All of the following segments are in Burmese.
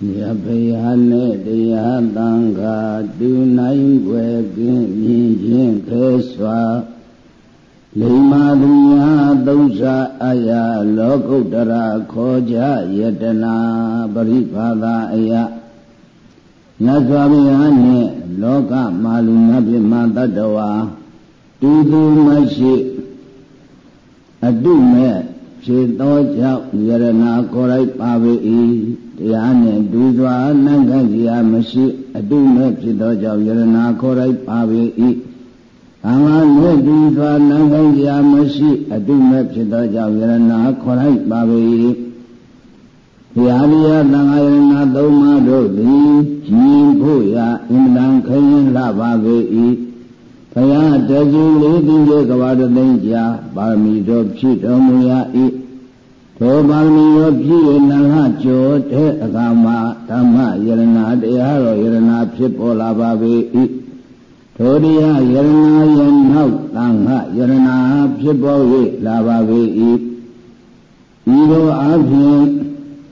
Nya Payane Deya Tanga Dunai Wekin Yin Keswa Lima Dunya Dosa Aya Lokutara Koja Yetana Baripada Aya Naswamiyane Loka Malunabi Matadawa Tudu Mashi Adume Chitoja Yarana Korai Pavi Yane Dudwa Nangajia Mashi Adume Chitoja Yarana Korai Pavi Amane Dudwa Nangajia Mashi Adume Chitoja Yarana Korai Pavi Yaliya Nangayana Doma Dodi Jimpuya Imdan Kayan Lavavi Paya Dazu Lady Gavada Denja Barmi Dobchi Domuya I Tobalmi Yopji Nalacho Te Agama Tama Yerana Dearo Yerana Pipola Babi I Todia Yerana Yenau Tanga Yerana Pipo Lavavi I Ido Abhin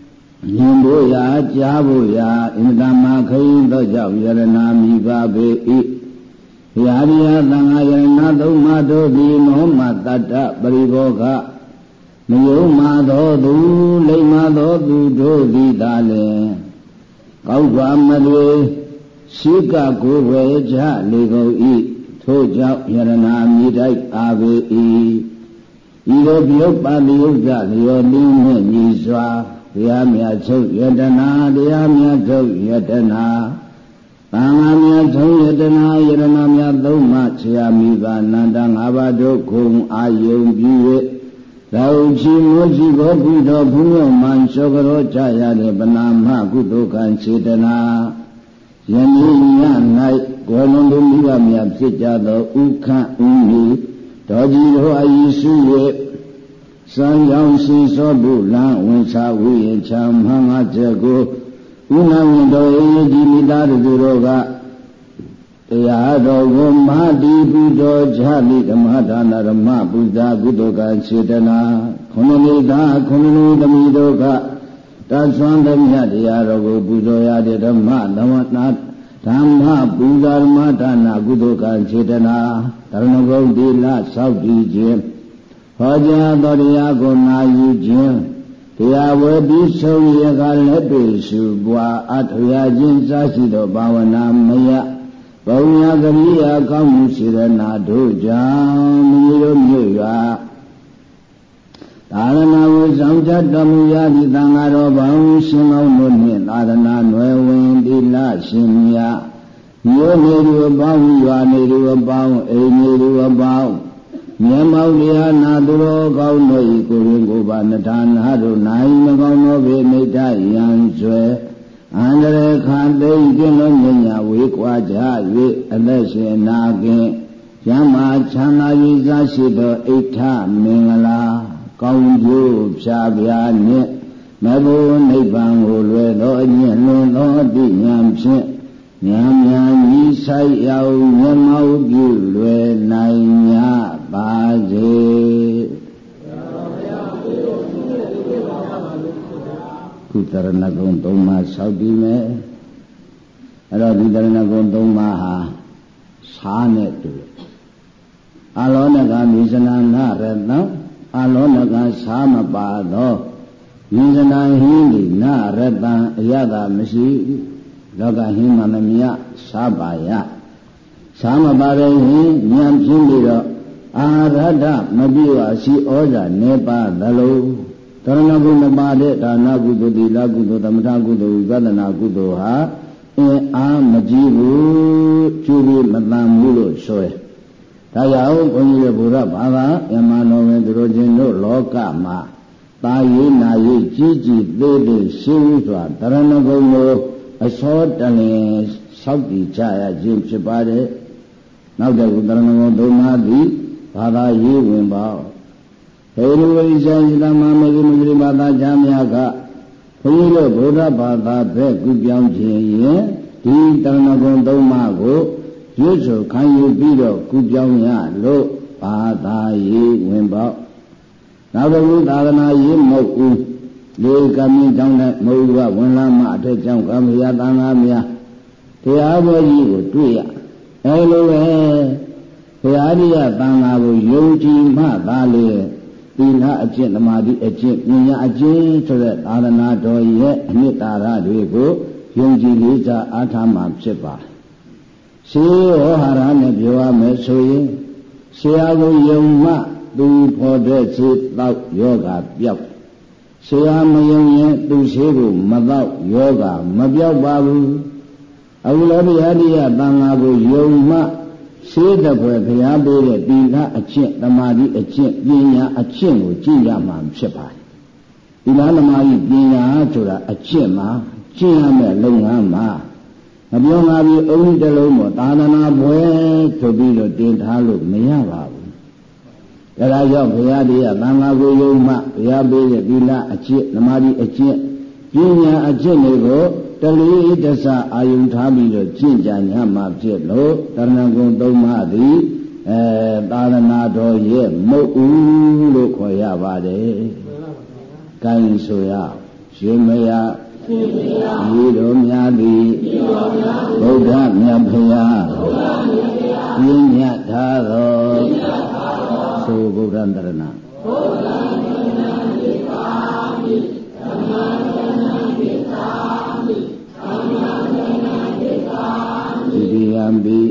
Yimbuya Jabuya Indama Kain Doja Yerana Mibabe I Yariya Tangayana Doma Di Muhammad Tata Bariboga Miyuma Dodu Lema Dodu Dodi Dale Kauwa Madwe Sika Kuwe Ja Lego I Toja Yarana Midai Ave I Ido Biopa Liuja Leo Lime Nizwa Diamia Chok Yadana Diamia Chok Yadana Tangamia Yadana Yadanamia Doma Chiamiba Nandang Abado Kum Ayum Bue Lauchi Moji Gobudo Puyo Mansogoro Chaya Banama Gudokan Chitana Yamiya Night Golondu Migamia Sijado Uka Umi Dojiro Ayisuye Sanyang Sisobu Lang Winsa Wiye Cham Hanga Jago Una Windo Ejimida Duroga Yado Gomadi Budo Jali Gamadana Rama Buddha Gudoga Chitana Kononida Kononu Damidoga Taswandam Yadiaro Budo Yadama Namatnat Tamha Buddha Matana Gudoga Chitana Taranago Dila Saudi Jim Hoja Doria Gona Yujin Tia Webi So Yaga Lepisu Bua Atuya Jin Sasido Bawana Maya Baunya Garia Kamusirana Doja Miro Muya Tarana Wuzamja Damuya Ditangaro Bau Simau Munin Tarana Nuewin Dila Simya Yoniru Bau Yuaniru Bau Eniru Bau Nyamaulia Naduro Gaunoi Kuringo Banatan Haru Naim Gauno Vemeta Yanswe Andre Kande Ginonya Wikwaja Vi Aleshe Nage Yama Chana Yiza Sido Eta Mingala Gaunju Psabya Ne Mabu Nipang Ulwe Do Nyen Do Di Nyamse Nyam Yisai Yau Nyamau Gulwe Nainya Baje Kutarana Gondoma Saudi Me Radidana Gondoma Ha Sane Tu Alonaga Nizana Narana Alonaga Sama Bado Nizana Hindi Narata Yada Masi Loga Himanamia Sabaya Sama Barehi Nyam Chimbiro Arada Mabiwa Si Oja Nepa Dalo Taranagu Nabade Danagu Dodi Lagu Dodamatagu Dodana Gudo Ha A Majibu Churi Matamulo Soe Tayao Konye Bura Baba Yamano Vendrojino Loka Ma Tayi Nayi Jiji Dede Siwizwa Taranagu Asotane Saudi Chaya Jim Chipade Nada Udarano Domadi Pada Yi Wimba Helu Isangila Mamadi Mugri Bada Jamiaga Hulu Buddha Bada Be Gubyam Jie Di Taranagon Domago Yusu Kanyu Bido Gubyam Ya Lo Pada Yi Wimba Nada Udana Yi Moku လေကမင်းကြောင့်နဲ့မဟုတ်ကဝင်လာမှအထက်ကြောင့်ကမရတန်ဃာများတရားပွဲကြီးကိုတွေ့ရအဲလိုပဲဘုရားတရားတန်ဃာကိုယုံကြည်မှသာလေသီလအကျင့်သမာဓိအကျင့်ပညာအကျင့်ဆိုတဲ့သာသနာတော်ရဲ့အနှစ်သာရတွေကိုယုံကြည်လေးစားအားထားမှဖြစ်ပါရှိဟောဟာရနဲ့ပြောရမယ်ဆိုရင်ဆရာကိုယုံမှသူဖော်တဲ့စေတောက်ယောဂပြောက်ဆရာမယုံရင်သူရှိကိုမတော့ယောဂမပြောက်ပါဘူးအခုလည်းဘုရားတရားတန်ခါကိုယုံမှရှိတဲ့ဘွယ်ဘုရားပေးတဲ့သီလအကျင့်သမာဓိအကျင့်ပညာအကျင့်ကိုကြည့်ရမှာဖြစ်ပါတယ်သီလသမာဓိပညာဆိုတာအကျင့်မှာကျင့်ရမယ့်လုပ်ငန်းမှာမပြောငါပြီးအုံးတစ်လုံးပေါ်သာသနာဘွယ်ဆိုပြီးတော့တင်ထားလို့မရပါဘူးဒါကြောင့်ဘုရားတရားသံဃာကိုယုံမှဘုရားပေးတဲ့သီလအကျင့်သမာဓိအကျင့်ပညာအကျင့်တွေကိုတလေးတဆအာယုံထားပြီးတော့ကျင့်ကြံရမှာဖြစ်လို့တရဏဂုံသုံးပါးသည်သာသနာတော်ရဲ့မုတ်ဦးလို့ခေါ်ရပါတယ်။ကိုင်းဆိုရရှင်မယဤတော်များသည်ဘုရားမြတ်ဖရာပြင်းညတ်ထားတော်သို့ဗုဒ္ဓံတရဏဒီဒီယံပိ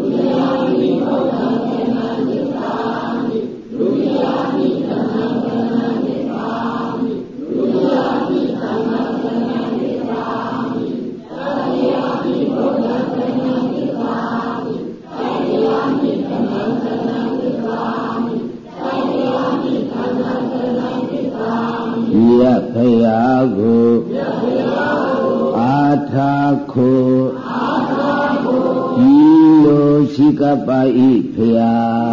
ယဖယာကိုအာထာခိုဤလိုရှိကပါဤဖယာ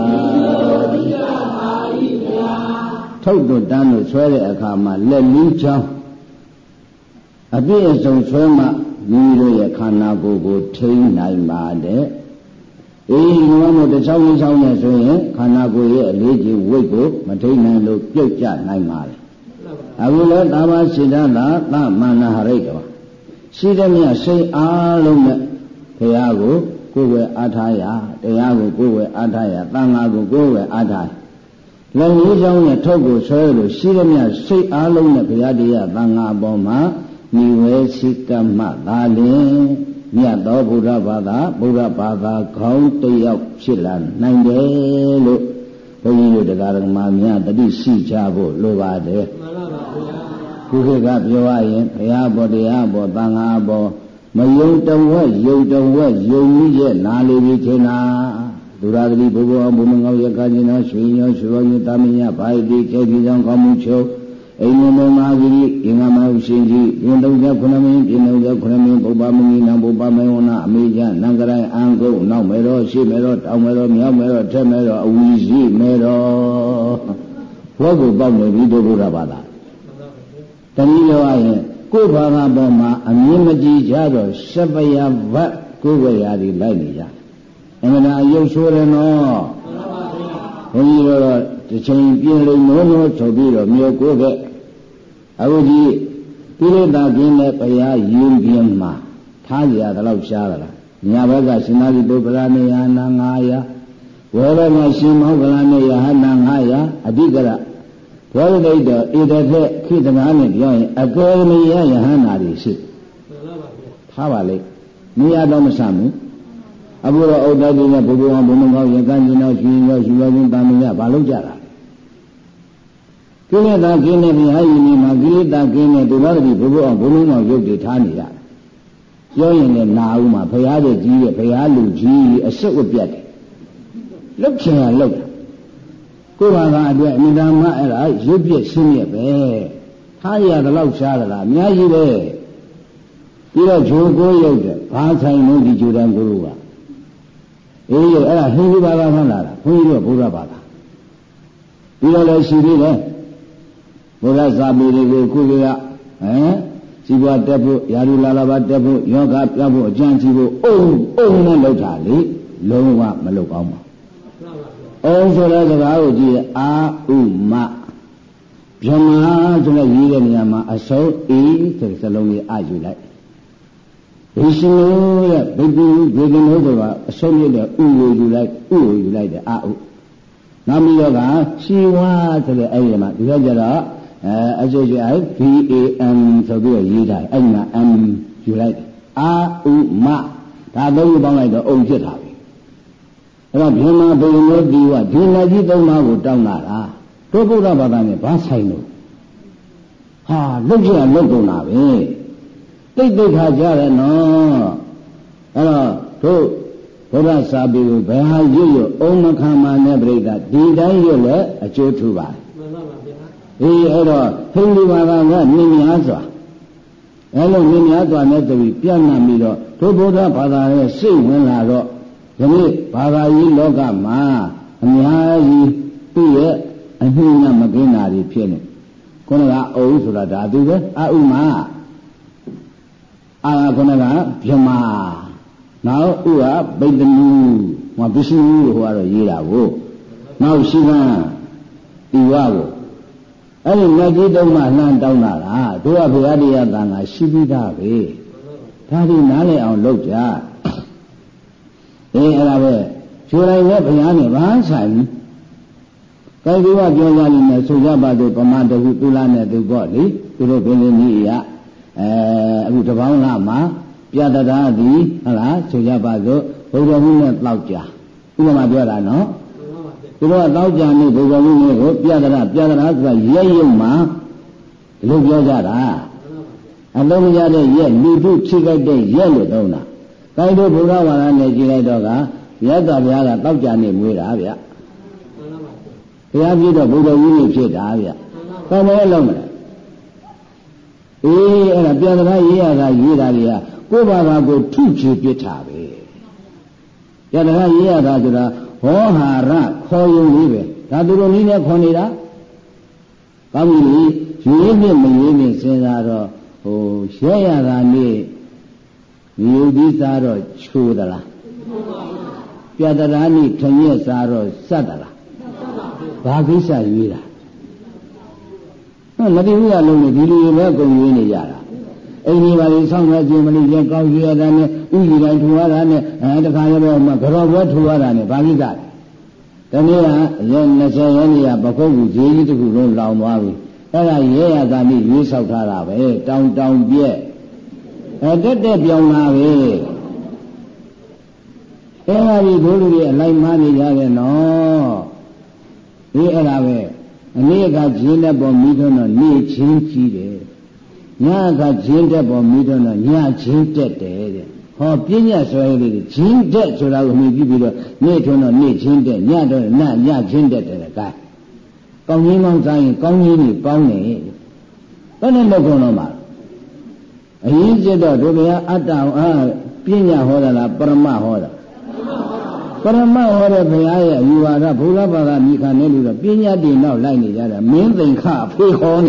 ထုတ်တို့တန်းတို့ဆွဲတဲ့အခါမှာလက်လီးချောင်းအပြည့်အစုံဆွဲမှမိမိတို့ရဲ့ခန္ဓာကိုယ်ကိုထိန်းနိုင်ပါတယ်အေးဒီမှာမို့တစ်ချောင်းတစ်ချောင်းနဲ့ဆိုရင်ခန္ဓာကိုယ်ရဲ့အလေးကြီးဝိတ်ကိုမထိန်းနိုင်လို့ပြုတ်ကျနိုင်ပါတယ်အခုလည်းသာမစိတ္တသာသမန္နဟရိတ်တော်ရှိသမျှစိတ်အားလုံးနဲ့ဘုရားကိုကိုယ်ဝယ်အားထားရတရားကိုကိုယ်ဝယ်အားထားရသံဃာကိုကိုယ်ဝယ်အားထားလက်လေးချောင်းနဲ့ထုတ်ကိုဆွဲလို့ရှိသမျှစိတ်အားလုံးနဲ့ဘုရားတရားသံဃာအပေါ်မှာနိဝေစိကမသာလင်မြတ်သောဘုရားဘာသာခေါင်းတယောက်ဖြစ်လာနိုင်တယ်လို့ဘုန်းကြီးတို့တရားဓမ္မများတတိရှိကြဖို့လိုပါတယ်ခုခေတ်ကပြောရရင်ဘုရားဘောတရားဘောသံဃာဘောမယုံတဝက်ယုံတဝက်ယုံကြီးရဲ့နာလီပြီးထင်တာဒုရဂတိဘုဘောဘုံမငောရကခြင်းသောရွှေညောရွှေဘောညတာမညဘာယတိခေတိဆောင်ကောင်းမှုချုပ်အိမ်မမာဂိရိအင်္ဂမဟုရှင်ကြီးပြင်တုံကြခုနမင်းပြင်တုံကြခုနမင်းပုပ္ပမင်းနံပုပ္ပမေဝနာအမေကျနံကရိုင်အံကုတ်နောက်မေတော်ရှိမေတော်တောင်မေတော်မြောက်မေတော်ထက်မေတော်အဝီရှိမေတော်ဘုရားကိုပေါက်နေပြီတို့ဘုရားဘာသာတနည်းပြောရရင်ကိုယ်ဘာသာပေါ်မှာအမြင်မကြည့်ကြတော့စပယဘတ်ကိုယ်ဝေရာတွေလိုက်နေကြအမှန်တရားရုပ်ဆိုးတယ်နော်ဘုန်းကြီးတို့တစ်ချိန်ပြင်းလို့နိုးနိုးဆိုပြီးတော့မြို့ကိုကအခုကြီးကိလေသာကင်းတဲ့ဘုရားယဉ်ပြင်းမှာထားကြရတော့ရှားလားညာဘက်ကရှင်သာရိပုတ္တရာနေယနာ900ဝေဘက်ကရှင်မောဂလနေယဟနာ900အဓိကရဘောဓိတ်တော်ဧတထက်ခိတနာနဲ့ပြောရင်အကေမီယယဟနာတွေရှိထားပါလေနေရာတော့မဆမ်းဘူးအခုတော့ဩတ္တတိနဲ့ဘုဘဝဘုံမကောင်းရကန်းကျင်တော်ရှင်ရောရှင်ရောချင်းတာမညဘာလို့ကြတာကိလေသာကင်းတဲ့ဘုရားရှင်ကြီးမှာကိလေသာကင်းတဲ့ဒုရတိဘုဘဝဘုံမကောင်းရုပ်တွေထားနေရပြောရင်လည်းနာဦးမှာဘုရားရဲ့ကြီးရဲ့ဘုရားလူကြီးအစစ်ဝတ်ပြတ်တယ်လုတ်ချင်ရလုတ်ကိုယ်ဘာသာအတွက်အမြဲတမ်းအဲ့ဒါရုပ်ပြည့်ရှင်းရပဲထားရတဲ့လောက်ရှားတာအများကြီးပဲပြီးတော့ဂျိုးကိုရုပ်တယ်ဘာဆိုင်လို့ဒီဂျိုးတန်ကိုကအေးအဲ့ဒါဟိန္ဒူဘာသာမှလာတာဘုန်းကြီးတို့ဘုရားဘာသာပြီးတော့လည်းရှိသေးတယ်ဘုရားစာပေတွေကိုခုကဇီဝတက်ဖို့ယာရုလာလာပါတက်ဖို့ယောဂပြဖို့အကျဉ်းချဖို့အုံနဲ့လောက်တာလေလုံးဝမလုပ်ကောင်းပါအုံဆိုတဲ့စကားကိုကြည့်အာဥမပဗြဟ္မာဆိုတဲ့ရေးတဲ့နေရာမှာအဆုံးအေးဆိုတဲ့စလုံးလေးအယူလိုက်ဝိရှင်ရဲ့ဘိက္ခုဝေဒနုဆိုတာအဆုံးရတဲ့ဥကိုယူလိုက်ဥကိုယူလိုက်တယ်အာဥနောက်ပြီးတော့ကရှိဝါဆိုတဲ့အဲ့ဒီမှာဒီကကြတော့အကျိုးကျ VAM ဆိုပြီးတော့ရေးတာအဲ့ဒီမှာ M ယူလိုက်တယ်အာဥမဒါသုံးခုပေါင်းလိုက်တော့အုံဖြစ်တာပဲအဲ့တော့ဗြဟ္မာဘိက္ခုဒီဝဒီနကြီးသုံးပါးကိုတောင်းတာလားတို့ဗုဒ္ဓဘာသာနဲ့ဘာဆိုင်လို့ဟာလုတ်ကြလုတ်ကုန်တာပဲတိတ်တိတ်ခါကြတယ်နော်အဲ့တော့တို့ဘုရားစာပေကိုဘယ်ဟာရွတ်ရွတ်အုံမခံမှနဲ့ပြိဿဒီတိုင်းရွတ်လဲအကျိုးထူပါတယ်မှန်ပါပါဗျာအေးအဲ့တော့ဟိန္ဒူဘာသာကမြင်များစွာအဲ့လိုမြင်များစွာနဲ့ဆိုပြီးပြန့်နှံ့ပြီးတော့တို့ဘုရားဘာသာရဲ့စိတ်ဝင်လာတော့ဒီနေ့ဘာသာရေးလောကမှာအများကြီးသူ့ရဲ့အနှိမ့်နဲ့မကင်းတာတွေဖြစ်နေခုနကအုံဆိုတာဒါသူပဲအာဥမအာခုနကဗြဟ္မာနောက်ဥကဗိဒ္ဓနုမပစ္စည်းဟိုကတော့ရေးတာကိုနောက်ရှိကံဒီဝကိုအဲ့ဒီလက်ကြီးတုံးမှလှမ်းတောင်းတာလားတို့ကဘုရားတရားတန်ခါရှိပြီးသားပဲဒါဒီနားလည်အောင်လုပ်ကြအဲ့ဒါပဲကျွေးလိုက်တဲ့ဘုရားနဲ့ဘာဆိုင်ကိုယ်ကပြောကြလိမ့်မယ်ဆိုကြပါစို့ပမာတဟုသူလားနဲ့သူပေါ့လေသူတို့ဘယ်လိုနည်းရအခုတပေါင်းလာမှာပြတ္တာသည်ဟုတ်လားဆိုကြပါစို့ဘုရားမှုနဲ့တောက်ကြဥပမာပြောတာနော်သူတို့ကတောက်ကြနေဘုရားမှုနဲ့ကိုပြတ္တာဆိုတာရဲရုံမှာဒီလိုပြောကြတာအလုံးမရတဲ့ရဲလူထုချိခိုက်တဲ့ရဲလို့သုံးတာကိုယ်တို့ဘုရားဝါဒနဲ့ကြည်လိုက်တော့ကမြတ်စွာဘုရားကတောက်ကြနေမွေးတာဗျဘုရားပြည့်တော့ဘုရားကြီးဖြစ်တာဗျ။ဘာလဲလုံးမလဲ။အေးအဲ့ဒါပြန်တရားရေးရတာရေးတာတွေကကိုယ့်ဘာသာကိုထုချေပြစ်တာပဲ။ပြန်တရားရေးရတာဆိုတာဟောဟာရခေါ်ယုံလေးပဲ။ဒါသူတို့နည်းနဲ့ခေါ်နေတာ။ကောင်းပြီရေးမြင့်မရေးမြင့်စဉ်းစားတော့ဟိုရဲရတာနေ့မြို့ဒီစားတော့ချိုးသလား။ပြန်တရားနေ့ခညက်စားတော့စက်သလားဘာကိစ္စရွေးတာမတိဘူးရလုံးနေဒီလူတွေပဲကုန်ရွေးနေကြတာအိမ်ကြီးပါလေဆောင်းရခြင်းမလို့ရကောင်းရွေးရတာနဲ့ဥကြီးတိုင်းထူရတာနဲ့တခါလည်းတော့ကြော်ပွဲထူရတာနဲ့ဘာကိစ္စတနေ့ကရဲ20ရက်နေရပခုတ်ကြီးကြီးတစ်ခုလုံးလောင်သွားပြီအဲ့ဒါရဲရတာနဲ့ရွေးဆောက်ထားတာပဲတောင်ပြက်တက်ပြောင်းလာပဲအဲ့ဒါဒီဘိုးလူတွေအလိုက်မားနေကြတယ်နော်ဒီအဲ့ဒါပဲအနည်းကဂျင်းတဲ့ပေါ်မိထွန်းတော့နေချင်းကြီးတယ်ညကဂျင်းတဲ့ပေါ်မိထွန်းတော့ညချင်းတက်တယ်တဲ့ဟောပညာဆွဲလေးဂျင်းတက်ဆိုတာကိုမြည်ပြီးတော့နေထွန်းတော့နေချင်းတက်ညတော့ညချင်းတက်တယ်ကဲကောင်းကြီးမောင်းစားရင်ကောင်းကြီးတွေပေါင်းနေဘယ်နဲ့လောက်ကုန်တော့မှာအရင်ကျတော့တို့ဗျာအတ္တပညာဟောတာလားပရမဟောတာပရမဟောတဲ့ဘုရားရဲ့အယူဝါဒဘုရားဘာသာမိခါနဲ့လို့တော့ပညာတည်နောက်လိုက်နေကြတာမင်းသိခအဖေဟောနေ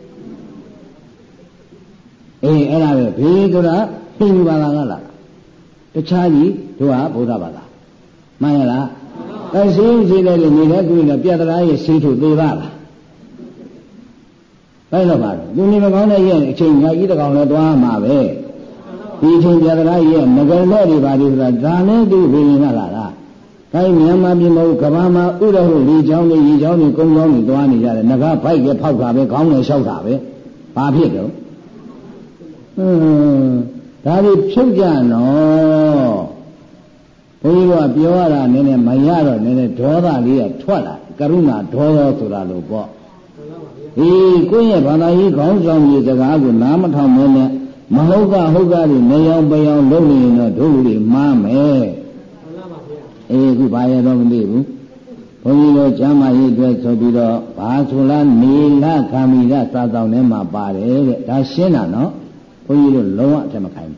အေးအဲ့ဒါပဲဘေးဆိုတာဟိန္ဒူဘာသာကလားတခြားကြီးတို့ဟာဘုရားဘာသာမှန်ရလားအဲရှိတယ်နေတဲ့သူကပြတ္တရာရဲ့ရှိထုသေးပါလားဘယ်လိုပါလဲသူနေမကောင်းတဲ့ရဲ့အချိန်ညာကြီးတကောင်လည်းတွားမှာပဲဒီအချိန်ပြတ္တရာရဲ့ငကလက်တွေပါလို့ဆိုတာဒါလည်းသူဘယ်ရင်ကလာတာခိုင်းမြန်မာပြည်မဟုတ်ကဘာမှာဥရဟုလေချောင်းတွေရေချောင်းတွေကုန်းချောင်းတွေတွားနေကြတယ်ငကားဖိုက်ကဖောက်တာပဲခေါင်းနဲ့လျှောက်တာပဲဘာဖြစ်တော့ဒါတွေဖြုတ်ကြနော်ဘုန်းကြီးကပြောရတာနည်းနည်းမရတော့နည်းနည်းဒေါသလေးကထွက်လာကရုဏာဒေါသဆိုတာလို့ပေါ့ဒီကိုယ့်ရဲ့ဘာသာရေးခေါင်းဆောင်ကြီးစကားကိုနားမထောင်မဲနဲ့မဟုတ်ကဟုတ်ကတွေနေအောင်ပယောင်လုပ်နေရင်တော့တို့တွေမှားမယ်အေးခုဘာရတော့မသိဘူးဘုန်းကြီးတို့ကျမ်းမာရေးအတွက်ဆိုပြီးတော့ဘာဆိုလားနေလခာမီရစာဆောင်ထဲမှာပါတယ်တဲ့ဒါရှင်းတာနော်ဘုန်းကြီးတို့လုံးဝအထက်မခိုင်း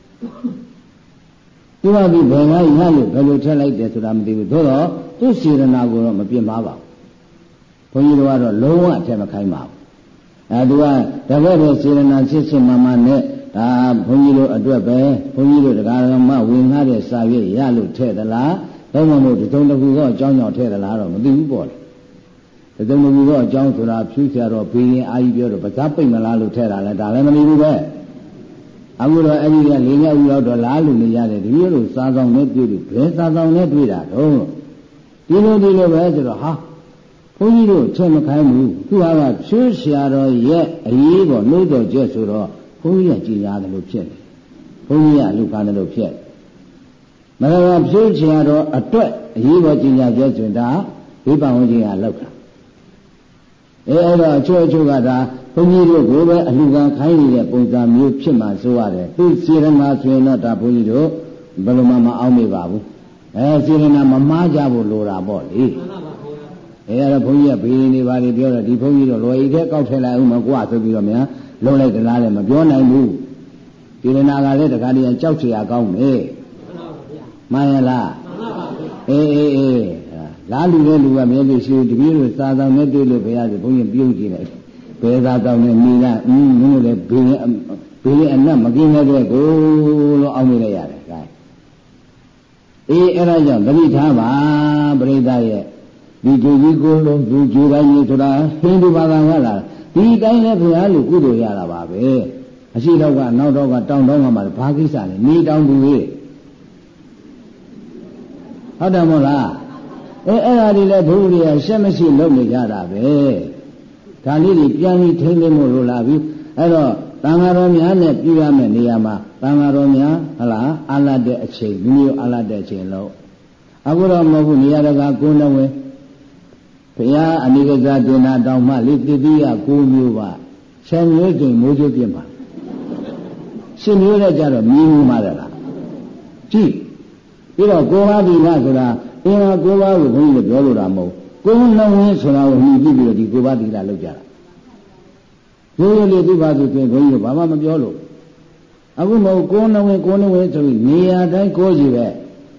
ဘူးသူကဒီဘယ်ကရလို့ဘယ်လိုထက်လိုက်တယ်ဆိုတာမသိဘူးသို့တော့သူ့စေရနာကိုတော့မပြစ်မှားပါဘူးဘုန်းကြီးတို့ကတော့လုံးဝအထက်မခိုင်းပါဘူးသူကတပည့်ပဲစေရနာစစ်စစ်မှန်မှန်နဲ့ဒါဘုန်းကြီးတို့အတွက်ပဲဘုန်းကြီးတို့တရားတော်မှဝင်လာတဲ့စာရွက်ရလို့ထည့်သလားတော့မဟုတ်ဒီသုံးတစ်ခုတော့အကြောင်းကြောင့်ထည့်သလားတော့မသိဘူးပေါ့လေစုံမပြီးတော့အကြောင်းဆိုတာဖြူးဆရာတော်ဘေးရင်အာကြီးပြောတော့ပစားပိတ်မလားလို့ထဲတာလဲဒါလည်းမပြီးဘူးပဲအခုတော့အဲ့ဒီက၄ညဦးလောက်တော့လားလူနေရတယ်ဒီလိုစားဆောင်နဲ့တွေ့လို့ဘယ်စားဆောင်နဲ့တွေ့တာတော့ဒီလိုပဲဆိုတော့ဟာဘုန်းကြီးတို့ချက်မခိုင်းဘူးသူဟာကဖြူးဆရာတော်ရဲ့အရေးပေါ်နှိုးတော်ချက်ဆိုတော့ဘုန်းကြီးကကြည်ရတယ်လို့ဖြစ်တယ်ဘုန်းကြီးကလူခံတယ်လို့ဖြစ်မရကဖြူးဆရာတော်အတွက်အရေးပေါ်ကြည်ညာချက်ဆိုတာဒီပန်ဝန်းကျင်ကလောက်တာအဲ့တော့အချို့ကဒါဘုန်းကြီးတို့ကိုပဲအလှခံခိုင်းနေတဲ့ပုံစံမျိုးဖြစ်မှဆိုရတယ်သူစေရနာဆိုရင်တော့ဒါဘုန်းကြီးတို့ဘယ်လိုမှမအောင်မေပါဘူးစေရနာမမှားကြဖို့လိုတာပေါ့လေအဲ့တော့ဘုန်းကြီးကဘေးနေပါလေပြောတော့ဒီဘုန်းကြီးတို့လွယ်ဤတဲ့ကောက်ထည့်လိုက်အောင်မကွာဆိုပြီးတော့များလုံးလိုက်တလားလည်းမပြောနိုင်ဘူးစေရနာကလည်းတခါတည်းကြောက်เสียကောင်းတယ်မှန်ရလားအေးလားလူတဲ့လူကမျက်စိရှိတပည့်တို့စာဆောင်နဲ့တွေ့လို့ဘုရားဆိုဘုန်းကြီးပြုံးကြည့်လိုက်ဘယ်သာတောင်းနေမိလားမင်းတို့လည်းဘေးအနတ်မกินတဲ့ကိုလို့အောင်းမိလိုက်ရတယ်ကဲအဲ့ဒါကြောင့်သတိထားပါပရိသတ်ရဲ့ဒီဂျူကြီးကိုလုံးသူဂျူတိုင်းကြီးဆိုတာဟိန္ဒူဘာသာကလားဒီတိုင်းလည်းဘုရားလူကုသိုလ်ရတာပါပဲအရှိတော့ကနောက်တော့ကတောင်းတော့ကမှဘာကိစ္စလဲနေတောင်းသူကြီးဟုတ်တယ်မို့လားအဲ့ဒါတွေလည်းဘုရားတွေကရှက်မရှိလုပ်နေကြတာပဲဒါလေးတွေပြန်ပြီးထိမ့်သိမို့လို့လာပြီအဲ့တော့သံဃာတော်များနဲ့ပြုရမယ့်နေရာမှာသံဃာတော်များဟလားအာလတ်တဲ့အချိန်မျိုးအာလတ်တဲ့အချိန်လို့အခုတော့မဟုတ်ဘူးနေရာတကာကိုနဝဲဘုရားအနိကဇာဒေနာတောင်မှလေတိတိယ9မျိုးပါ10မျိုးကျင်မိုးချိုးပြင်ပါ10မျိုးနဲ့ကြတော့မြင်းမှာတယ်လားကြည့်ပြီးတော့ကိုဘာဒီနာဆိုတာအင်းဟာကိုဘာကိုဘုန်းကြီးပြောလို့တာမဟုတ်ကိုယ်နှဝင်းဆိုတာကိုမြည်ပြီးတော့ဒီကိုဘာဒီနာလောက်ကြတာရိုးရိုးလေးသူ့ဘာသူပြင်ဘုန်းကြီးကဘာမှမပြောလို့အခုမဟုတ်ကိုယ်နှဝင်းဆိုပြီးနေရာတိုင်းကိုကြည့်ပဲ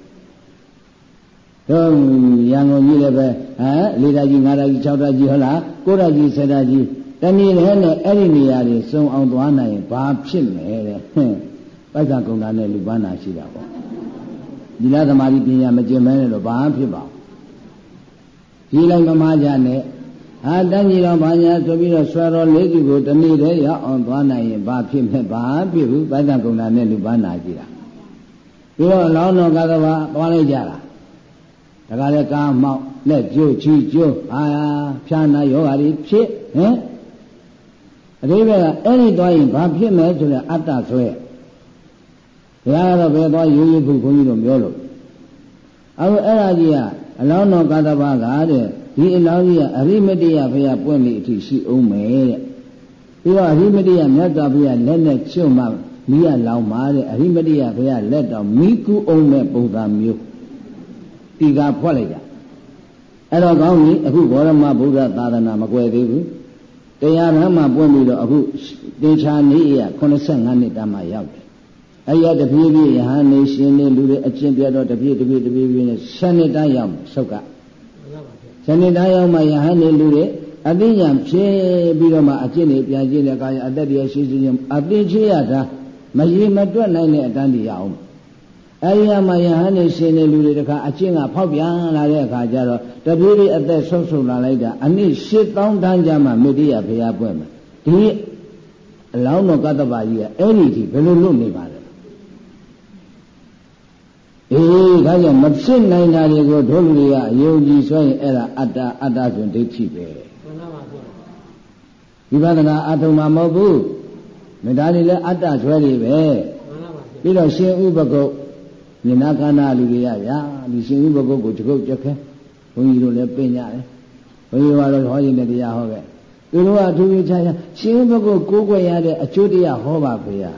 တော့ရန်ကုန်ကြီးလည်းပဲ၄ဓာကြီး၅ဓာကြီး၆ဓာကြီးဟုတ်လား၉ဓာကြီး၁၀ဓာကြီးတနည်းလည်းနဲ့အဲ့ဒီနေရာတွေစုံအောင်သွားနိုင်ရင်ဘာဖြစ်လဲတဲ့ပိုက်ဆံကုန်တာနဲ့လူပန်းတာရှိတာပေါ့ဒီလားသမာဓိပညာမကျင့်မဲနဲ့တော့ဘာဖြစ်ပါကြီးလိုက်မမကြနဲ့တန်းကြီးတော်ဘာညာဆိုပြီးတော့ဆွဲတော်လေးကြီးကိုတနည်းတည်းရောက်အောင်သွားနိုင်ရင်ဘာဖြစ်မဲ့ဘာဖြစ်ဘူးပိုက်ဆံကုန်တာနဲ့လူပန်းတာရှိတာပြီးတော့အလောင်းတော်ကသဘာသွားလိုက်ကြတာဒါကလည်းကားမောက်လက်ကျိုးချီကျိုးဖြာနာယောဂါတွေဖြစ်အတိပ္ပယ်ကအဲ့ဒီသွားရင်ဘာဖြစ်မယ်ဆိုတဲ့အတ္တဆွဲဘုရားကတော့ဘယ်သွားရိုးရိုးခုခွန်ကြီးတို့ပြောလို့အခုအဲ့ဒါကြီးကအလောင်းတော်ကသဘာကတဲ့ဒီအလောင်းကြီးကအရိမတ္တယဘုရားပွင့်လိအထိရှိအောင်မယ်တဲ့ပြီးတော့အရိမတ္တယမြတ်စွာဘုရားလက်နဲ့ကျွတ်မှမိရလောင်းပါတဲ့အရိမတ္တယဘုရားလက်တော်မိကူအောင်မဲ့ပုံစံမျိုးဒီကဖွက်လိုက်ကြအဲ့တော့ကောင်းပြီအခုဘောရမဗုဒ္ဓသာသနာမကွယ်သေးဘူးတရားဓမ္မပွင့်ပြီးတော့အခုတေချာနေရ85နှစ်တမ်းမှရောက်တယ်အဲ့ရတပြေးပြေးယဟန်နေရှင်နေလူတွေအကျင့်ပြတော့တပြေးနဲ့10နှစ်တမ်းရောက်ဆုတ်က10နှစ်တမ်းရောက်မှယဟန်နေလူတွေအသိဉာဏ်ဖြည့်ပြီးတော့မှအကျင့်တွေပြန်ကျင့်တဲ့အခါကျအသက်တရားရှိရှိချင်းအသိချရတာမရေမတွက်နိုင်တဲ့အတန်းတရားအောင်အဲဒီမှာယဟန်နေရှင်နေလူတွေတခါအကျင့်ကဖောက်ပြန်လာတဲ့အခါကျတော့တပြေးလေးအသက်ဆုပ်ဆုပ်လာလိုက်တာအနည်း8000တန်းကြမှာမေတ္တရဘုရားပွင့်မှာဒီအလောင်းတော်ကတ္တပါကြီးကအဲ့ဒီထိဘယ်လိုလုပ်နေပါလဲဒါကြောင့်မဖြစ်နိုင်တာတွေကိုတို့လူတွေကအယုံကြည်ဆိုရင်အဲ့ဒါအတ္တဆိုဒိဋ္ဌိပဲဝိပဿနာအထုံမှာမဟုတ်ဘူးမေတ္တာတွေလည်းအတ္တဆွဲတွေပဲပြီးတော့ရှင်ဥပကုတ်ဉာဏခန္ဓာလူတွေရဗျာဒီရှင်ဥပကုတ်ကိုတကုတ်ကြက်ခဲဘုန်းကြီးတို့လည်းပြင်ကြတယ်ဘုန်းကြီးကတော့ဟောရင်တရားဟောခဲ့သူတို့ကအထူးခြားခြားရှင်ဥပကုတ်ကိုးကွယ်ရတဲ့အကျိုးတရားဟောပါဖေရ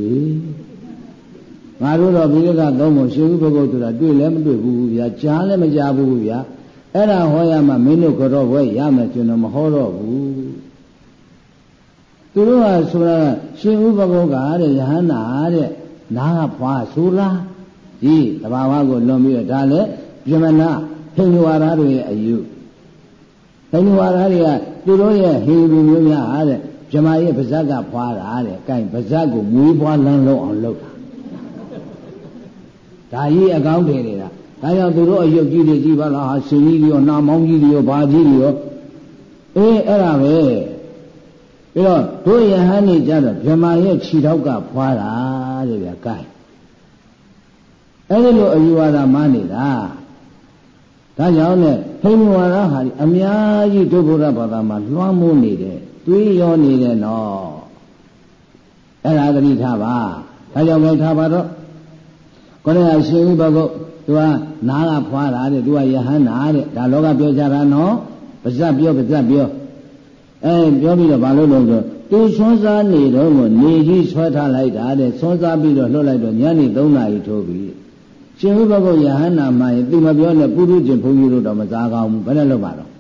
ငါတို့တော့ဘိဓကသုံးဖို့ရှင်ဥပကုတ်ဆိုတာတွေ့လည်းမတွေ့ဘူးဗျာကြားလည်းမကြားဘူးဗျာအဲ့ဒါဟောရမှမင်းတို့ကတော့ဝဲရမယ်ကျွန်တော်မဟောတော့ဘူးသူတို့ကဆိုတာရှင်ဥပကုတ်ကတဲ့ယဟန္တာတဲ့နားဖွာဆိုလားဒီတဘာဝကိုလွန်ပြီးတော့ဒါလည်းပြမနာဟိန္ဒူဝါဒတွေရဲ့အယူဟိန္ဒူဝါဒတွေကသူတို့ရဲ့ဟိန္ဒူမျိုးများအားတဲ့ဗြဟ္မာရဲ့ပါဇက်ကဖွာတာတဲ့အဲပါဇက်ကိုမွေးဖွားလန်းလုံးအောင်လုပ်တာဒါကြီးအကောင်းတယ်နေတာဒါကြောင့်သူတို့အယုတ်ကြီးတွေကြီးပါလားဟာရှင်ကြီးတွေရောနာမောင်းကြီးတွေရောဘာကြီးတွေရောအဲ့ဒါပဲပြီးတော့တို့ယဟန်နေကြတော့ဗြဟ္မာရဲ့ခြေထောက်ကဖွာတာတဲ့ဗျာကဲအဲ့ဒီလိုအယူဝါဒမှနေတာဒါကြောင့်နဲ့ဟိန္ဒူဝါဒဟာဒီအများကြီးဒုဗ္ဗုဒ္ဓဘာသာမှာလွှမ်းမိုးနေတယ်တွေးရောနေတယ်နော်အဲ့ဒါသတိထားပါဒါကြောင့်ပဲထားပါတော့ကိုယ်ကရှင်ဥပဂုတ်သူကနားကဖွာတာတဲ့သူကယဟန်နာတဲ့ဒါလောကပြောကြတာနော်ပါဇက်ပြောပြောပြောပြီးတော့ဘာလို့လဲဆိုသူဆွမ်းစားနေတော့နေကြီးဆွဲထားလိုက်တာတဲ့ဆွမ်းစားပြီးတော့လွတ်လိုက်တော့ညနေ3 နာရီထိုးပြီရှင်ဥပဂုတ်ယဟန်နာမှရင်သူမပြောနဲ့ပုရုဇဉ်ဘုန်းကြီးတို့တော့မစားကောင်းဘူးဘယ်နဲ့လုပ်ပါတော့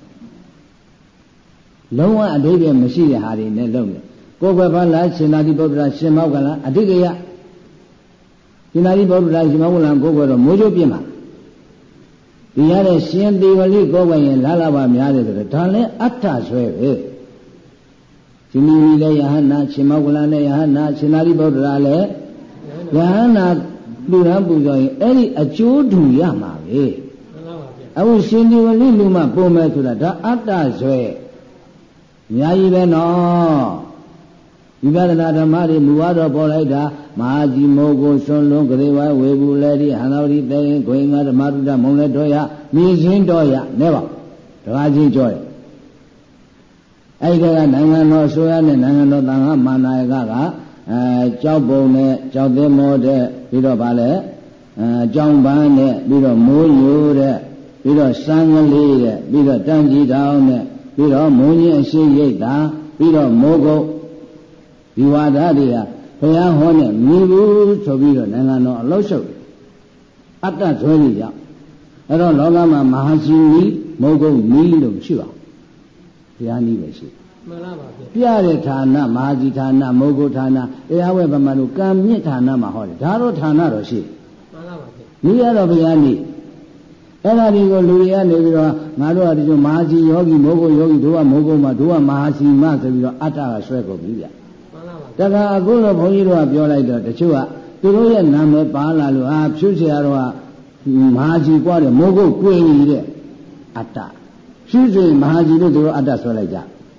လုံးဝအဓိပ္ပာယ်မရှိတဲ့ဟာတွေနဲ့လုပ်နေကိုယ်ပဲဘာလားရှင်သာတိဗုဒ္ဓရာရှင်မောက္ကလအဓိကယရှင်သာတိဗုဒ္ဓရာရှင်မောက္ကလကိုယ်ကတော့မိုးချိုးပြင်းပါဒီရတဲ့ရှင်သေဝလိကိုယ်ပဲရင်လာလာပါများတယ်ဆိုတော့ဒါလည်းအတ္တဆွဲပဲရှင်မီလည်းယဟန္နာရှင်မောက္ကလနဲ့ယဟန္နာရှင်သာတိဗုဒ္ဓရာလည်းယဟန္နာလူရန်ပူဇော်ရင်အဲ့ဒီအကျိုးတူရမှာပဲအခုရှင်သေဝလိလူမှပုံမဲ့ဆိုတာဒါအတ္တဆွဲအများကြီးပဲနော်ဝိပဿနာဓမ္မတွေမူဝါတော့ပေါ်လိုက်တာမဟာကြီးမိုးကိုစွန့်လွန်ကြွေဝဝေဘူးလေဒီဟန္တာဝတိတေခွေငါဓမ္မတုဒ္ဒမုံလဲတော်ရမြည်ချင်းတော်ရနဲ့ပါတကားချင်းကြောတယ်အဲ့ဒီကနိုင်ငံတော်အစိုးရနဲ့နိုင်ငံတော်သံဃာမာနာယကကြောက်ပုံနဲ့ကြောက်သင်းမောတဲ့ပြီးတော့ဗာလဲကြောင်ပန်းနဲ့ပြီးတော့မိုးညိုတဲ့ပြီးတော့စံကလေးတဲ့ပြီးတော့တန်ကြီးတောင်းနဲ့ပြီးတော့မုံကြီးအရှိရိတ်တာပြီးတော့မိုးကုတ်ဒီဝါဒတွေဟာဘုရားဟောနဲ့မြည်ဘူးဆိုပြီးတော့နိုင်ငံတော်အလို့ရှုပ်အတ္တဇွဲကြီးကြောင့်အဲ့တော့လောကမှာမဟာရှိနီးမုတ်ကုတ်နီးလို့မရှိပါဘူးဘုရားနီးပဲရှိမှန်လားပါဗျာပြတဲ့ဌာနမဟာကြီးဌာနမုတ်ကုတ်ဌာနတရားဝဲဗမာတို့ကံမြင့်ဌာနမှာဟောတယ်ဒါတော့ဌာနတော့ရှိမှန်လားပါဗျာနီးရတော့ဘုရားနီးအဲ့ဒါတွေကိုလူတွေကနေပြီးတော့ငါတို့ကဒီလိုမဟာကြီးယောဂီမုတ်ကုတ်ယောဂီတို့ကမုတ်ကုတ်မှာတို့ကမဟာရှိမဆိုပြီးတော့အတ္တကဆွဲကုန်ပြီဗျာတခါအခုတော့ဘုန်းကြီးတို့ကပြောလိုက်တော့တချို့ကသူတို့ရဲ့နာမည်ပါလာလို့ဖြူเสียတော့မဟာကြီးกว่าတယ်မိုးကုတ်တွေ့နေတဲ့အတ္တဖြူစေမဟာကြီးတို့သူတို့အတ္တဆွဲလိုက်ကြ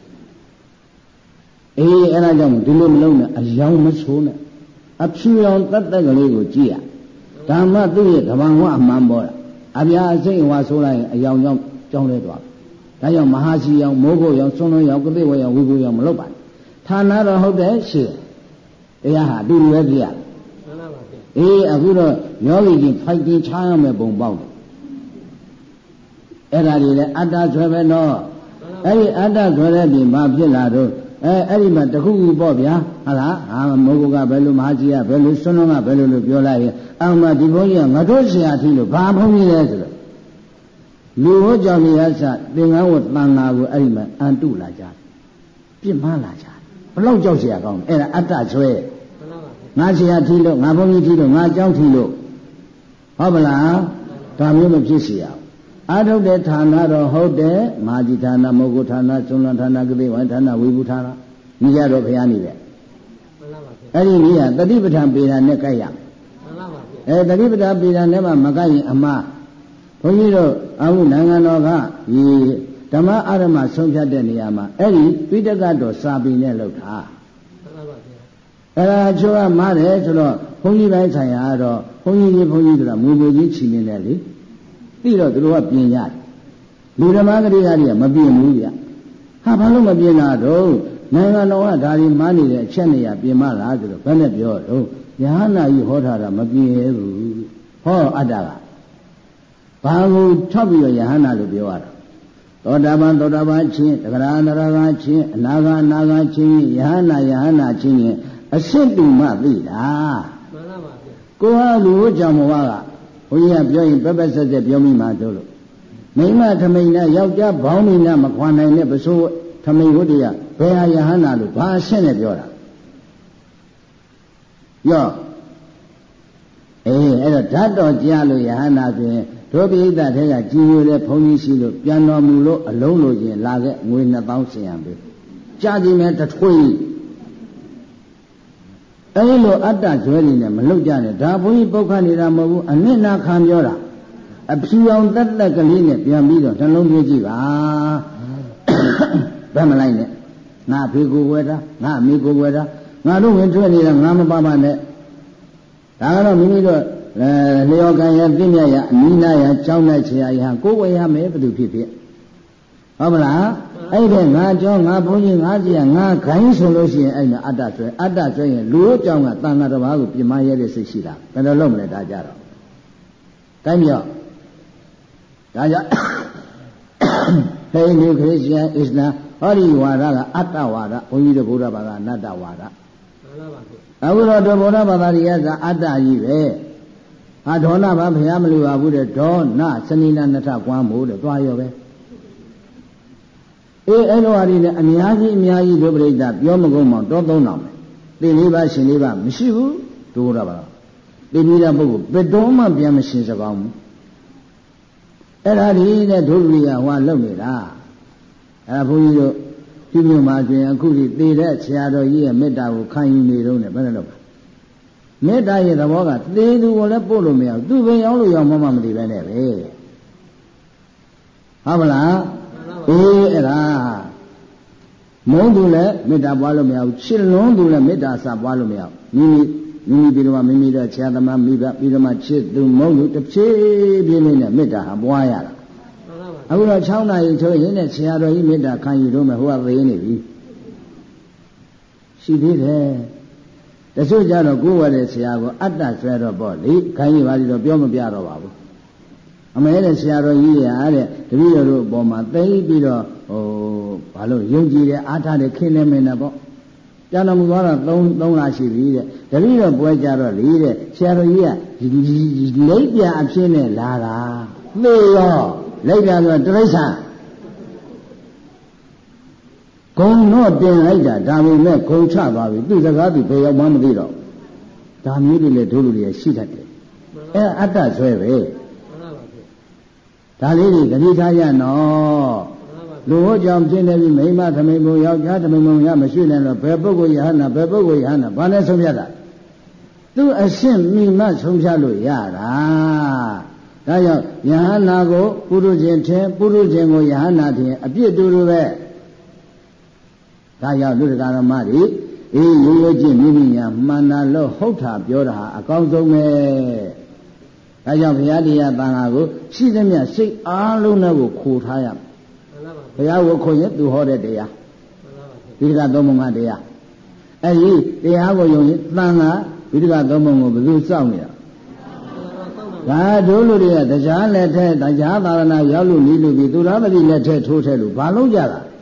အဲ့ဒါကြောင့်ဒီလိုမလုံးနဲ့အယောင်မဆိုးနဲ့အဖြူရောင်တတ်တက်ကလေးကိုကြည့်ရဓမ္မသူ့ရဲ့ဓမ္မဝအမှန်ပေါ်တာအပြာအစိမ့်ဝါဆိုးလိုက်ရင်အယောင်ကြောင့်ကြောင်းလဲသွားဒါကြောင့်မဟာကြီးရောင်မိုးကုတ်ရောင်စွန်းလုံးရောင်ကပိဝဲရောင်ဝိပုရောင်မလုပ်ပါနဲ့ဌာနတော့ဟုတ်တယ်ရှိတရားဟာအတူတူပဲပြရမှန်ပါပါအခုတော့ယောဂီကြီးဖိုက်တင်ချားရမယ်ပုံပေါက်တယ်အဲ့ဒါတွေလည်းအတ္တဆွဲပဲနော်အဲ့ဒီအတ္တဆွဲတဲ့ပြင်ဘာဖြစ်လာတော့အဲ့ဒီမှာတခုခုပေါ့ဗျာဟုတ်လားမိုးကုတ်ကဘယ်လိုမဟာကြီးကဘယ်လိုစွန်းလုံးကဘယ်လိုလို့ပြောလိုက်ရင်အောက်မှာဒီဘုန်းကြီးကငါတို့ဆရာထီးလို့ဘာဘုန်းကြီးလဲဆိုတော့လူဟောကြောင့်နေရစသင်္ကန်းဝတ်တန်လာကိုအဲ့ဒီမှာအန်တုလာကြပြစ်မှားလာကြဘလောက်ကြောက်เสียကောင်းအဲ့ဒါအတ္တဆွဲငါဆရာထီးလို့ငါဘုန်းကြီးထီးလို့ငါเจ้าထီးလို့ဟုတ်ပလားဒါမျိုးမဖြစ်เสียအာထုတ်တဲ့ဌာနတော့ဟုတ်တယ်မာဇီဌာနမုဂ္ဂဌာနသုလဌာနကတိဝဌာနဝိဘူဌာနညီရတော့ဘုရားနေပဲအဲ့ဒီညီရတတိပဋ္ဌာန်ပေဓာနဲ့ကြိုက်ရတတိပဋ္ဌာန်ပေဓာနဲ့မှမကြိုက်ရင်အမှားဘုန်းကြီးတို့အခုနိုင်ငံတော်ကဒီဓမ္မအာရမဆုံးဖြတ်တဲ့နေရာမှာအဲ့ဒီပိဋကတော်စာပေနဲ့လောက်တာအဲ့ဒါချိုးကမားတယ်ဆိုတော့ဘုန်းကြီးပိုင်းဆိုင်ရာတော့ဘုန်းကြီးဆိုတာမူမူကြီးချီနေတယ်လေသိတော့သူတို့ကပြင်ရတယ်လူဓမ္မဂရိယာတွေကမပြင်ဘူးဗျဟာဘာလို့မပြင်တာတော့နိုင်ငံတော်ကဒါဒီမားနေတဲ့အချက်နေရပြင်မလားဆိုတော့ဘယ်နဲ့ပြောတော့ယဟနာကြီးဟောထားတာမပြင်ဘူးဟောအတ္တကဘာကိုထောက်ပြီးတော့ယဟနာလို့ပြောရတာသောတာပန်ချင်းတဂရနရဂချင်းအနာဂချင်းယဟနာချင်းရင်အစစ်တူမှသိတာမှန်ပါပါဗျကိုဟာလူ့ကြောင့်ဘဝကဘုရားပြောရင်ပက်ပက်ဆက်ဆက်ပြောမိမှာတို့လို့မိမထမိန်နဲ့ယောက်ျားဘောင်းမိနဲ့မခွာနိုင်တဲ့ပစိုးထမိန်ဝတ္တရဘယ်ဟာယဟနာလို့ဘာအရှင်းနဲ့ပြောတာယောအဲ့တော့ဓာတ်တော်ကြားလို့ယဟနာဆိုရင်တို့ပိဋကထဲကကြည်ညိုတဲ့ဘုန်းကြီးရှိလို့ပြန်တော်မူလို့အလုံးလို့ချင်းလာခဲ့ငွေ2000ဆင်ရပေးကြားကြည့်မယ်တထွေးအဲ့လိုအတ္တဇွဲတွေနဲ့မလုတ်ကြနဲ့ဒါဘုန်းကြီးပုတ်ခတ်နေတာမဟုတ်ဘူးအနစ်နာခံပြောတာအဖြူအောင်တက်ကလေးနဲ့ပြန်ပြီးတော့နှလုံးသွင်းကြည့်ပါဘယ်မလိုက်နဲ့ငါဖေကိုဝဲတာငါအမေကိုဝဲတာငါတို့ဝင်ထွက်နေတာငါမပါပါနဲ့ဒါကတော့မိမိတို့လျော်ကံရပြည့်မြတ်ရအနိနာရကြောင်းတဲ့ခြေရဟကိုဝဲရမယ်ဘယ်သူဖြစ်ဖြစ်ဟုတ်မလားအဲ့ဒီငါကြောင်းငါဘုန်းကြီးငါကြီးငါခိုင်းဆိုလို့ရှိရင်အဲ့မှာအတ္တဆွဲရင်လူ့ကြောင်းကတန်ခါတစ်ပါးကိုပြမရဲတဲ့စိတ်ရှိတာဘယ်လိုလုပ်မလဲဒါကြတော့တိုင်းပြောဒါကြောင့်ဟိန္ဒူခရစ်ယာန်အစ္စလာမ်ဟောဒီဝါဒကအတ္တဝါဒဘုန်းကြီးတို့ဗုဒ္ဓဘာသာအနတ္တဝါဒအခုတော့ဗုဒ္ဓဘာသာတွေကအတ္တကြီးပဲဟာဒေါနဘာဘုရားမလူပါဘူးတဲ့ဒေါနစနိနာနထကွမ်းမို့တဲ့သွားရောပဲအဲ့လိုဟာတွေလည်းအများကြီးဒုပရိသပြောမကုန်မောင်တော့3000ပဲသင်လေးပါရှင်လေးပါမရှိဘူးဒုဗုဒ္ဓဘာသာသိပြီးတဲ့ပုဂ္ဂိုလ်ဘယ်တော့မှပြန်မရှင်စကောင်းဘူးအဲ့ဒါဒီနဲ့ဒုရိယဟွာလုံနေတာအဲ့ဒါဘုန်းကြီးတို့ဒီမြို့မှာတွင်အခုဒီသေတဲ့ဆရာတော်ကြီးရဲ့မေတ္တာကိုခံယူနေတော့နဲ့ဘယ်နဲ့လုပ်မေတ္တာရဲ့သဘောကသေသူကိုလည်းပို့လို့မရဘူးသူပင်ရောက်လို့ရောက်မှမသိပဲနဲ့ပဲဟုတ်မလားအဲ့ဒါမုန်းသူလည်းမေတ္တာပွားလို့မရဘူးချစ်လွန်းသူလည်းမေတ္တာစပွားလို့မရဘူးမိမိပြီးတော့မိမိတို့ဆရာသမားမိဘပြီးတော့မှချစ်သူမုန်းသူတစ်ဖြည်းဖြည်းလေးနဲ့မေတ္တာဟာပွားရတာအခုတော့6နာရီထိုးရင်းနဲ့ဆရာတော်ကြီးမေတ္တာခံယူတော့မှဟိုကသေးနေပြီရှိသေးတယ်တချို့ကြတော့ကိုယ်ဝဲတဲ့ဆရာကိုအတ္တဆွဲတော့ပေါ့လေခံယူပါလိတော့ပြောမပြတော့ပါဘူးအမေတဲ့ဆရာတော်ကြီးရတဲ့တပည့်တော်တို့အပေါ်မှာသိပြီးတော့ဘာလို့ယုံကြည်တယ်အားထားတယ်ခင်းနေမင်းနဲ့ပေါ့ကျန်တော်မူသွားတော့3လရှိပြီတဲ့တပည့်တော်ပွဲကြတော့လေတဲ့ဆရာတော်ကြီးကလိပ်ပြအဖြစ်နဲ့လာတာသိရောလိပ်ပြဆိုတိရစ္ဆာန်ဂုံတော့တင်လိုက်တာဒါပေမဲ့ဂုံချသွားပြီသူစကားသူဘယ်ရောက်မှမသိတော့ဒါမျိုးတွေလည်းတို့လူတွေရှိတတ်တယ်အဲအတ္တဆွဲပဲဒါလေးတွေတတိထားရနော်လူဟောကြောင့်ဖြစ်နေပြီမိမသမိန်ဘုံယောက်ျားသမိန်ဘုံရမရှိနဲ့တော့ဘယ်ပုဂ္ဂိုလ်ယဟနာဘယ်ပုဂ္ဂိုလ်ယဟနာဘာလဲဆုံးဖြတ်တာသူအရှင်းမိမဆုံးဖြတ်လို့ရတာဒါကြောင့်ယဟနာကိုပုရုရှင်ထင်ပုရုရှင်ကိုယဟနာထင်အပြစ်တူတူပဲဒါကြောင့်လူတကာဓမ္မတွေရိုးရိုးချင်းမိမိညာမှန်တာလို့ဟုတ်တာပြောတာဟာအကောင်းဆုံးပဲဒါကြောင့်ဘုရားတရားသံဃာကိုရှိသမျှစိတ်အားလုံးနဲ့ကိုခိုထားရမယ်ဘုရားကိုခိုရင်သူဟောတဲ့တရားဝိဒကသုံးပုံကတရားအဲ့ဒီတရားကိုယုံရင်သံဃာဝိဒကသုံးပုံကိုဘယ်သူစောင့်နေတာဒါတို့လူတွေကတရားလက်ထဲတရားသာသနာရောက်လို့နေလို့ပြီးသူတော်မတိလက်ထဲထိုးထဲလို့ဘာလို့ကြတာ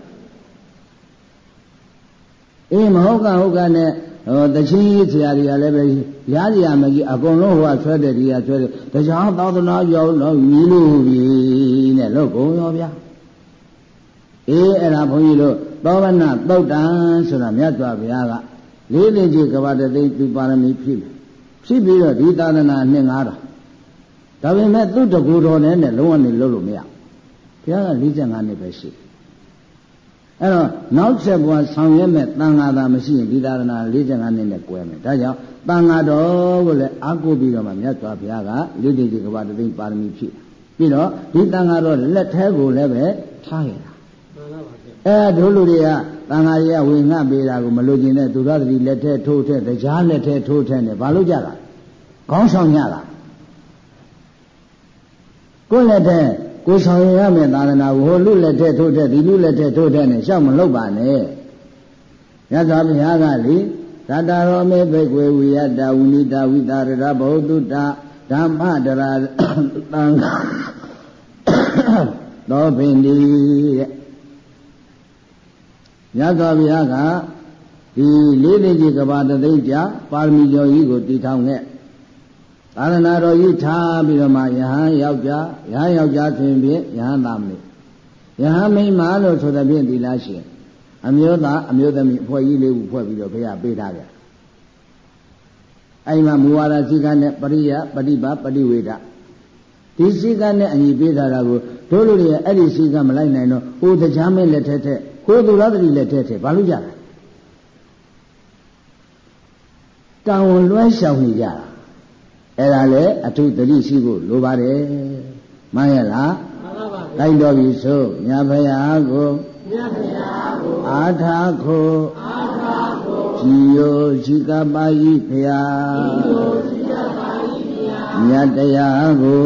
မဟုတ်ကနဲ့တချင်းဆရာတွေကလည်းပဲရားစရာမကြီးအကုန်လုံးဟိုကဆွဲတဲ့တရားဆွဲတဲ့တရားသာသနာရောက်တော့ညီလို့ပြီနဲ့လို့ကုန်ရောဗျာအဲ့ဒါဘုန်းကြီးတို့သောဗနသုတ်တံဆိုတာမြတ်စွာဘုရားကလေးလေးကြီးကဘာတသိသူပါရမီဖြည့်ပြီးတော့ဒီသာသနာနှစ်9000ဒါပေမဲ့သူ့တကူတော်နဲ့လုံးဝနေလို့မရဘုရားက45နှစ်ပဲရှိအဲ့တော့နောက်ဆက်ဘဝဆောင်ရွက်မဲ့တန်ဃာသာမရှိရင်ဒီသာသနာ45နှစ်နဲ့ကွဲမယ်ဒါကြောင့်တန်ဃာတော်ကိုလည်းအားကိုးပြီးတော့မှမြတ်စွာဘုရားကလေးလေးကြီးကဘာတသိပါရမီဖြည့်ပြီးတော့ဒီတန်ဃာတော်လက်ထဲကိုလည်းပဲထားရတာတို့လူတွေကတန်ဃာကြီးကဝေငှပေးတာကိုမလို့ကျင်တဲ့သူတော်တည်းလက်ထဲထိုးထဲတရားလက်ထဲထိုးထဲနဲ့ဘာလို့ကြတာခေါင်းဆောင်ညတာကိုယ်လက်ထဲကိုယ်ဆောင်ရမယ်သာသနာကိုဟိုလူလက်ထဲထိုးထဲဒီလူလက်ထဲထိုးထဲနဲ့ရှောက်မလုပ်ပါနဲ့မြတ်စွာဘုရားကလေသတ္တရောမေဘိကွေဝိယတဝိနိတဝိတာရဘௌတုတဓမ္မတရာသံဃာသောပင်ဒီတဲ့မြတ်စွာဘုရားကဒီလေးလေးကြီးကဘာတသိကြပါရမီကျော်ကြီးကိုတည်ထောင်ခဲ့သာသနာတော်ကြီးထားပြီးတော့မှယဟန်ယောက်ျားဆိုရင်ဖြင့်ယဟန်သားမလေးယဟန်မိန်းမလို့ဆိုတဲ့ဖြင့်ဒီလားရှိအမျိုးသားအမျိုးသမီးအဖွဲ့ကြီးလေးခုဖွဲ့ပြီးတော့ဘုရားပေးထားကြအဲ့မှာမူဝါဒစည်းကမ်းနဲ့ပရိယပฏิပါပฏิဝေဒဒီစည်းကမ်းနဲ့အညီပေးထားတာကိုတို့လူတွေအဲ့ဒီစည်းကမ်းမလိုက်နိုင်တော့ဟိုတရားမင်းလက်ထက်ကိုသူရသတိလက်ထဲဘာလို့ကြတာတန်ဝန်လွှဲရှောင်နေကြတာအဲ့ဒါလေအထုသတိရှိဖို့လိုပါတယ်မှန်ရဲ့လားမှန်ပါပါဘုရားတိုင်းတော်ပြီဆိုမြတ်ဖရာကိုအာထာခိုကြည်ယိုရှိကပါဤဖျားမြတ်တရားကို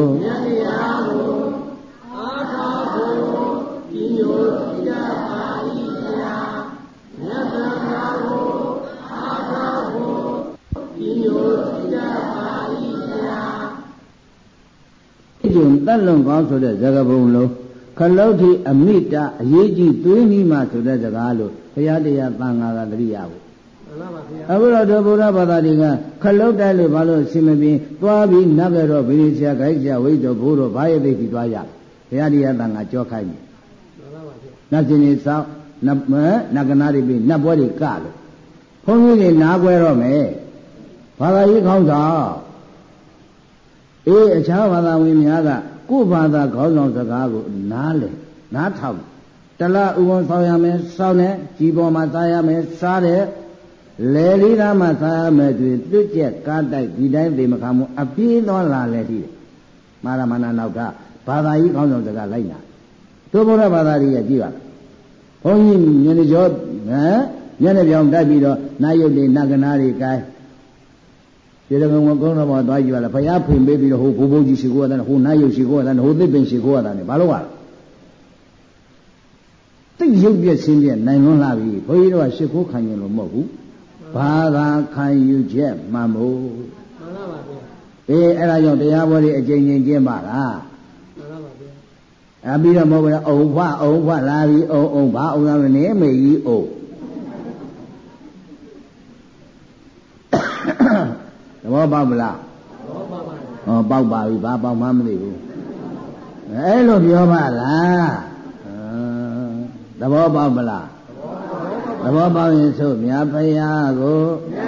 အာထာကိုကြည်ယိုရှိကပါဤဖျားမြတ်တရားကိုအာထာကိုကြည်ယိုရှိကပါဤဖျားဒီကျုံတက်လွန်ကောင်းဆိုတဲ့ဇဂဘုံလုံးခလုတ်ထိအမိတာအရေးကြီးသွေးနီးမှဆိုတဲ့စကားလို့ဘုရားတရားသံဃာကတရိယာဘူးအခုတော့ဒီဗုဒ္ဓဘာသာတွေကခလုတ်တိုက်လို့ဘာလို့အစင်မပြင်းသွားပြီးနတ်ကြတော့ဗိရိဆရာခိုက်ဆရာဝိဇ္ဇောဘိုးတော်ဘာရဲ့သိပြီးသွားရဘုရားတရားသံဃာကြောခိုင်းတယ်နတ်ရှင်ကြီးစောင်းနတ်ကနာတွေပြီးနတ်ပွဲတွေကလို့ဘုန်းကြီးတွေနားကွဲတော့မယ်ဘာသာရေးခေါင်းဆောင်အခြားဘာသာဝင်များကကိုယ်ဘာသာခေါင်းဆောင်စကားကိုနားထောင်တလဥပုံဆောင်ရမယ်စောင်းတယ်ကြီးပေါ်မှာစားရမယ်စားတယ်လေလီသားမှာစားရမယ်တွင်တွတ်ကျက်ကားတိုက်ဒီတိုင်းသေမခံမှုအပြေးသွားလာလေတည်းမာရမဏနောက်ကဘာသာကြီးခေါင်းဆောင်စကားလိုက်နာတို့ဘုရားဘာသာကြီးကကြည့်ပါဘုန်းကြီးမျက်နှာကျော်မျက်နှာပြောင်တိုက်ပြီးတော့နာယုတ်တွေနဂနာတွေကိုင်းဒီလိုမျိုးကုန်းတော်မှာသွားကြည့်ရလားဘုရားဖွင့်ပေးပြီးတော့ဟိုဘိုးကြီးရှိခိုးရတယ်ဟိုနာယုတ်ရှိခိုးရတယ်ဟိုသစ်ပင်ရှိခိုးရတယ်ဘာလို့ရလဲတိတ်ရုပ်ပြက်ဆင်းပြက်နိုင်လွန်းလာပြီဘုန်းကြီးတို့ကရှိခိုးခံရင်လို့မဟုတ်ဘူးဘာသာခံယူချက်မှန်မို့မှန်ပါပါဗျာအဲ့ဒါကြောင့်တရားပွဲတွေအကျဉ်းချင်းကျင်းပါလားမှန်ပါပါဗျာပြီးတော့မဟုတ်ဘူးအုံဖွလာပြီးအုံဘာအုံလာနေမေကြီးအုံသဘောပေါက်မလားသဘောပေါက်ပါဟောပေါက်ပါပြီဘာပေါက်မှမသိဘူးအဲ့လိုပြောပါလားသဘောပေါက်မလားသဘောပေါက်ရင်ဆိုမြတ်ဖရာကို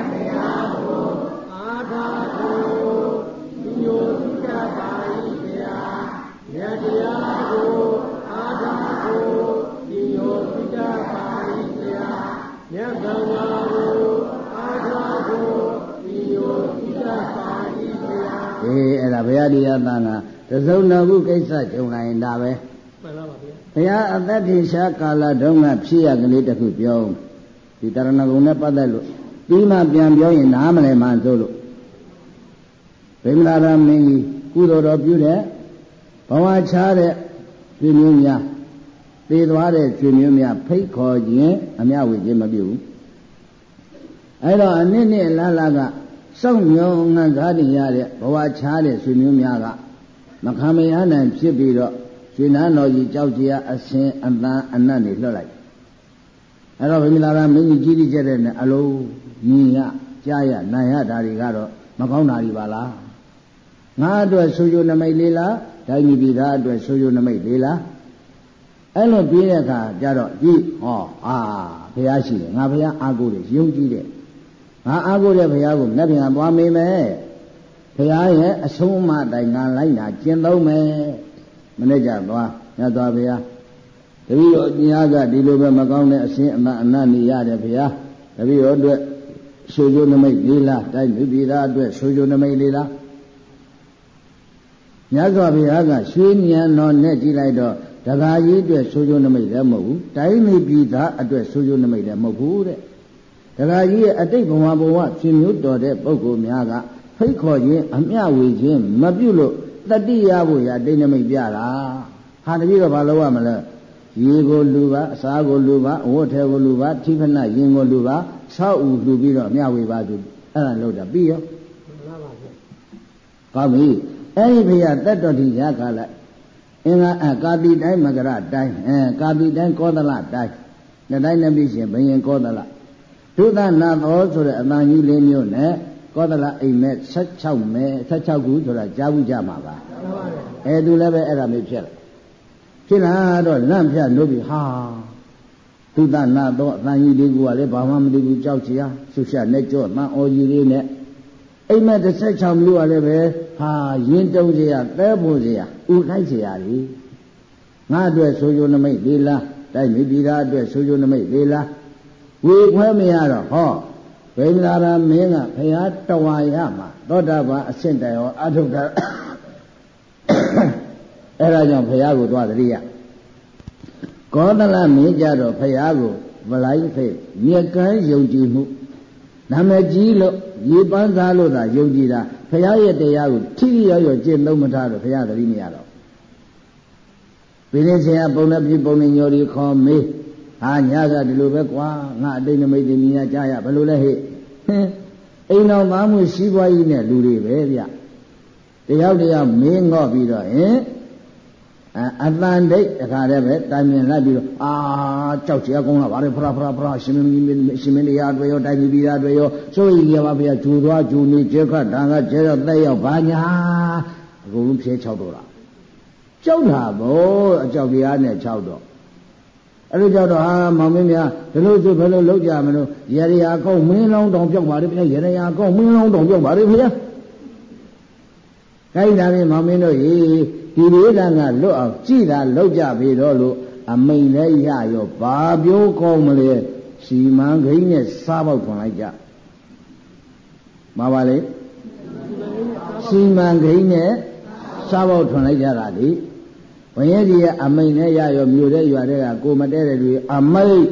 အာထာကိုညိုစိကပါဤဖရာမြတ်တရားကိုအာထာကိုညိုစိကပါဤဖရာမြတ်သံဃာကိုအာထာကိုညိုစိကပါဤဖရာအဲ့ဒါဘုရားတရားသံဃာတစုံတော်ခုကိစ္စကြုံလိုက်ရင်ဒါပဲမှန်ပါပါဗျာဘုရားအသက်ထေရှားကာလတုန်းကဖြစ်ရကလေးတစ်ခုပြောဒီတရဏဂုံနဲ့ပတ်သက်လို့ပြီးမှပြန်ပြောရင်နားမလည်မှန်းဆိုလို့ဗိမလာရမင်းကြီးကုသိုလ်တော်ပြုတဲ့ဘဝချားတဲ့ကျွေးမျိုးများသေသွားတဲ့ကျွေးမျိုးများဖိတ်ခေါ်ခြင်းအမြဝေခြင်းမပြုဘူးအဲ့တော့အနည်းနဲ့လာကစောင့်မျှော်ငန်းစားနေရတဲ့ဘဝချားတဲ့ကျွေးမျိုးများကမခံမရနိုင်ဖြစ်ပြီးတော့ရွှေနန်းတော်ကြီးကြောက်ကြအစင်အတန်အနတ်နေလွှတ်လိုက်အဲ့တော့ဗိမလာရမင်းကြီးကြီးကျက်တဲ့နဲ့အလုံးညီရကြားရနိုင်ရတာတွေကတော့မကောင်းတာတွေပါလားငါအတွက်ဆိုးကျိုးနမိတ်လေးလားဒိုင်းမိပြည်သားအတွက်ဆိုးကျိုးနမိတ်လေးလားအဲ့လိုပြီးတဲ့အခါကျတော့ကြည့်ဟောဘုရားရှိတယ်ငါဘုရားအားကိုးတယ်ယုံကြည်တယ်ငါအားကိုးတဲ့ဘုရားကိုလက်ပြန်သွားမေးမယ်ဘုရားရဲ့အဆုံးအမတိုင်ငါလိုက်နာကျင့်သုံးမယ်မနေ့ကသွားညသွားဘုရားတပည့်တော်ညာကဒီလိုပဲမကောင်းတဲ့အရှင်အမအနတ်နေရတယ်ဘုရားတပည့်တော်အတွက်ဆိုကြနမိတ်လေးလားတိုင်းလူပြည်သားအတွက်ဆိုကြနမိတ်လေးလားညစွာဘုရားကရွှေဉဏ်တော်နဲ့ကြည့်လိုက်တော့တခါကြီးအတွက်ဆိုကြနမိတ်လည်းမဟုတ်ဘူးတိုင်းလူပြည်သားအတွက်ဆိုကြနမိတ်လည်းမဟုတ်ဘူးတဲ့တခါကြီးရဲ့အတိတ်ဘဝဖြစ်မျိုးတော်တဲ့ပုဂ္ဂိုလ်များကဖိတ်ခေါ်ခြင်းအမျှဝေခြင်းမပြုလို့တတိယဖို့ရတိတ်နမိတ်ပြတာဟာတပည့်တော့ဘာလုပ်ရမလဲရေကိုလူပါအစာကိုလူပါအဝတ်ထဲကိုလူပါထိဖဏရင်ကိုလူပါဆောက်ဦးလူပြီးတော့မျှဝေပါသူအဲ့ဒါလုပ်တာပြီးရောမှန်ပါဗျာကောင်းပြီအဲ့ဒီဘုရားတက်တော်ဒီရခါလိုက်အင်္ဂါကာတိတိုင်းမကရတိုင်းကာတိတိုင်းကောသလတိုင်းနှစ်တိုင်းနဲ့ပြီးရှင်ဘယင်ကောသလဒုသနာသောဆိုတဲ့အတန်ကြီးလေးမျိုးနဲ့ကောသလအိမ်မဲ့16မဲ16ခုဆိုတာကြားဘူးကြမှာပါသူလည်းပဲအဲ့ဒါမျိုးဖြစ်လာဖြစ်လာတော့လန့်ဖြတ်လို့ပြီဟာဒုသနာသောအတန်ကြီးလေးကလည်းဘာမှမသိဘူးကြောက်ချရာဆုရှနဲ့ကြော့တန်အော်ကြီးလေးနဲ့အိမ်မဲ့16မျိုးကလည်းပဲဟာရင်တုံးစရာသဲဖို့စရာဥလိုက်စရာကြီးငါအတွက်ဆိုကြနမိတ်လေးလားတိုက်မိပြည်သားအတွက်ဆိုကြနမိတ်လေးလားဝေခွဲမရတော့ဟောဗိမလာရမင်းကဘုရားတဝါရမှာသောတာပန်အဆင့်တိုင်ရောအထုတ်တာအဲ့ဒါကြောင့်ဘုရားကိုသွားတရိယကောသလမင်းကြတော့ဘုရားကိုဗလိုက်ဖိတ်မြက်ကန်းယုံကြည်မှုနာမည်ကြီးလို့ရေပန်းစားလို့သာယုံကြည်တာဘုရားရဲ့တရားကိုထိထိရောက်ရောက်ကျင့်သုံးမထားတော့ဘုရားသတိမရတော့ဘိနေဆရာပုံနဲ့ပြပုံနဲ့ညော်ဒီခေါ်မေးဟာညာကဒီလိုပဲကွာငါအတိတ်နမိတ်တွေမြင်ရကြရဘယ်လိုလဲဟဲ့အိမ်တော်သားမှုရှိပွားကြီးနဲ့လူတွေပဲဗျတယောက်တယောက်မင်းငော့ပြီးတော့အတန်ဒိတ်တခါတည်းပဲတိုင်မြင်လိုက်ပြီးတော့ကြောက်ကြကုန်းလာပါတယ်ဖရာရှင်မင်းတရားတွေရောတိုင်ပြီးသားတွေရောစိုးရိမ်ကြပါဗျာဂျူသွားဂျူနေကျက်ခတ်တန်ကကျဲတော့တက်ရောက်ဘာညာအကုန်လုံးဖြဲချောက်တော့တာကြောက်တာဗောအကြောက်တရားနဲ့ချောက်တော့အဲ့လိုကြောက်တော့မောင်မင်းများဒီလိုဆိုဘယ်လိုလုပ်ကြမလို့ရရကောင်းမင်းလောင်းတောင်ပြောက်ပါလေဗျာရရကောင်းမင်းလောင်းတောင်ပြောက်ပါလေဗျာခိုင်းတာပဲမောင်မင်းတို့ရေဒီလေးကလွတ်အောင်ကြည်တာလောက်ကြပြီတော့လို့အမိန်လဲရရောဘာပြောကောင်းမလဲစီမံခိန်းနဲ့စားပေါက်ထွန်လိုက်ကြမှာပါလေစီမံကိန်းနဲ့စားပေါက်ထွန်လိုက်ကြတာလေဘုရားကြီးရဲ့အမိန်နဲ့ရရောမြို့တဲ့ရွာတဲ့ကကိုမတဲတဲ့လူအမိန်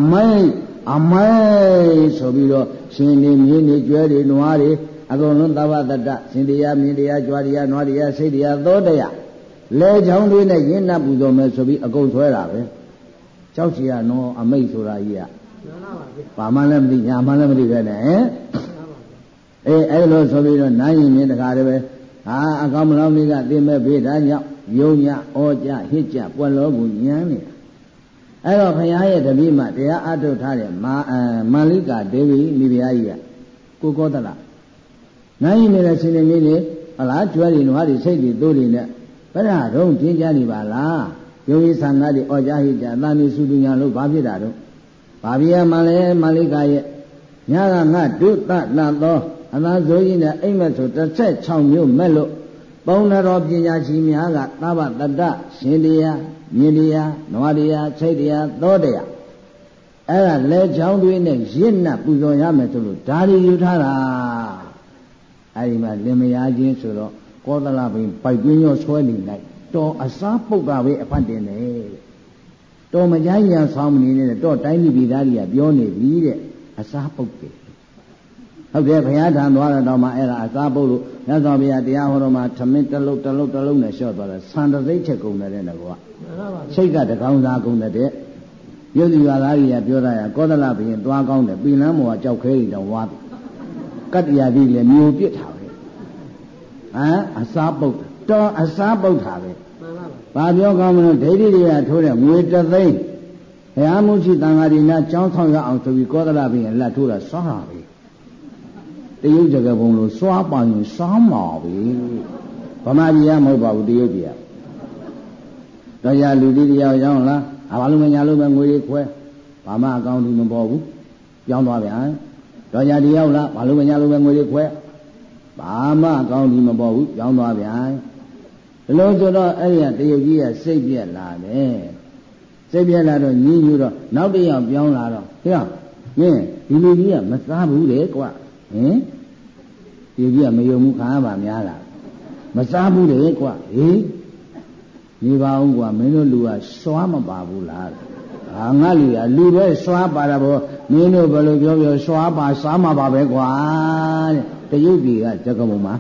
ဆိုပြီးတော့ရှင်နေမြင်းနေကျွဲတွေနွားတွေအကုန်လုံးသဘာဝတ္တရှင်တရားမြင်းတရားကြွားတရားနွားတရားစိတ်တရားသောတရားလဲချောင်းတွေနဲ့ရင်းနှပ်ပူဇော်မယ်ဆိုပြီးအကုန်ဆွဲတာပဲကြောက်စီရနော်အမိတ်ဆိုတာကြီးကဘာမှလည်းမသိညာမှလည်းမသိပဲနဲ့အဲ့လိုဆိုပြီးတော့နိုင်ရင်မြင်တခါတည်းပဲအကောင်မလောင်းလေးကသင်မဲ့ဘေးဒါကြောင့်ယုံညဩကြဟစ်ကြပွက်လောဘူးညမ်းနေတာအဲ့တော့ဘုရားရဲ့တပည့်မှာတရားအထုတ်ထားတဲ့မန္လိကာဒေဝီမိဖုရားကြီးကကိုကောသလနိုင်ရင်လည်းရှင်နေနေဟလားကျွဲတွေနွားတွေစိတ်တွေတိုးတွေနဲ့ဘယ်ဟာတော့ကျင်းကြနေပါလားယုံကြီးဆန္ဒတွေဩကြဟိကြအတန်ဒီစုသူညာလို့ဘာဖြစ်တာတော့ဘာပြရမှလဲမန္လိကာရဲ့ညကငါဒုသနသောအသာဆိုရင်လည်းအိမ်မက်ဆို16မျိုးမဲ့လို့ပုံတော်ပညာရှိများကသဗ္ဗတတ္တရှင်တရားမြင်တရားနွားတရားစိတ်တရားသောတရားအဲ့ဒါလဲချောင်းသွေးနဲ့ရင့်နှပ်ပူဇော်ရမယ်ဆိုလို့ဒါတွေယူထားတာအဲ့ဒီမှာလင်မယားချင်းဆိုတော့ကောသလပင်ပိုက်တွင်းရောဆွဲနေလိုက်တော်အစားပုတ်တာပဲအဖတ်တင်တယ်တော်မကြိုင်းရန်ဆောင်းမနေနဲ့တော့တိုင်းပြည်သားကြီးကပြောနေပြီတဲ့အစားပုတ်တယ်ဟုတ်တယ်ဘုရားထံသွားတော့မှအဲ့ဒါအစားပုတ်လို့မြတ်စွာဘုရားတရားဟောတော်မှာထမင်းတစ်လုံးနဲ့လျှော့သွားတယ်ဆန်တစ်သိပ်ချက်ကုန်တယ်တဲ့ကွာစိတ်ကတကောင်းစားကုန်တဲ့ရုပ်ဒီရွာသားကြီးကပြောတာကောသလဘုရင်သွားကောင်းတယ်ပြည်လမ်းပေါ်ကကြောက်ခဲကြီးတောင်ဝါပြီကတ္တရာကြီးလည်းမျိုးပြစ်ထားပဲအစားပုတ်တော်အစားပုတ်တာပဲဘာပြောကောင်းမလို့ဒိဋ္ဌိတွေကထိုးတဲ့ငွေတစ်သိန်းဘုရားမှုရှိတန်ဃာဒီနာကျောင်းဆောင်ရအောင်ဆိုပြီးကောသလဘုရင်လက်ထိုးတာစောတာပဲတရုတ်ကြကဘုံလို့စွားပါရင်စားမှာပဲဗမာပြည်ကမဟုတ်ပါဘူးတရုတ်ပြည်ကတော့ရလူတီတရားရောက်လားဘာလို့မညာလို့ပဲငွေတွေခွဲဘာမှအကောင်းကြီးမပေါ်ဘူးပြောင်းသွားပြန်တော့ရတီရောက်လားဘာလို့မညာလို့ပဲငွေတွေခွဲဘာမှအကောင်းကြီးမပေါ်ဘူးပြောင်းသွားပြန်ဒီလိုဆိုတော့အဲ့ဒီတရုတ်ကြီးကစိတ်ပြက်လာတယ်စိတ်ပြက်လာတော့ညှင်းညူတော့နောက်တစ်ယောက်ပြောင်းလာတော့ဟဲ့မင်းဒီလူကြီးကမစားဘူးလေကွာဒီကြီးကမယုံဘူးခံရပါများလားမစားဘူးလေကွာနေပါအောင်ကွာမင်းတို့လူကစွားမပါဘူးလားငါလူကလူပဲစွားပါတာဗောမင်းတို့ဘယ်လိုပြောစွားပါစားမှာပါပဲကွာတဲ့တရုတ်ပြည်ကဇကမုံမှာ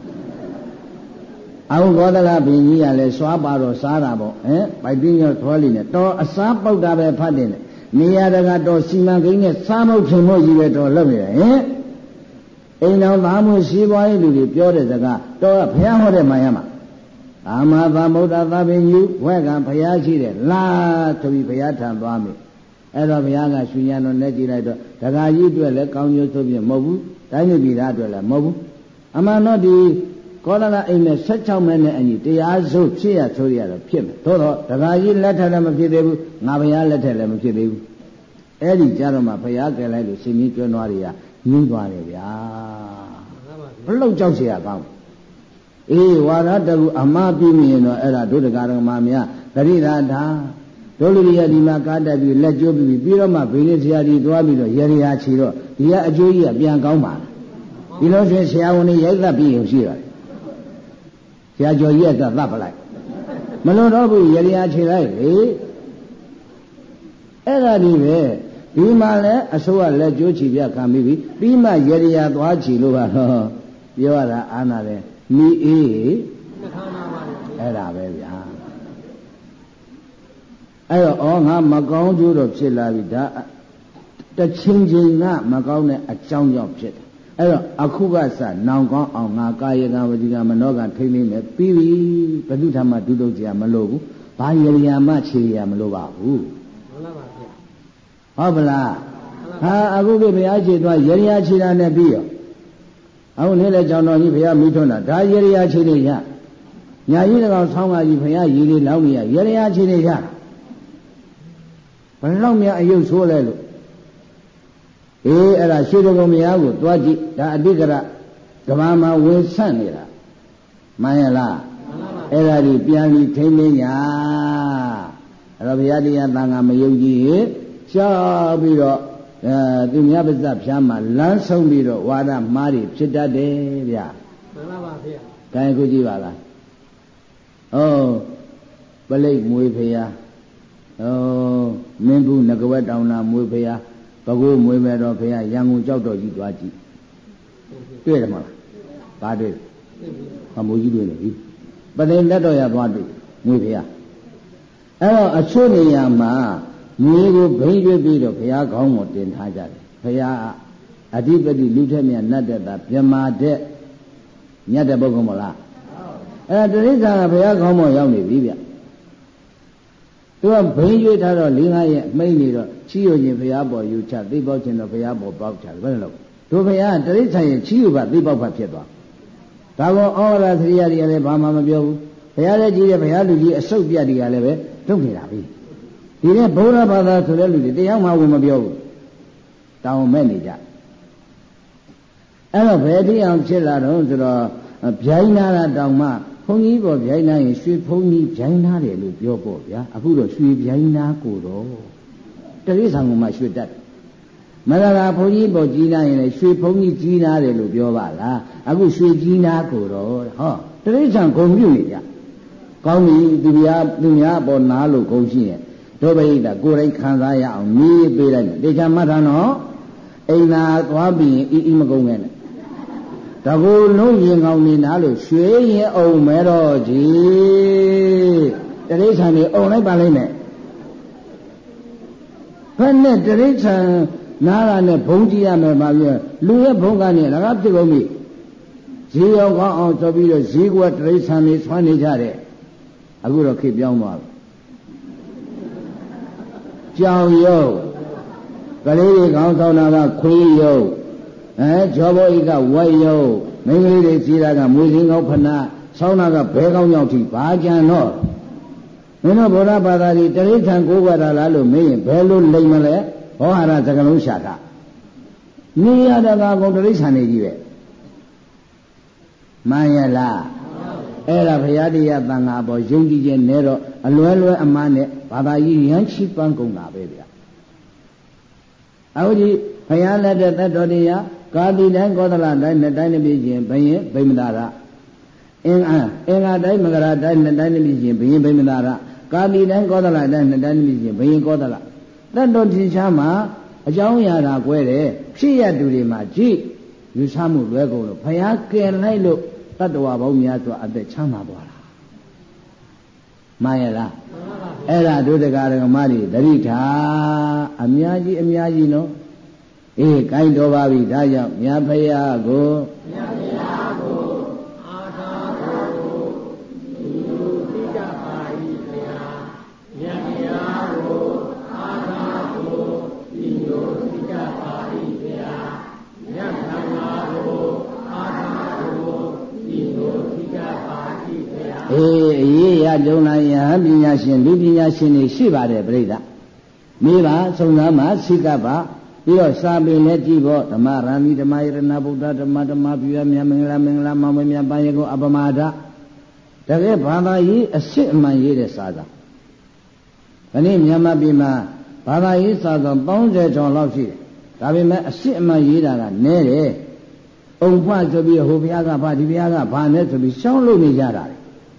အခုကောသလဘုရင်ကြီးကလည်းစွားပါတော့စားတာဗောပိုက်တင်းရောထွားလိနဲ့တော်အစားပုတ်တာပဲဖတ်တယ်နေရာတကာတော်စီမံကိန်းနဲ့စားမုတ်ခင်မို့ကြီးပဲတော်လုပ်နေတယ်အိမ်တော်သားမှုရှိပွားရေးလူတွေပြောတဲ့စကားတော့ဘုရားဟောတဲ့မှန်ရမှာအာမသာမုဒ္ဒသဗ္ဗညုဘွဲကဘုရားရှိတယ်လာဆိုပြီးဘုရားထံသွားမယ်အဲ့တော့ဘုရားကရွှေညာတော်နဲ့ကြည့်လိုက်တော့ဒကာကြီးအတွက်လည်းကောင်းကျိုးဆိုပြမဟုတ်ဘူးတိုင်းပြည်သားအတွက်လည်းမဟုတ်ဘူးအမှန်တော့ဒီကောသလအိမ်နဲ့16မဲနဲ့အညီတရားစုဖြစ်ရဆိုရတော့ဖြစ်မယ်သို့တော့ဒကာကြီးလက်ထက်လည်းမဖြစ်သေးဘူးငါဘုရားလက်ထက်လည်းမဖြစ်သေးဘူးအဲ့ဒီကြတော့မှဘုရားကယ်လိုက်လို့ရှင်ကြီးကျွန်းသွားတွေကညှင်းသွားတယ်ဗျာဘလို့ကြောက်เสียကောင်းဝါရတကူအမှားပြင်းမြင်တော့အဲ့ဒါဒုဒကာရမများဂရိရာဓာဒုလူရိယဒီမှာကားတက်ပြီးလက်ကျိုးပြီးတော့မှဘိနေဆရာကြီးသွားပြီးတော့ရေရာချီတော့ဒီကအကျိုးကြီးကပြန်ကောင်းပါလားဒီလိုဆိုဆရာဝန်ကြီးရိုက်သတ်ပြီးရင်ရှိရတယ်ဆရာကျော်ကြီးကသတ်ပလိုက်မလွန်တော့ဘူးရေရာချီလိုက်လေအဲ့ဒါဒီပဲဒီမှာလည်းအစိုးရလက်ကျိုးချီပြခံပြီးပြီးမှရေရသွားချီလို့ကတော့ပြောရတာအာနာတယ်မိအေးအဲ့ဒါပဲဗျာအဲ့တော့ငါမကောင်းကျိုးတော့ဖြစ်လာပြီဒါတချင်းချင်းကမကောင်းတဲ့အကြောင်းကြောင့်ဖြစ်တယ်အဲ့တော့အခုကစနောင်ကောင်းအောင်ငါကာယကံဝစီကံမနောကံထိမ့်နေမယ်ပြီးပြီဘုဒ္ဓဓမ္မဒုဒုကြမလို့ဘူးဘာရေရမှခြေရမလို့ပါဘူးမှန်ပါပါဗျာဟုတ်ပလားဟာအခုကဘုရားခြေသွားရေရခြေတာနဲ့ပြီးရောအခုနေ့လေကြောင်တော်ကြီးဘုရားမိထွန်းတာဒါရေရခြေနေရညာကြီးတကောင်ဆောင်းပါကြီးဘုရားရေလေးလောင်းနေရရေရခြေနေရဘယ်လောက်များအယုတ်ဆိုးလဲလို့အဲ့ဒါရွှေတော်ကောင်မယားကိုတွားကြည့်ဒါအတိကရကဘာမှာဝင်ဆန့်နေတာမှန်ရလားအဲ့ဒါဒီပြန်ပြီးထိမ့်မင်းညာအဲ့တော့ဘုရားတရားသံဃာမယုံကြည်ရှားပြီးတော့သူများပါဇက်ဖြားမှာလမ်းဆုံးပြီးတော့ဝါဒမှားတွေဖြစ်တတ်တယ်ဗျာမှန်ပါပါဗျာဒါကိုကြည့်ပါလားပလိတ်မွေဖရာမင်းဘူးငကဝက်တောင်နာမွေဖရာဘကိုးမွေမဲ့တော်ဖရာရန်ကုန်ကြောက်တော်ကြီးသွားကြည့်တွေ့တယ်မလားဘာတွေ့အမိုးကြီးတွေ့နေပြီပသိမ်လက်တော်ရသွားတွေ့မွေဖရာအဲ့တော့အချို့နေရာမှာမြေကိုဘိန်းရွေးပြီးတော့ဘုရားကောင်းကိုတင်ထားကြတယ်ဘုရားအဓိပတိလူထက်မြတ်နတ်တဲ့တာမြမာတဲ့မြတ်တဲ့ပုဂ္ဂိုလ်မလားအဲ့ဒါတိရစ္ဆာန်ကဘုရားကောင်းမောရောက်နေပြီဗျသူကဘိန်းရွေးထားတော့၄-၅ရက်မိတ်နေတော့ချီးရခြင်းဘုရားပေါ်ယူချသိပေါက်ခြင်းတော့ဘုရားပေါ်ပေါက်ချဘယ်လိုတို့ဘုရားတိရစ္ဆာန်ရဲ့ချီးရပါသိပေါက်ဖတ်ဖြစ်သွားဒါကောဩဝါဒသရိယာတွေကလည်းဘာမှမပြောဘူးဘုရားလည်းကြီးတယ်ဘုရားလူကြီးအစုပ်ပြတ်တွေကလည်းပဲတုံ့နေတာပြီဒီနေ့ဗုဒ္ဓဘာသာဆိုတဲ့လူတွေတရားမှဝင်မပြောဘူးတောင်းမဲ့နေကြအဲ့တော့ဘယ်တိအောင်ဖြစ်လာတော့ဆိုတော့ဗျိုင်းနာတာတောင်မှဘုန်းကြီးပေါ်ဗျိုင်းနာရင်ရွှေဘုန်းကြီးဗျိုင်းနာတယ်လို့ပြောပေါ့ဗျာအခုတော့ရွှေဗျိုင်းနာကိုတော့တတိဆောင်ကမှရွှေတတ်မရတာဘုန်းကြီးပေါ်ကြီးနာရင်လည်းရွှေဘုန်းကြီးကြီးနာတယ်လို့ပြောပါလားအခုရွှေကြီးနာကိုတော့ဟောတတိဆောင်ဂုံပြုနေကြကောင်းပြီသူများပေါ်နာလို့ဂုံရှိရင်တို့ပိဋကကိုယ်တိုင်ခံစားရအောင်နေပေးလိုက်တယ်တေချာမှတ်ထားနော်အိမ်သာသွားပြီးရင်အီမကုန်းခဲ့နဲ့တကူလုံးရင်ကောင်းနေနာလို့ရွှေရင်အောင်မဲတော့ကြီးတရိစ္ဆာန်နေအောင်လိုက်ပါလိမ့်မယ်ဘယ်နဲ့တရိစ္ဆာန်နားရနဲ့ဘုံကြည့်ရမယ်ပါပြလူရဲ့ဘုံကနေလည်းကဖြစ်ကုန်ပြီဈေးရောက်ကောင်းအောင်ဆိုပြီးတော့ဈေးကွက်တရိစ္ဆာန်နေဆွမ်းနေကြတယ်အခုတော့ခေတ်ပြောင်းသွားပြီကြောင်ရုပ်ကလေးတွေခေါင်းဆောင်တာကခွေးရုပ်ဂျောဘောဤကဝက်ရုပ်မိန်းကလေးတွေစီးတာကမွေစင်းကောင်းဖနာဆောင်းတာကဘဲကောင်းကြောင့်ထိဘာကြံတော့မင်းတို့ဗုဒ္ဓဘာသာကြီးတရိစ္ဆာန်ကိုးကွယ်တာလားလို့မေးရင်ဘယ်လိုလိမ့်မလဲဟောဟာရစကလုံးရှာတာနေရတဲ့ကောင်တရိစ္ဆာန်နေကြီးပဲမှန်ရလားအဲ့ဒါဘုရားတရားသံဃာပေါ်ယုံကြည်ခြင်းနဲ့တော့အလွယ်လွယ်အမှန်နဲ့ဘာသာကြီးရမ်းချီးပန်းကုန်တာပဲဗျာအခုဒီဘုရားလက်တဲ့တတ်တော်တရားကာတိတိုင်းကောသလတိုင်းနှစ်တိုင်းပြည့်ခြင်းဘယင်ဗိမသာရအင်္ဂါတိုင်းမကရာတိုင်းနှစ်တိုင်းပြည့်ခြင်းဘယင်ဗိမသာရကာတိတိုင်းကောသလတိုင်းနှစ်တိုင်းပြည့်ခြင်းဘယင်ကောသလတတ်တော်ထင်ရှားမှာအကြောင်းအရာတာကွဲတယ်ဖြစ်ရတူတွေမှာကြည့်ယူဆမှုလွဲကုန်လို့ဘုရားကယ်လိုက်လို့တတ္တဝါပေါင်းများစွာအသက်ချမ်းသာသွားတာမှန်ရလားအဲ့ဒါတို့တရားဓမ္မတွေတတိထားအများကြီးနော်အေးကိုင်းတော်ပါပြီဒါကြောင့်မြတ်ဖရာကိုအာသာကိုဒီလိုသိကြပါ၏ဖရာမြတ်ဖရာကိုအာသာကိုဒီလိုသိကြပါ၏ဖရာမြတ်သံဃာကိုအာသာကိုဒီလိုသိကြပါ၏ဖရာအေးအရေးရကြုံလာယဟန်ပညာရှင်လူပညာရှင်တွေရှိပါတယ်ပြိဿမိဘစုံစမ်းမှာစိကပ်ပါပြီးတော့စာပေနဲ့ကြည့်ဖို့ဓမ္မရဏီဓမ္မယရဏဗုဒ္ဓဓမ္မပြည့်မြတ်မင်္ဂလာမောင်မြတ်ပန်းရကိုအပမာဒတကယ်ဘာသာရေးအစစ်အမှန်ရေးတဲ့စာသာခဏမြန်မာပြည်မှာဘာသာရေးစာသော30ကျော်လောက်ရှိတယ်ဒါပေမဲ့အစစ်အမှန်ရေးတာကနည်းတယ်အုံဖဆိုပြီးဟိုဘုရားကဘာဒီဘုရားကဘာနဲ့ဆိုပြီးရှောင်းလို့နေကြတာလေဟိန္ဒူရဲ့အငွေ့အသက်မကင်းနိုင်ဘူးဘုရား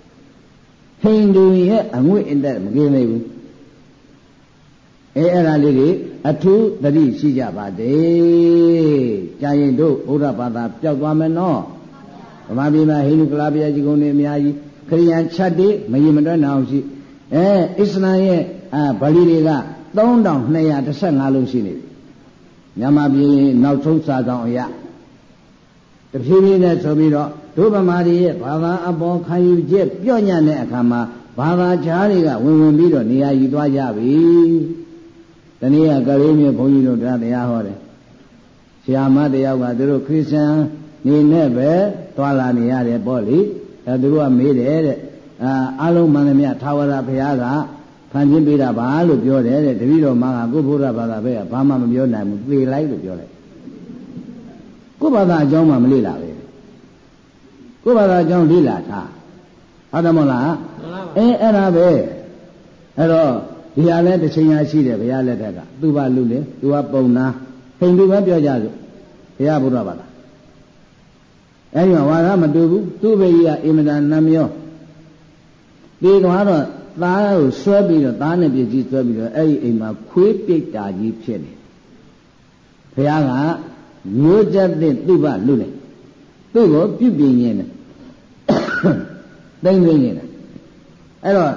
အဲ့ဒါလေးတွေအထူးသတိရှိကြပါသေးကြာရင်တို့ဘုရားဘာသာပျောက်သွားမယ်နော်ဗမာပြည်မှာဟိန္ဒူကလာဘုရားကြီးကုန်းတွေအများကြီးခရိယန်ချက်တွေမရင်မတွက်နိုင်အောင်ရှိအစ္စလာမ်ရဲ့ဗလီတွေက3215လုံးရှိနေပြီမြန်မာပြည်နောက်ဆုံးစာဆောင်အရာတဖြည်းဖြည်းနဲ့ဆိုပြီးတော့ဒုဗမာတွေရဲ့ဘာသာအပေါ်ခံယူချက်ပြော့ညံ့တဲ့အခါမှာဘာသာကြားတွေကဝင်ပြီးတော့နေရာယူသွားကြပြီတနည်းကလေးမျိုးဘုန်းကြီးတို့တရားဟောတယ်ဆရာမတယောက်ကသူတို့ခရစ်ယာန်နေနဲ့ပဲသွားလာနေရတယ်ပေါ့လေသူတို့ကမေးတယ်တဲ့အလုံးမှန်သမျှသာဝရဘုရားကဖန်ဆင်းပေးတာပါလို့ပြောတယ်တပည့်တော်မကကိုဘုရားဘာသာပဲဘာမှမပြောနိုင်ဘူးသေလိုက်လို့ပြောလိုက်ကိုဘာသာအကြောင်းမှမလေ့လာပဲကိုဘာသာအကြောင်းလေ့လာထားဟုတ်တယ်မဟုတ်လားအဲ့ဒါပဲအဲ့တော့ဒီဟာလဲတစ်ချိန်ရရှိတယ်ဘုရားလက်ထက်ကသူ့ဘာလူလေသူကပုံနာဟိန္ဒူပဲပြောကြစို့ဘုရားဘုရားဘာသာအဲ့ဒီမှာဝါဒမတူဘူးသူ့ဘေကြီးကအင်မတန်နှမျောဒီတော့သားကိုဆွဲပြီးတော့သားနဲ့ပြည့်ကြီးဆွဲပြီးတော့အဲ့ဒီအိမ်မှာခွေးပိတ်တာကြီးဖြစ်နေဘုရားကမျိုးချက်တဲ့သူ့ဘာလူလေသူ့ကိုပြုပြင်နေတယ်သိမ့်နေတယ်အဲ့တော့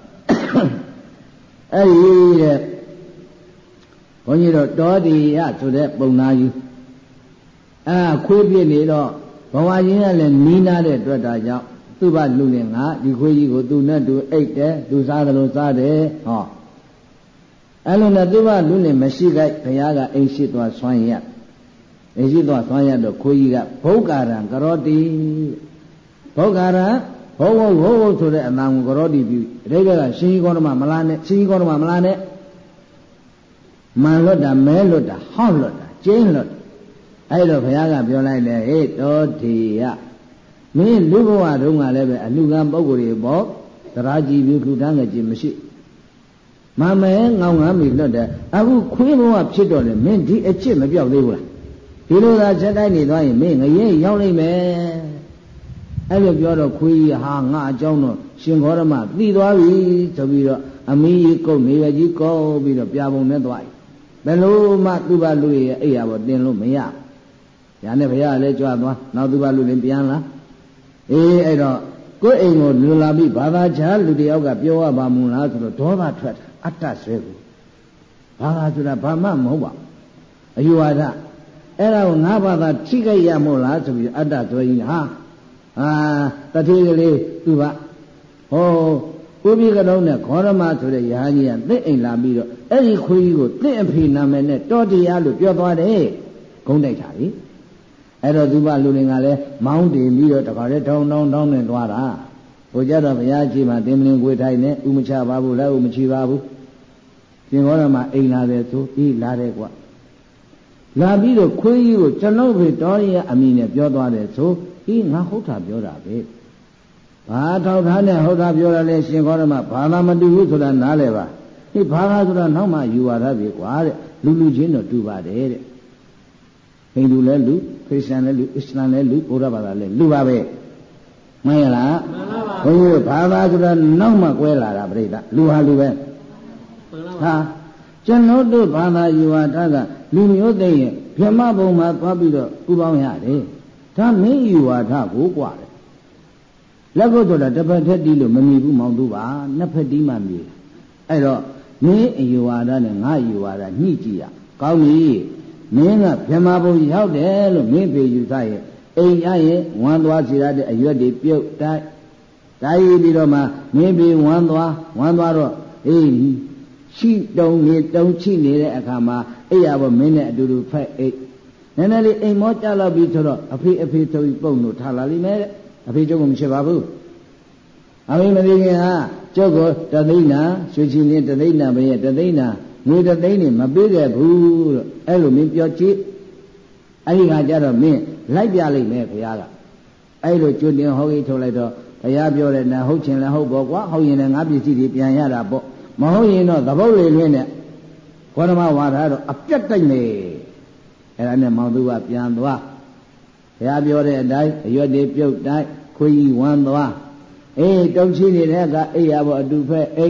အဲ့ဒီတဲ့ဘုန်းကြီးတို့တောတိယဆိုတဲ့ပုံနာကြီးခွေးပြစ်နေတော့ဘဝကြီးကလည်းနီးနာတဲ့အတွက်ဒါကြောင့်သူ့ဘာလူနဲ့ငါဒီခွေးကြီးကိုသူနဲ့သူအိတ်တယ်သူစားတယ်လို့စားတယ်ဟောအဲ့လိုနဲ့သူ့ဘာလူနဲ့မရှိခိုက်ဘုရားကအိမ်ရှိသွားဆွမ်းရအိမ်ရှိသွားဆွမ်းရတော့ခွေးကြီးကဘုက္ကာရံကရောတိဘုက္ကာရံဟောဆိုတဲ့အနာကိုကရောတိပြုအတိတ်ကရှင်ကြီးကောဓမမလားနဲ့ရှင်ကြီးကောဓမမလားနဲ့မန်လွတ်တာမဲလွတ်တာဟောက်လွတ်တာကျင်းလွတ်အဲ့တော့ဘုရားကပြောလိုက်တယ်ဟေ့တောထေယမင်းလူဘဝတုန်းကလည်းပဲအလူကံပုဂ္ဂိုလ်တွေပေါ့တရားကြည်ပြီးလူတန်းငယ်ကြီးမရှိမမဲငောင်းငမ်းပြီးလွတ်တယ်အခုခွေးဘဝဖြစ်တော့လေမင်းဒီအချစ်မပြောက်သေးဘူးလားဒီလိုသာချက်တိုင်းနေသွားရင်မင်းငရဲရောက်နိုင်မယ်အဲ့လိုပြောတော့ခွေးကြီးဟာငါအကြောင်းတော့ရှင်ဂေါရမသိသွားပြီဆိုပြီးတော့အမီးကြီးကုတ်နေရကြီးကောက်ပြီးတော့ပြာပုံနဲ့သွားပြီဘယ်လိုမှသူ့ဘာလူရဲ့အိယာပေါ်တင်လို့မရညာနဲ့ဘုရားလည်းကြွသွားနောက်သူ့ဘာလူလည်းပြန်လာအဲ့တော့ကိုယ်အိမ်ကိုလူလာပြီးဘာသာချာလူတယောက်ကပြောရပါမလားဆိုတော့ဒေါသထွက်တာအတ္တဆွဲကိုဘာသာဆိုတာဘာမှမဟုတ်ပါအယူဝါဒအဲ့ဒါကိုငါဘာသာထိခိုက်ရမို့လားဆိုပြီးအတ္တဆွဲကြီးဟာတတိကလေးသူကကိုပြီးကတော့နဲ့ခောရမဆိုတဲ့ယာကြီးကသစ်အိမ်လာပြီးတော့အဲ့ဒီခွေးကြီးကိုသစ်အဖေနာမည်နဲ့တောတရားလို့ပြောသွားတယ်ဂုံးတိုက်တာလေအဲ့တော့သူ့ဘလူလင်ကလည်းမောင်းတင်ပြီးတော့တခါလေတောင်းနဲ့သွားတာဟိုကြတော့ဘုရားကြီးမှာတင်မလင်ကိုထိုင်နေဥမချပါဘူးလည်းဥမချီပါဘူးရှင်ခောရမအိမ်လာတယ်ဆိုပြီးလာတယ်ကွာလာပြီးတော့ခွေးကြီးကိုကျွန်ုပ်ဖေတော်ရအမိနဲ့ပြောသွားတယ်ဆိုငါဟုတ်တာပြောတာပဲဘာထောက်ထားနဲ့ဟုတ်တာပြောရလဲရှင်ခောရမဘာသာမတူဘူးဆိုတာနားလဲပါဘာသာဆိုတာနောက်မှယူဝါဒပြီကွာတဲ့လူချင်းတော့တူပါတယ်တဲ့ဟိန္ဒူလည်းလူခရစ်ယာန်လည်းလူအစ္စလာမ်လည်းလူဘုရားဘာသာလည်းလူပါပဲမှန်ရလားမှန်ပါပါဘုန်းကြီးဘာသာဆိုတာနောက်မှကွဲလာတာပြိဿလူဟာလူပဲဟာကျွန်တော်တို့ဘာသာယူဝါဒကလူမျိုးသိရင်ဗြဟ္မဘုံမှာသွားပြီးတော့ဥပေါင်းရတယ်ဒါမင်းယူဝါဒကိုกว่าတယ်လက်ကုတ်ဆိုတာတစ်ဖက်ထက်တီးလို့မမြည်ဘူးမောင်တို့ပါနှစ်ဖက်တီးမှမြည်အဲ့တော့မင်းအယူဝါဒနဲ့ငါယူဝါဒညှိကြည့်ရကောင်းပြီမင်းကဗြဟ္မာဘုံရောက်တယ်လို့မင်းပြေယူသားရဲ့အိမ်ရရဲ့ဝမ်းသွားစီရတဲ့အရွက်တွေပြုတ်တိုက်ပြီးတော့မှမင်းပြေဝမ်းသွားတော့ရှိတုံချိနေတဲ့အခါမှာအိယာဘောမင်းနဲ့အတူတူဖက်အိတ်နည်းနည်းလေးအိမ်မောကြလောက်ပြီးဆိုတော့အဖေဆိုပြီးပုံလို့ထားလာလိမ့်မယ်တဲ့အဖေကျုပ်ကမရှိပါဘူးအမေမသိခင်ဟာကျုပ်ကိုတသိန်းနာရွှေချီလင်းတသိန်းနာပဲရဲ့တသိန်းနာငွေတသိန်းနေမပေးခဲ့ဘူးလို့အဲ့လိုမင်းပြောကြည့်အဲ့ဒီခါကျတော့မင်းလိုက်ပြလိုက်မယ်ဘုရားကအဲ့လိုကျွတင်ဟောကြီးထုတ်လိုက်တော့ဘုရားပြောတယ်နာဟုတ်ချင်လည်းဟုတ်ပေါ့ကွာဟုတ်ရင်လည်းငါပစ္စည်းတွေပြန်ရတာပေါ့မဟုတ်ရင်တော့သဘုတ်လေလွင်းနဲ့ဘောဓမဝါဒတော့အပြတ်တိုက်နေအဲ့ဒါနဲ့မောင်သူကပြန်သွားဘုရားပြောတဲ့အတိုင်းအရွက်တွေပြုတ်တိုက်ခွေးကြီးဝမ်းသွားတုံချီနေတဲ့ကအိယာဘောအတူဖက်အိ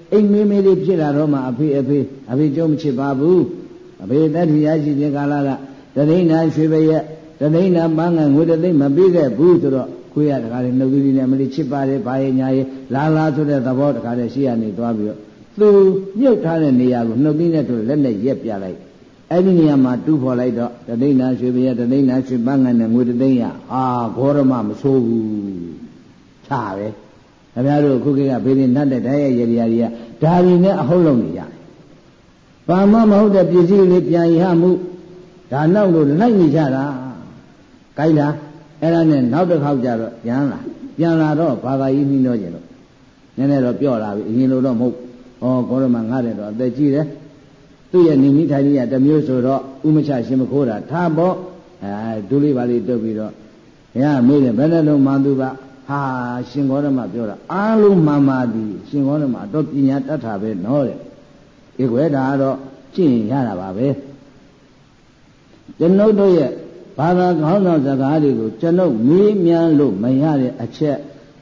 အိမ်မေးမေးလေးဖြစ်လာတော့မှအဖေကျုံးမချစ်ပါဘူးအဖေတက်ထီရရှိတဲ့ကာလကတသိန်းနာရွှေပရက်တသိန်းနာပန်းငယ်ငွေတသိန်းမပေးခဲ့ဘူးဆိုတော့ခွေးရတခါလေနှုတ်သီးလေးနဲ့မလေးချစ်ပါတယ်ဘာရဲ့ညာရဲ့လာဆိုတဲ့သဘောတခါလေရှိရနေသွားပြီးတော့သူမြုပ်ထားတဲ့နေရာကိုနှုတ်သီးနဲ့တို့လက်နဲ့ရက်ပြလိုက်အဲ့ဒီနေရာမှာတူးဖော်လိုက်တော့တသိန်းနာရွှေပရက်တသိန်းနာရွှေပန်းငယ်နဲ့ငွေတသိန်းရဂေါရမမဆိုးဘူးချပဲခင်ဗျားတို့ခုခေတ်ကဘေးရင်နှတ်တဲ့ဓာတ်ရဲ့ရေရာတွေကဒါတွေနဲ့အဟုတ်လုံးနေကြတယ်။ဘာမှမဟုတ်တဲ့ပစ္စည်းလေးပြန်ရမှုဒါနောက်လို့လိုက်နေကြတာ။ကိုင်းလားအဲ့ဒါနဲ့နောက်တစ်ခေါက်ကျတော့ပြန်လာတော့ဘာသာကြီးနှီးတော့ကျင်လို့နည်းနည်းတော့ပြော့လာပြီအရင်လိုတော့မဟုတ်ဂေါရမငါတဲ့တော့အသက်ကြီးတယ်သူ့ရဲ့နေမိထိုင်ကြီးကတစ်မျိုးဆိုတော့ဥမချရှင်မခိုးတာထားပေါ့ဒူလေးပါလေးတုပ်ပြီးတော့ဘုရားမေးတယ်ဘယ်နဲ့လုံးမှန်သူပါဟာရှင်ဂေါရမပြောတာအားလုံးမှန်ပါသည်ရှင်ဂေါရမတော့ပညာတတ်တာပဲနော်တဲ့ဒီကွယ်ဒါကတော့ကျင့်ရတာပါပဲကျွန်ုပ်တို့ရဲ့ဘာသာခေါင်းဆောင်စကားတွေကိုကျွန်ုပ်မေးမြန်းလို့မရတဲ့အချက်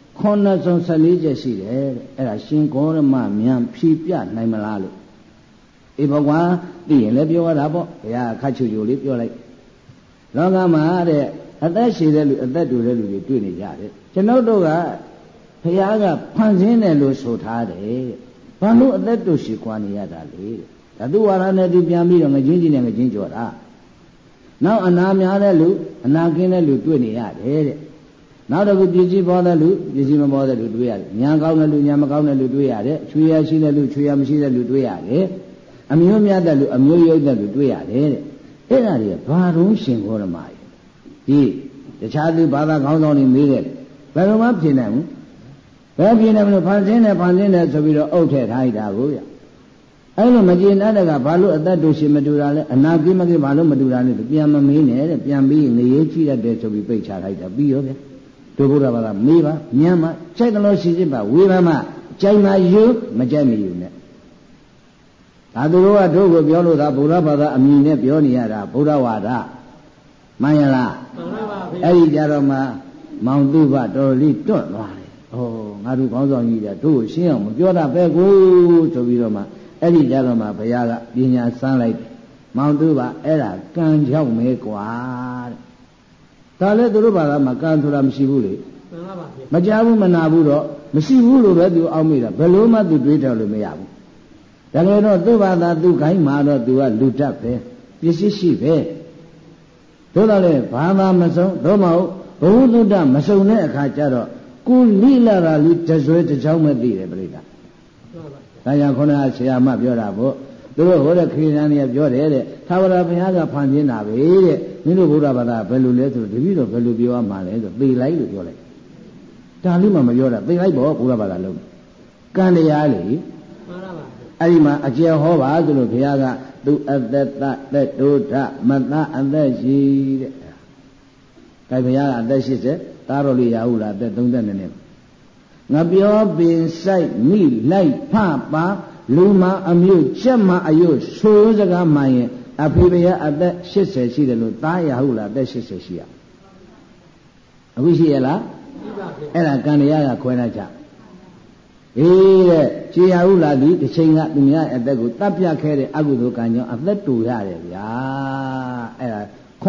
914ချက်ရှိတယ်တဲ့အဲ့ဒါရှင်ဂေါရမမြန်ဖြေပြနိုင်မလားလို့အေးဘကွာသိရင်လည်းပြောရတာပေါ့ဘုရားခတ်ချူချူလေးပြောလိုက်လောကမှာတဲ့အသက်ရှည်တဲ့လူအသက်တူတဲ့လူတွေတွေ့နေကြတယ်ကျွန်ုပ်တို့ကဘုရားကဖန်ဆင်းတယ်လို့ဆိုထားတယ်ဘာလို့အသက်တူရှည်กว่าနေရတာလဲဓာတုဝါဒနဲ့သူပြန်ပြီးတော့ငချင်းကြီးနဲ့ငချင်းကြော်တာနောက်အနာများတဲ့လူအနာကင်းတဲ့လူတွေ့နေရတယ်တဲ့နောက်တစ်ခုပစ္စည်းပေါ်တဲ့လူပစ္စည်းမပေါ်တဲ့လူတွေ့ရတယ်ညာကောင်းတဲ့လူညာမကောင်းတဲ့လူတွေ့ရတယ်ချွေရရှိတဲ့လူချွေရမရှိတဲ့လူတွေ့ရတယ်အမျိုးများတဲ့လူအမျိုးရုပ်တဲ့လူတွေ့ရတယ်တဲ့အဲ့ဒါတွေကဘာလို့ရှင်ဂေါရမကြီးဒီတခြားသူဘာသာခေါင်းဆောင်တွေမေးတယ်ဘယ်လိုမှဖြေနိုင်ဘူးဘယ်ဖြေနိုင်မလို့ဖန်ဆင်းတယ်ဆိုပြီးတော့အုပ်ထည့်ထားလိုက်တာကိုဗျအဲ့လိုမကျေနပ်တဲ့ကဘာလို့အသက်တူရှင်မတူတာလဲအနာကိမကိဘာလို့မတူတာလဲပြန်မမေးနဲ့တဲ့ပြန်ပြီးနေရေးကြည့်ရတယ်ဆိုပြီးပိတ်ချလိုက်တာပြီးရောဗျတို့ဘုရားဘာသာမေးပါမြမ်းမကြိုက်တယ်လို့ရှိစစ်ပါဝေဘာမကြိုက်မှယူမကြိုက်မယူနဲ့ဒါသူတို့ကတို့ကိုပြောလို့သာဘုရားဘာသာအမြင်နဲ့ပြောနေရတာဘုရားဝါဒမှန်ရလားမှန်ပါပါဗျအဲ့ဒီကြတော့မှမောင်သူဘတော်တော်လေးတွန့်သွားတယ်ဩငါတို့ခေါင်းဆောင်ကြီးကတို့ကိုရှင်းအောင်မပြောတာပဲကိုဆိုပြီးတော့မှအဲ့ဒီကြတော့မှဘုရားကပညာစမ်းလိုက်မောင်သူဘအဲ့ဒါကံကြောက်မဲကွာတဲ့ဒါလည်းသူတို့ဘာသာမှာကံဆိုတာမရှိဘူးလေမှန်ပါပါမကြဘူးမနာဘူးတော့မရှိဘူးလို့ပဲသူအောက်မိတာဘယ်လို့မှသူတွေးထော်လို့မရဘူးဒါကြတော့သူ့ဘာသာသူ့ခိုင်းမှာတော့သူကလူတတ်ပဲပစ္စည်းရှိပဲတို့တော့လေဘာသာမစုံတော့မဟုတ်ဘုဟုသုတ္တမစုံတဲ့အခါကျတော့ကိုလိလာတာလူတဆွဲတစ်ချောင်းမသိတယ်ပြိတ္တာဒါကြောင့်ခေါင်းကဆရာမပြောတာပေါ့သူတို့ဟိုတဲ့ခရီးရန်တွေကပြောတယ်တဲ့သာဝရဘုရားကဖန်ဆင်းတာပဲတဲ့မင်းတို့ဘုရားဘာသာဘယ်လိုလဲဆိုတပည့်တော်ဘယ်လိုပြောရမှာလဲဆိုသိလိုက်လို့ပြောလိုက်ဒါလေးမှမပြောတာသိလိုက်ပေါ့ဘုရားဘာသာလုံးကံတရားလေမှန်ပါပါအဲ့ဒီမှာအကျယ်ဟောပါဆိုလို့ဘုရားကသူအသက်သက်ဒုဒမတအသက်ရှိတဲ့ဒါဘုရားကအသက်80သားတော်လေးရဟုလားအသက်30နှစ်ငါပြောပင်ဆိုင်မိလိုက်ဖပါလူမအမျိုးချက်မအယုဆိုးစကားမှရင်အဖေဘုရားအသက်80ရှိတယ်လို့သားရဟုလားအသက်80ရှိရအခုရှိရလားရှိပါဗျအဲ့ဒါကံတရားကခွဲလိုက်ကြအေးတဲ့ခြေရဟုလားဒီတစ်ချိန်ကသူများအသက်ကိုတပ်ပြခဲ့တဲ့အကုသိုလ်ကံကြောင့်အသက်တူရတယ်ဗျာအဲ့ဒါ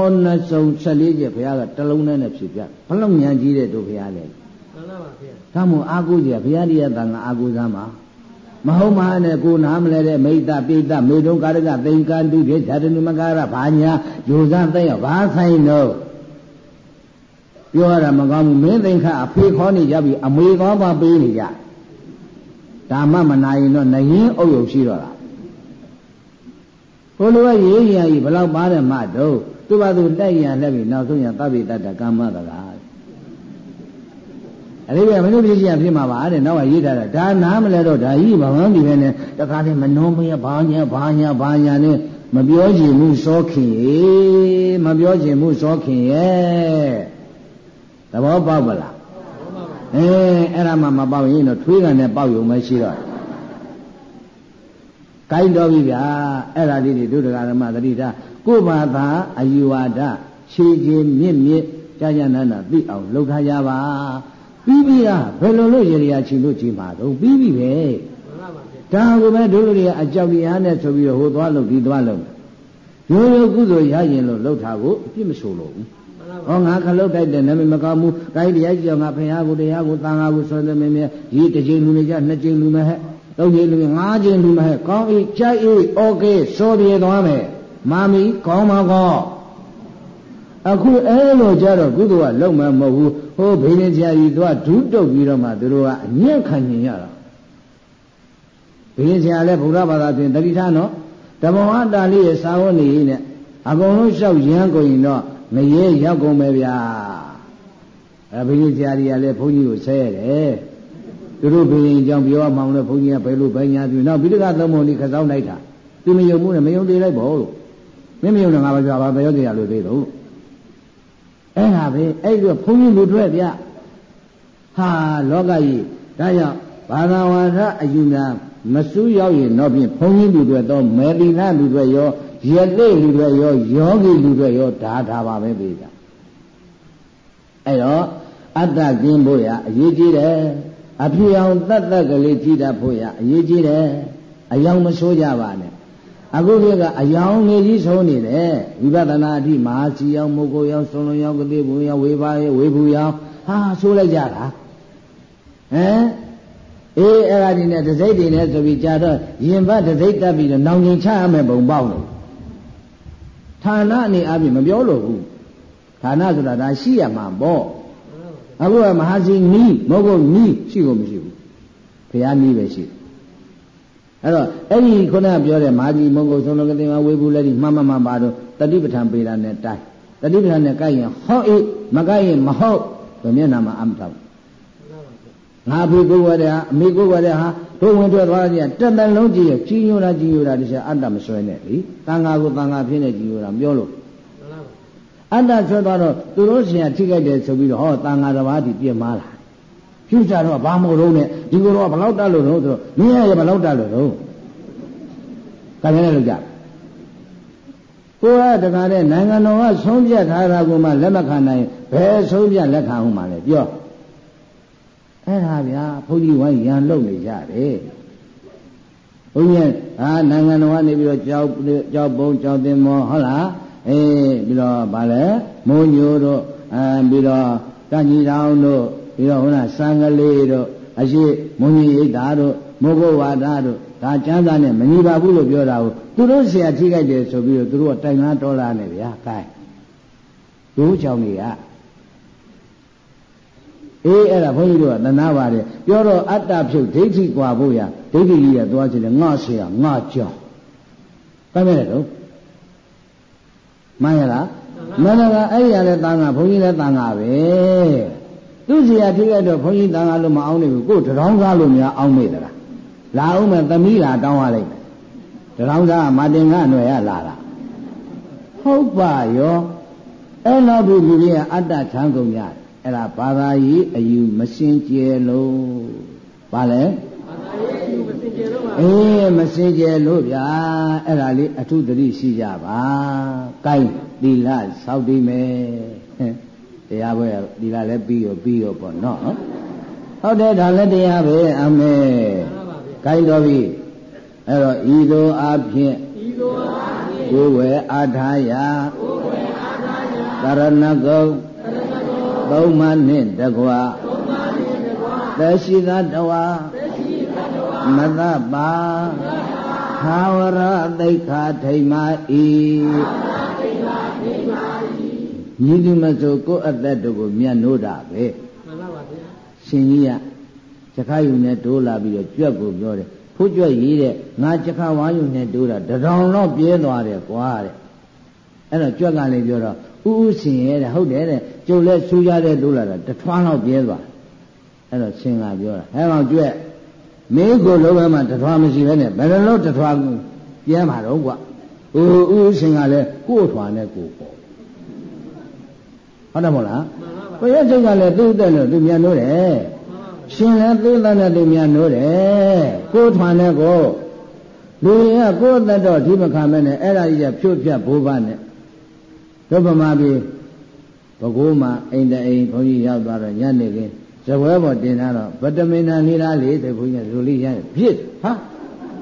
9စုံ14ချက်ဘုရားကတလုံးနဲ့ဖြေပြဘလောက်ဉာဏ်ကြီးတဲ့တို့ဘုရားလေမှန်ပါပါဗျာဒါမို့အာကိုကြီးဘုရားတရားတန်ခါအာကိုသားမှာမဟုတ်မှနဲ့ကိုနားမလဲတဲ့မိတ္တပိတ္တမေတုံကာရကသင်္ကန္တုခေဓာတနုမကာရဘာညာယူဇသိရဘာဆိုင်တော့ပြောရတာမကောင်းဘူးမင်းသင်္ခါအဖေခေါ်နေကြပြီအမေကောပါပေးနေကြဒါမှမနာရင်တော့နရင်အုပ်ရုပ်ရှိတော့လားဘုလိုကရေးရည်ဘလောက်ပါတယ်မှတော့သူ့ဘာသူတိုက်ရလက်ပြီးနောက်ဆုံးရသဗ္ဗေတ္တကမ္မတကားအဲ့ဒီကမင်းတို့ပြည်ကြီးဖြစ်မှာပါတဲ့နောက်ကရေးထားတာဒါနားမလဲတော့ဒါကြီးဘာမှမပြီးပဲနဲ့တခါတည်းမနှောမရဘာညာနဲ့မပြောချင်ဘူးစောခင်မပြောချင်ဘူးစောခင်ရဲ့သဘောပေါက်ပါလားအဲ့ဒါမှမပေါက်ရင်တော့ထွေးကန်နဲ့ပေါက်ရုံမရှိတော့ကိုင်းတော်ပြီဗျာအဲ့ဒါလေးတွေဒုဒကာဓမ္မသတိထားကိုယ်ဘာသာအယူဝါဒခြေချင်းမြင့်ကြာနာနာသိအောင်လှုပ်ထားကြပါပြီးပြီလားဘယ်လိုလို့ရေရာချီလို့ကြည်မှာတော့ပြီးပြီပဲဒဒါကိုပဲတို့လူတွေကအကြောက်တရားနဲ့ဆိုပြီးတော့ဟိုသွားလို့ဒီသွားလို့ရိုးရိုးကုသိုလ်ရရင်လို့လှုပ်တာကိုအပြစ်မဆိုလို့ဘူးဟောငါခလုတ်တိုက်တယ်နာမည်မကောင်းဘူးကိုင်းတရားကြီးကြောင့်ငါဖခင်ကိုတရားကိုတန်ခါကိုဆွဲတယ်မင်းကြီးရေးတစ်ချိန်လူနေကြနှစ်ချိန်လူမဟဲ့သုံးချိန်လူငါးချိန်လူမဟဲ့ကောင်းဤကြိုက်ဤโอเคစောပြေသွားမယ်မာမီကောင်းမကောင်းအခုအဲလိုကြတော့ကုသိုလ်ကလုံးမမဟုတ်ဘူးဟိုဘိနေဆရာကြီးတို့ကဒုတုတ်ပြီးတော့မှသူတို့ကအညံ့ခံညင်ရတာဘိနေဆရာလည်းဗုဒ္ဓဘာသာပြင်တတိထားနော်ဓမ္မဝါတာလေးရဲ့စာဝတ်နေနဲ့အကုန်လုံးလျှောက်ရမ်းကုန်ရင်တော့မရေရောက်ကုန်ပဲဗျာအဲဘိနေဆရာကြီးကလည်းဘုန်းကြီးကိုဆဲရတယ်သူတို့ဘိနေအကြောင်းပြောမှောင်လို့ဘုန်းကြီးကဘယ်လိုပဲညာသူနောက်ဘိဒကသုံးပုံဒီခစောင်းလိုက်တာသူမယုံဘူးနဲ့မယုံသေးလိုက်ပေါ့လို့မင်းမယုံတော့ငါဘာပြောပါမယုံသေးရလို့သေးတော့အဲ့ဒါပဲအဲ့လိုဘုန်းကြီးလူတွေဗျဟာလောကကြီးဒါကြောင့်ဘာသာဝါဒအယူများမစူးရောက်ရင်တော့ဖြင့်ဘုန်းကြီးလူတွေတော့မေတိနာလူတွေရောရတိလူတွေရောယောဂီလူတွေရောဒါပါပဲပြေတာအဲ့တော့အတ္တကင်းဖို့ရအရေးကြီးတယ်အဖြစ်အောင်တတ်ကလေးကြည်တတ်ဖို့ရအရေးကြီးတယ်အယောင်မဆိုးကြပါနဲ့အခုဒီကအယောင်နေကြီးဆုံးနေတယ်ဝိပဿနာအထိမဟာစီယောင်မုတ်ကိုယောင်ဆုံးလုံးယောင်ကတိဘူးယောင်ဝေပါရဲ့ဝေဘူးယောင်ဟာဆိုးလိုက်ကြတာအေးအဲ့ဒါဒီနဲ့တစိမ့်တွေနဲ့ဆိုပြီးကြာတော့ရင်ဘတ်တစိမ့်တက်ပြီးတော့နောင်ကျင်ချရမယ်ပုံပေါက်လို့ဌာနအနေအပြင်မပြောလို့ဘူးဌာနဆိုတာဒါရှိရမှာပေါ့အခုကမဟာစီနီးမဟုတ်ဘူးနီးရှိကိုမရှိဘူးဘုရားနီးပဲရှိအဲ့တော့အဲ့ဒီခုနကပြောတဲ့မာကြီးမုံကုတ်ဆုံးလုံးကတိမဝေဘူးလည်းဒီမှန်ပါတော့တတိပဋ္ဌာန်ပေတာနဲ့တိုင်းတတိပဋ္ဌာန်နဲ့ကိုက်ရင်ဟောအေးမကိုက်ရင်မဟုတ်ဘယ်မျက်နှာမှာအမထောက်ငါဖေကိုယ်ဝရအမေကိုယ်ဝရဟာတို့ဝင်ထွက်သွားကြတက်တလုံးကြည့်ရကြီးညိုတာတရားအတ္တမဆွဲနဲ့လေတန်ဃာကိုတန်ဃာဖြစ်နေကြီးညိုတာပြောလို့အတ္တဆွဲသွားတော့သူတို့ဆရာထိခိုက်တယ်ဆိုပြီးတော့ဟောတန်ဃာတစ်ပါးဒီပြင်းမာလာဖြူကြတော့ဘာမို့လို့နဲ့ဒီကိုတော့ဘလောက်တက်လို့တော့ဆိုတော့မင်းရဲ့ဘလောက်တက်လို့တော့ကလည်းလို့ကြကိုယ်ကတခါတည်းနိုင်ငံတော်ကဆုံးဖြတ်ထားတာကိုမှလက်မခံနိုင်ဘယ်ဆုံးဖြတ်လက်ခံအောင်မှလဲပြောအဲ့ဒါဗျာဘုန်းကြီးဝိုင်းရန်လုံနေကြတယ်ဘုန်းကြီးနိုင်ငံတော်ကနေပြီးတော့ကြောက်ပုံကြောက်တင်မောဟုတ်လားပြီးတော့ဗာလဲမိုးညိုတို့ပြီးတော့ကஞ்ီတောင်တို့ပြီးတော့ဟုတ်လားစံကလေးတို့အရှိမုံကြီးရိတ်တာတို့မိုးကုတ်ဝါဒတို့ဒါကျမ်းစာနဲ့မညီပါဘူးလို့ပြောတာကိုသူတို့ဆရာထိခိုက်တယ်ဆိုပြီးတော့သူတို့ကတိုင်ငါတော်လာနေဗျာခိုင်းတို့ကြောင့်နေရအဲ့ဒါဘုန်းကြီးတို့ကသနာပါတယ်ပြောတော့အတ္တဖြုတ်ဒိဋ္ဌိကွာဖို့ရဒိဋ္ဌိကြီးကသွားချင်တယ်ငါဆရာငါကြောင့်ကမ်းမဲ့တော့မှန်ရလားမှန်လားအဲ့ဒီရလဲတန်ခါဘုန်းကြီးလည်းတန်ခါပဲသူဆရာထိခဲ့တော့ဘုန်းကြီးတန်ခါလို့မအောင်နေဘူးကိုတရောင်းကားလို့များအောင်မေ့သလားလာအောင်မဲ့သမီးလာတောင်းရလိုက်မယ်တရောင်းကားမာတင်ကအနွယ်ရလာတာဟုတ်ပါရောအဲ့လောက်ဒီလူကြီးကအတ္တထမ်းကုန်ကြတယ်အဲ့ဒါဘာသာရေးအယူမစင်ကြယ်လို့ဘာလဲဘာသာရေးအယူမစင်ကြယ်လို့ပါမစင်ကြယ်လို့ဗျာအဲ့ဒါလေးအထုသတိရှိကြပါကိုင်းသီလစောင့်တည်မယ်တရားပွဲသီလလည်းပြီးရောပေါ့နော်ဟုတ်တယ်ဒါလည်းတရားပဲအမေကိုင်းတော်ပြီအဲ့တော့ဤသို့အဖြစ်ကိုယ်ဝယ်အာထာယသရဏဂုံသုံးမနှင့်တကွာသေရှိသတ္တဝါမသပါသာဝရသိက္ခာထိမ္မာဤညီဒီမဆိုကိုယ်အသက်တို့ကိုမြတ်နိုးတာပဲမှန်ပါပါဗျာရှင်ကြီးကချက်ခါယူနဲ့တိုးလာပြီးတော့ကြွက်ကိုပြောတယ်ဖိုးကြွက်ရေးတဲ့ငါချက်ခါဝါယူနဲ့တိုးတာတထောင်တော့ပြဲသွားတယ်ကွာတဲ့အဲ့တော့ကြွက်ကလည်းပြောတော့ဥရှင်ရဲ့တဲ့ဟုတ်တယ်တဲ့ကျုပ်လည်းဆူရတဲ့တိုးလာတာတထွန်းတော့ပြဲသွားအဲ့တော့ရှင်ကပြောတာဟဲ့ကောင်ကြွက်မင်းကိုလုံးဝမှတထွန်းမရှိဘဲနဲ့ဘယ်လိုတထွန်းပြဲမှာတော့ကွာဥရှင်ကလည်းကို့ထွန်းနဲ့ကိုပေါ့ဟုတ်တယ်မဟုတ်လားဘုရားကျုပ်ကလည်းသူ့တဲ့လို့သူမြန်လို့တယ်ရှင်လည်းသူ့တဲ့နဲ့သူမြန်လို့တယ်ကို့ထွန်းနဲ့ကိုလူရင်းကကို့တဲ့တော့ဒီမခံမဲနဲ့အဲ့ဒါကြီးကဖြုတ်ဖြတ်ဘိုးဘနဲ့တို့ဗမာပြည်ဘကိုးမှာအိမ်တအိမ်ဘုန်းကြီးရောက်သွားတော့ညနေခင်းဇပွဲပေါ်တင်ထားတော့ဗတမင်နာနေလားလေတဲ့ဘုန်းကြီးဇူလိရပြစ်ဟာ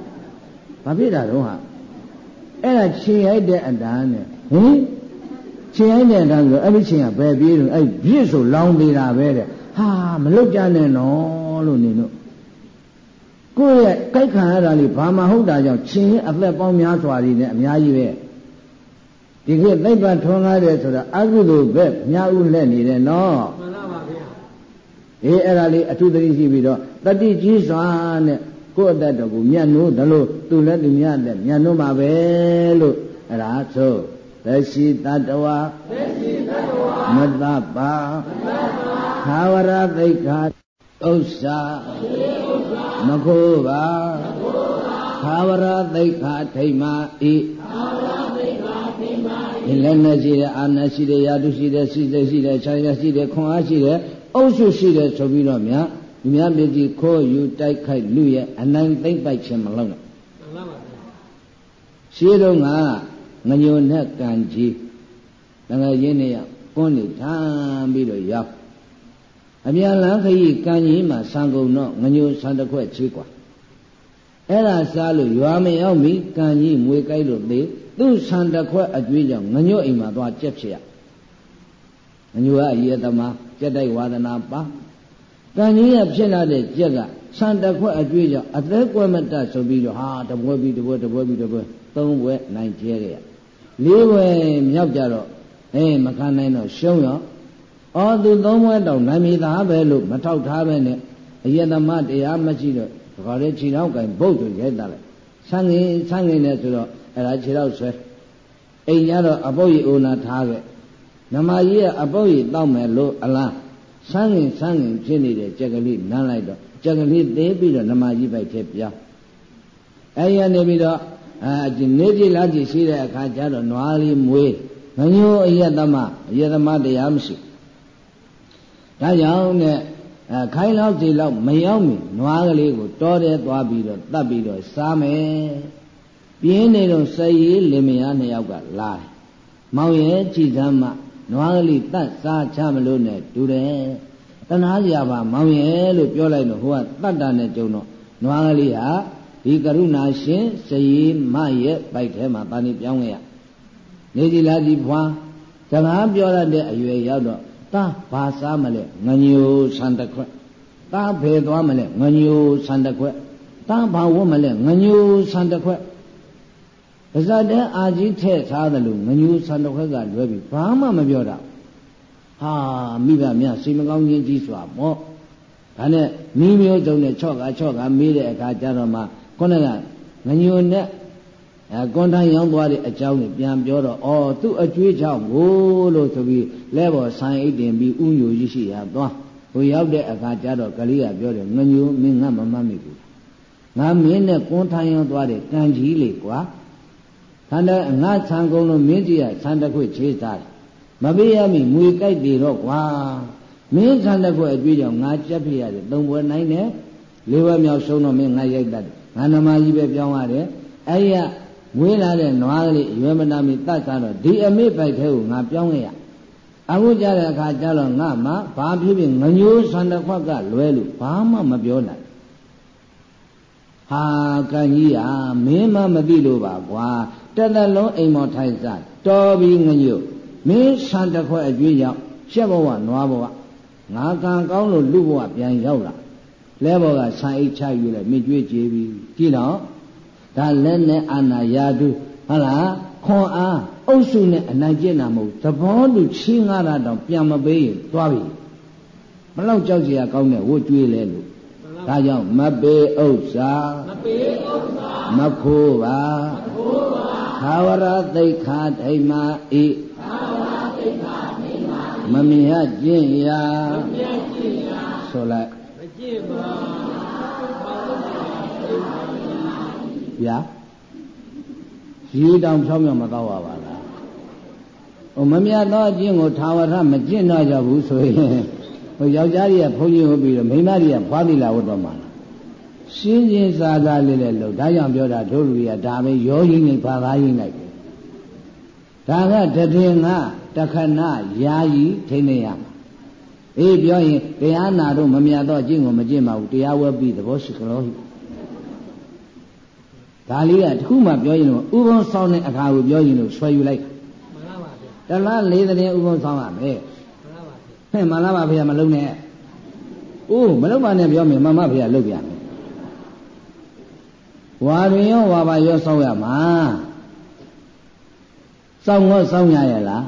ဘာဖြစ်တာတော့ဟာအဲ့ဒါခြေရိုက်တဲ့အတန်းနဲ့ဟင်ခြေရိုက်တဲ့အတန်းဆိုအဲ့ဒီခြေကဘယ်ပြေးလို့အဲ့ပြစ်ဆိုလောင်းသေးတာပဲတဲ့ဟာမလုတ်ကြနဲ့နော်လို့နေလို့ကိုယ့်ရဲ့ကြိုက်ခံရတာလေးဘာမှဟုတ်တာကြောင့်ခြေရဲ့အသက်ပေါင်းများစွာတွေနဲ့အများကြီးပဲဒီခေတ်သိပ္ပံထွန်းကားတယ်ဆိုတာအကုသိုလ်ပဲများဦးလက်နေတယ်နော်မှန်ပါဗျာအေးအဲ့ဒါလေးအထုသတိရှိပြီးတော့တတိကြီးစွာနဲ့ကိုယ့်အသက်တော်ကိုမြတ်နိုးတယ်လို့သူလည်းသူများတဲ့မြတ်နိုးမှာပဲလို့အဲ့ဒါဆိုသက်ရှိတတ္တဝါမတ္တပါသာဝရသိက္ခာဥစ္စာမခိုးပါသာဝရသိက္ခာထိမ္မာဤဒီလည်းနဲ့ရှိတယ်အာဏာရှိတယ်ယာတုရှိတယ်စိတ်ရှိတယ်ခြာရရှိတယ်ခွန်အားရှိတယ်အုပ်စုရှိတယ်ဆိုပြီးတော့မြတ်ပြည်ကြီးခိုးယူတိုက်ခိုက်လူရဲ့အနိုင်သိမ့်ပိုက်ခြင်းမလုပ်နဲ့ရှိတော့ငါငညိုနဲ့ကံကြီးတကယ်ရင်းနေရကွန်းနေထမ်းပြီးတော့ရောက်အပြန်လန်းခရီးကံကြီးမှာဆံကုန်တော့ငညိုဆံတစ်ခွက်ချေးกว่าအဲ့ဒါစားလို့ရွာမရောက်မီကံကြီးမွေကြိုက်လို့သေးသူ့ဆံတစ်ခွက်အကျွေးကြောင့်ငညိုအိမ်မှာသွားကြက်ဖြစ်ရငညိုကအရေသမားကြက်တိုက်ဝါဒနာပါကံကြီးရဖြစ်လာတဲ့ကြက်ကဆံတစ်ခွက်အကျွေးကြောင့်အသက်ကွက်မတတ်ဆိုပြီးတော့ဟာတပွဲပြီးတပွဲသုံးပွဲနိုင်ကျဲခဲ့ရလေးပွဲမြောက်ကြတော့မခံနိုင်တော့ရှုံးရောအော်သူသုံးပွဲတောင်နိုင်မိသားပဲလို့မထောက်ထားပဲနဲ့အယတမတရားမရှိတော့ဒီခေါ်တဲ့ခြေထောက်ကင်ဘုတ်ဆိုရိုက်တာလိုက်ဆန်းငင်နဲ့ဆိုတော့အဲ့ဒါခြေထောက်ဆွဲအိမ်ကြတော့အပုပ်ရည်အိုနာထားခဲ့နမကြီးကအပုပ်ရည်တောက်မယ်လို့အလားဆန်းငင်ဖြစ်နေတဲ့ကြက်ကလေးနမ်းလိုက်တော့ကြက်ကလေးသေးပြီးတော့နမကြီးပိုက်ထဲပြောင်းအဲ့ရနေပြီးတော့နေကြည်လားကြည်ရှိတဲ့အခါကျတော့နွားလေးမွေးငညိုအယတမတရားမရှိဒါကြောင့်နဲ့ခိုင်းလောက်ကြည်လောက်မရောက်မီနွားကလေးကိုတောထဲသွားပြီးတော့တတ်ပြီးတော့စားမယ်ပြင်းနေတော့စည်ရည်လင်မယားနှစ်ယောက်ကလာတယ်မောင်ရဲ့ကြည်စမ်းမှနွားကလေးတတ်စားချမလို့နဲ့တူတယ်တနာစရာပါမောင်ရဲ့လို့ပြောလိုက်တော့ဟိုကတတ်တာနဲ့ကြုံတော့နွားကလေးဟာဒီကရုဏာရှင်စည်ရည်မရဲ့ပိုက်ထဲမှာတာနေပြောင်းခဲ့ရနေကြည်လားကြည်ဖွာစကားပြောရတဲ့အရွယ်ရောက်တော့တာဘာစားမလဲငညိုဆန်တစ်ခွက်တာဖယ်သွားမလဲငညိုဆန်တစ်ခွက်တာဘာဝတ်မလဲငညိုဆန်တစ်ခွက်ပါဇတ်တဲ့အာကြီးထည့်ထားတယ်လို့ငညိုဆန်တစ်ခွက်ကလွဲပြီးဘာမှမပြောတာဟာမိဘများစိတ်မကောင်းခြင်းကြီးစွာပေါ့ဒါနဲ့မိမျိုးစုံနဲ့ချော့ကမေးတဲ့အခါကျတော့မှခုနကငညိုနဲ့ကွန်တန်ရောင်းသွားတဲ့အကြောင်းကိုပြန်ပြောတော့ဩသူ့အကျွေးချောင်းကိုလို့ဆိုပြီးလဲပေါ်ဆိုင်အိတ်တင်ပြီးဥညိုကြီးရှိရသွားဟိုရောက်တဲ့အခါကျတော့ကလေးကပြောတယ်ငညိုမင်းငါမမမိဘူးငါမင်းနဲ့ကွန်တန်ရောင်းသွားတဲ့ကံကြီးလေကွာခန္ဓာငါဆံကုန်လို့မင်းကြီးကဆံတစ်ခွေချေးစားတယ်မပေးရမီငွေကြိုက်ပြီတော့ကွာမင်းဆံတစ်ခွေအကျွေးကြောင့်ငါကြက်ဖြစ်ရတယ်သုံးပွဲနိုင်တယ်လေးဝက်မြောက်ဆုံးတော့မင်းငါရိုက်တတ်တယ်ငါနမကြီးပဲပြောင်းရတယ်အဲ့ရမွေးလာတဲ့နွားကလေးရွယ်မနာမီတတ်စားတော့ဒီအမေပိုက်ထဲကိုငါပြောင်းခဲ့ရအခုကြတဲ့အခါကျတော့ငါမှဘာဖြစ်ဖြစ်ငညိုးဆန်တစ်ခွက်ကလွဲလို့ဘာမှမပြောနိုင်ဟာကံကြီးဟာမင်းမမသိလို့ပါကွာတသက်လုံးအိမ်မော်ထိုင်စားတော်ပြီးငညို့မင်းဆန်တစ်ခွက်အကျွေးရောက်ရှက်ဘဝနွားဘဝငါကံကောင်းလို့လူဘဝပြန်ရောက်လာလဲဘောကဆန်အိတ်ချယူလိုက်မိကျွေးကြည်ပြီးကြည့်တော့ဒါလက်နဲ့အာနာယာတုဟုတ်လားခွန်အားအုပ်စုနဲ့အနိုင်ကျင့်တာမဟုတ်သဘောတူချီးငါးတာတောင်ပြန်မပေးရင်သွားပြီဘလောက်ကြောက်ကြရကောင်းတဲ့ဝတ်ကျွေးလဲလို့ဒါကြောင့်မပေးဥစ္စာမခိုးပါသာဝရသိက္ခာထိမ္မာဤမမြတ်ကျင့်ရာဆိုလိုက်မကျင့်ပါဗျာရေတောင်ဖြောင်းမြောင်မတော့ပါလားဟိုမမြတ်သောအကျင့်ကိုသာဝရမကျင့်တော့ကြဘူးဆိုရင်ဟိုယောက်ျားကြီးကဘုန်းကြီးဟုတ်ပြီးတော့မိန်းမကြီးကဖွားသီလာဝတ်တော့မှာရှင်းရှင်းစားစားလေးနဲ့လို့ဒါကြောင့်ပြောတာတို့လူတွေကဒါပဲရောရင်းနေပါကားရင်းလိုက်တယ်ဒါကတည်ငါတခဏယာယီထိနေရမှာအေးပြောရင်တရားနာတော့မမြတ်သောအကျင့်ကိုမကျင့်ပါဘူးတရားဝဲပြီးသဘောရှိကလို့ဒါလေးကတခုမှပြောရင်တော့ဥပုံဆောင်တဲ့အခါကိုပြောရင်တော့ဆွဲယူလိုက်မှန်လားပါဗျာတလားလေးတဲ့ဥပုံဆောင်ရမယ်မှန်လားပါဗျာမလုံးနဲ့အိုးမလုံးပါနဲ့ပြောမယ်မမဖေကလုပ်ပြမယ်ဝါတွင်ရောဝါပါရောဆောက်ရမှာစောင့်ရောစောင့်ရရဲ့လား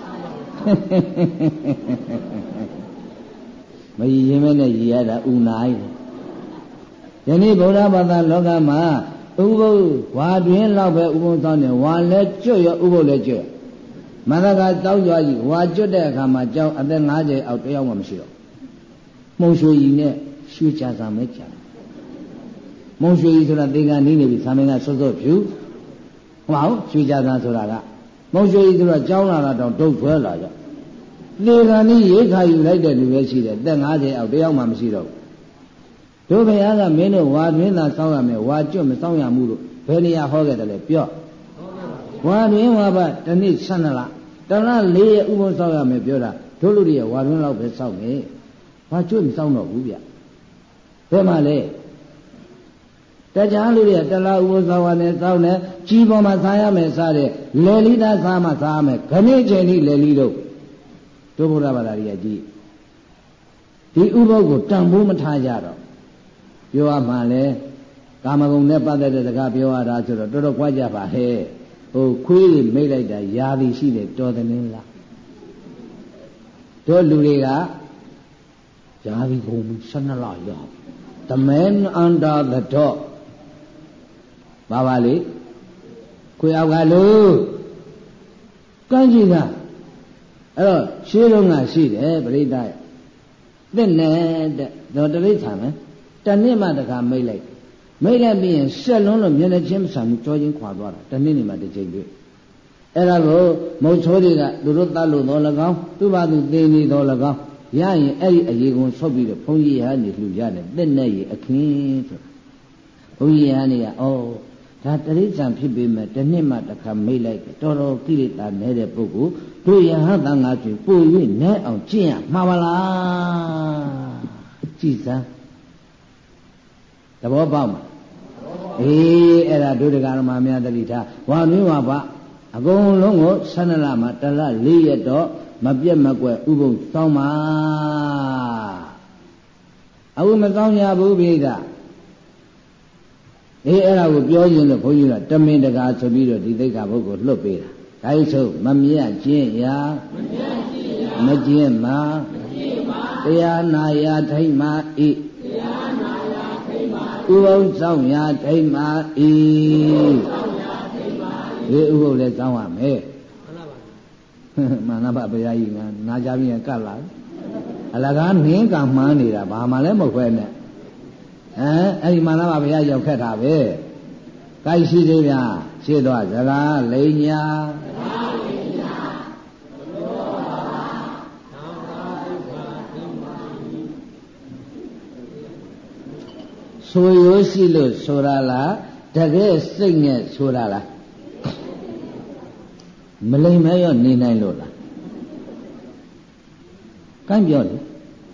မရည်ရင်မဲနဲ့ရည်ရတာဥနာ၏ယနေ့ဗုဒ္ဓဘာသာလောကမှာဥပုပ်ဝါတွင်လောက်ပဲဥပုပ်ဆောင်တယ်ဝါလည်းကျွတ်ရောဥပုပ်လည်းကျွတ်မန္တကတောက်ကြွားကြီးဝါကျွတ်တဲ့အခါမှာကြောင်းအသက်50အောက်တယောက်မှမရှိတော့မှုံရွှေကြီးနဲ့ရွှေချာစာမဲချာမုံရွှေကြီးဆိုတာသေကနီးနေပြီသာမင်ကစောစောဖြူမဟုတ်ရွှေချာစာဆိုတာကမုံရွှေကြီးဆိုတာကြောင်းလာတာတော့တုတ်ဆွဲလာကြသေကနီးရိခါယူလိုက်တဲ့လူပဲရှိတယ်သက်50အောက်တယောက်မှမရှိတော့တို့ဘုရားကမင်းတို့ဝါတွင်သာစောင်းရမယ်ဝါကျွတ်မစောင်းရမှုလို့ဘယ်နေရာဟောခဲ့တယ်လဲပြောဝါတွင်ဝါပါတနေ့12လတလား4ရက်ဥပုံစောင်းရမယ်ပြောတာတို့လူတွေဝါတွင်လောက်ပဲစောင်းမယ်ဝါကျွတ်မစောင်းတော့ဘူးဗျဘယ်မှာလဲတခြားလူတွေကတလားဥပုံစောင်းရမယ်စောင်းတယ်ကြီးပေါ်မှာစားရမယ်စားတယ်လယ်လီသားစားမှစားရမယ်ခဏချိန်လေးလယ်လီတို့ဘုရားဘာသာကြီးကြီးဒီဥပုပ်ကိုတန်ဖိုးမထားကြတော့ပြောရမှလဲကာမဂုဏ်နဲ့ပတ်သက်တဲ့စကားပြောရတာဆိုတော့တော်တော်ကြွားကြပါဟဲ့ဟိုခွေးတွေမိတ်လိုက်တာယာသည်ရှိတယ်တော်တယ်လားတို့လူတွေကယာသည်ကုန်12လရောက် The man under the door ဘာပါလေခွေးအောက်ကလူကန်းကြီးကအဲ့တော့ရှင်းလုံးကရှိတယ်ပရိသတ်သစ်နေတဲ့တော့တရိษံမယ်တနေ့မှတခါမိတ်လိုက်ပြီးရင်ဆက်လုံးလို့မျက်နှာချင်းမဆံဘူးကြောချင်းခွာသွားတာတနေ့နေမှတစ်ချိန်တွေ့အဲ့ဒါကိုမုတ်ချိုးတွေကသူတို့တတ်လို့တော့၎င်းသူ့ဘာသူသိနေတော့၎င်းရရင်အဲ့ဒီအရေကုန်ဆုပ်ပြီးတော့ဘုန်းကြီးဟာနေလှူရတယ်သစ်နဲ့ရေအခင်းဆိုဘုန်းကြီးဟာနေကဩဒါတရိษံဖြစ်ပေမဲ့တနေ့မှတခါမိတ်လိုက်တော်တော်ကိလေသာနေတဲ့ပုဂ္ဂိုလ်တို့ယဟန်သံဃာတွေပို့၍နဲအောင်ကျင့်ရမှာပါလားကြည်စမ်းသဘောပေါက်မှာအေးအဲ့ဒါဒုဒကာရမများတတိထားဝါမင်းဝါဘအကုန်လုံးကို12လမှာတလ4ရက်တော့မပြတ်မကွက်ဥပုပ်စောင်းပါအခုမစောင်းရဘူးပိဒါအေးအဲ့ဒါကိုပြောရင်လို့ဘုန်းကြီးကတမင်တကာဆိုပြီးတော့ဒီသိက္ခာပုဒ်ကိုလွတ်ပေးတာဒါ့ဆိုမမြတ်ကျင့်ရာမကျင့်မှာတရားနာရာထိမ့်မှာဤဥပုပ်ဆောင်ရာထိမ့်မှာဤဒီဥပုပ်လည်းစောင်းရမယ်မှန်ပါဘုရားကြီးကနာကြပြီးရင်ကတ်လာအလကားနင်းကမှန်းနေတာဘာမှလည်းမဟုတ်ပဲနဲ့အဲ့ဒီမှန်ပါဘုရားရောက်ခက်တာပဲကိုက်ရှိသေးဗျာရှင်းသွားစကားလိန်ညာဆိုရိုးရှိလို့ဆိုတာလားတကယ်စိတ်နဲ့ဆိုတာလားမလိမ်မဲရောနေနိုင်လို့လားကမ်းပြောလေ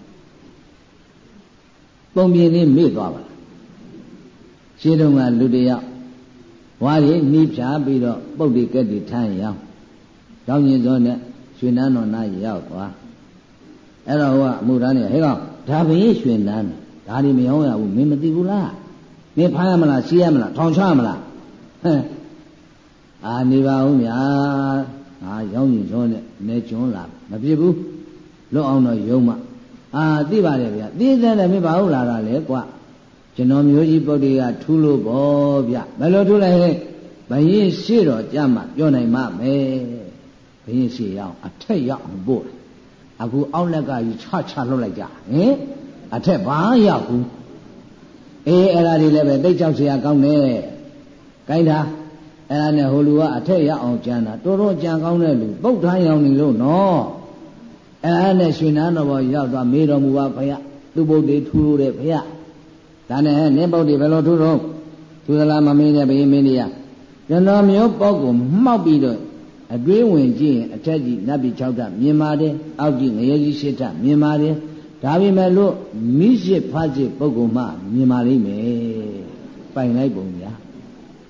ပုံပြင်လေးမေ့သွားပါလားရှင်းတော့ကလူတယောက်ဝါးရီနှီးဖြာပြီးတော့ပုတ်တိကက်တိထမ်းရောက်တောင်းရင်စောနဲ့ရွှေနန်းတော်နာရောက်သွားအဲ့တော့ဟိုကအမှုသားနဲ့ဟဲ့ကောင်ဒါဘင်းရွှေနန်းဒါဒီမရောရဘူးမင်းမသိဘူးလားမင်းဖမ်းရမလားစီးရမလားထောင်ချရမလားဟဲ့အာနေပါဦးဗျာငါရောင်းရင်စောနဲ့နေကျွန်းလာမဖြစ်ဘူးလွတ်အောင်တော့ယုံမအာသိပါတယ်ဗျာသိတဲ့လည်းမင်းဘာဟုတ်လာတာလဲကွာကျွန်တော်မျိုးကြီးပုဒ်တွေကထူးလို့ပေါ့ဗျဘယ်လိုထူးလဲဟဲ့ဘယင်းရှိတော့ကြမှာပြောနိုင်မှာမယ်ဘယင်းရှိရအောင်အထက်ရောက်အောင်ပို့အခုအောက်လက်ကကြီးချလွတ်လိုက်ကြဟင်အထက်ဘာရောက်ဘူးအေးအဲ့ဒါတွေလည်းပဲသိကြောက်เสียကောင်းတယ်ကိုင်းတာအဲ့ဒါနဲ့ဟိုလူကအထက်ရောက်အောင်ကြမ်းတာတော်တော်ကြံကောင်းတဲ့လူပုတ်ထမ်းရောက်နေလို့နော်အဲ့ဒါနဲ့ရွှေနန်းတော်ဘောရောက်သွားမေးတော်မူပါဘုရားသူ့ပုတ်တွေထူလို့တဲ့ဘုရားဒါနဲ့နင်းပုတ်တွေဘယ်လိုထူတော့ထူသလားမမင်းနဲ့ဘယင်းမင်းကြီးကျွန်တော်မျိုးပုတ်ကိုမှောက်ပြီးတော့အတွင်းဝင်ကြည့်ရင်အထက်ကြီးနတ်ပြည်6ဓာတ်မြင်ပါတယ်အောက်ကြီးငရဲကြီး7ဓာတ်မြင်ပါတယ်ဒါပေမဲ့လို့မိရှိဖတ်ရှိပုဂ္ဂိုလ်မှမြင်ပါလိမ့်မယ်ပိုင်လိုက်ပုံညာ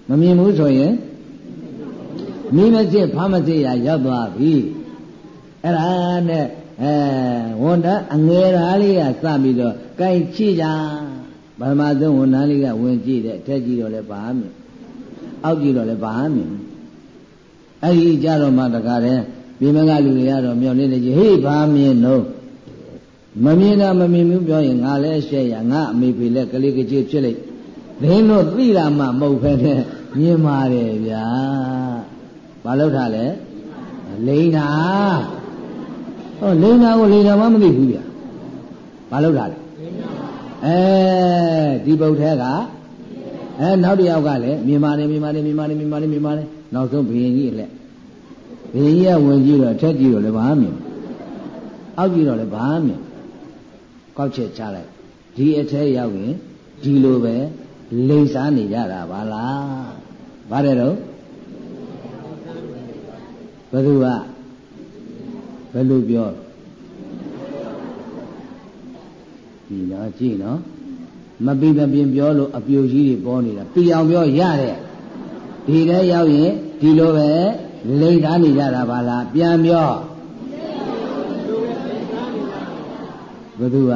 မမြင်ဘူးဆိုရင်မိမစစ်ဖမစစ်ရရောက်သွားပြီအဲ့ဒါနဲ့ဝန်ထမ်းအငယ်သားလေးကစပြီးတော့ကြိုက်ကြည့်ကြပထမဆုံးဝန်ထမ်းလေးကဝင်ကြည့်တယ်ထက်ကြည့်တော့လည်းဘာမှမမြင်အောက်ကြည့်တော့လည်းဘာမှမမြင်အဲ့ဒီကြတော့မှတကားတယ်ပြည်မကလူတွေကတော့မျောနေတယ်ကြီးဟေးဘာမြင်တော့မမြင်တာမမြင်ဘူးပြောရင်ငါလည်းရှက်ရငါအမေဖေလည်းကလေးကကြီးဖြစ်လိုက်ဒင်းတို့သိတာမှမဟုတ်ဖ ೇನೆ မြင်ပါတယ်ဗျာဘာလို့ထားလဲလိန်တာဟောလိန်တာကိုလိန်တာမှမသိဘူးဗျာဘာလို့ထားလဲဒီပုတ်ထဲကနောက်တစ်ယောက်ကလည်းမြင်ပါတယ်နောက်ဆုံးဘုရင်ကြီးအလက်ဘုရင်ကြီးကဝင်ကြည့်တော့ထက်ကြည့်တော့လည်းဘာမှမမြင်အောက်ကြည့်တော့လည်းဘာမှမမြင်ကောက်ချက်ချလိုက်ဒီအထဲရောက်ရင်ဒီလိုပဲလိမ့်စားနေကြတာပါလားဘာတဲ့တော့ဘယ်သူကဘယ်လိုပြောဒီတော့ကြည့်နော်မပြီးမပြင်းပြောလို့အပြိုကြီးတွေပေါ်နေတာပြအောင်ပြောရတယ်ဒီထဲရောက်ရင်ဒီလိုပဲလိမ့်စားနေကြတာပါလားပြန်ပြောဘယ်သူက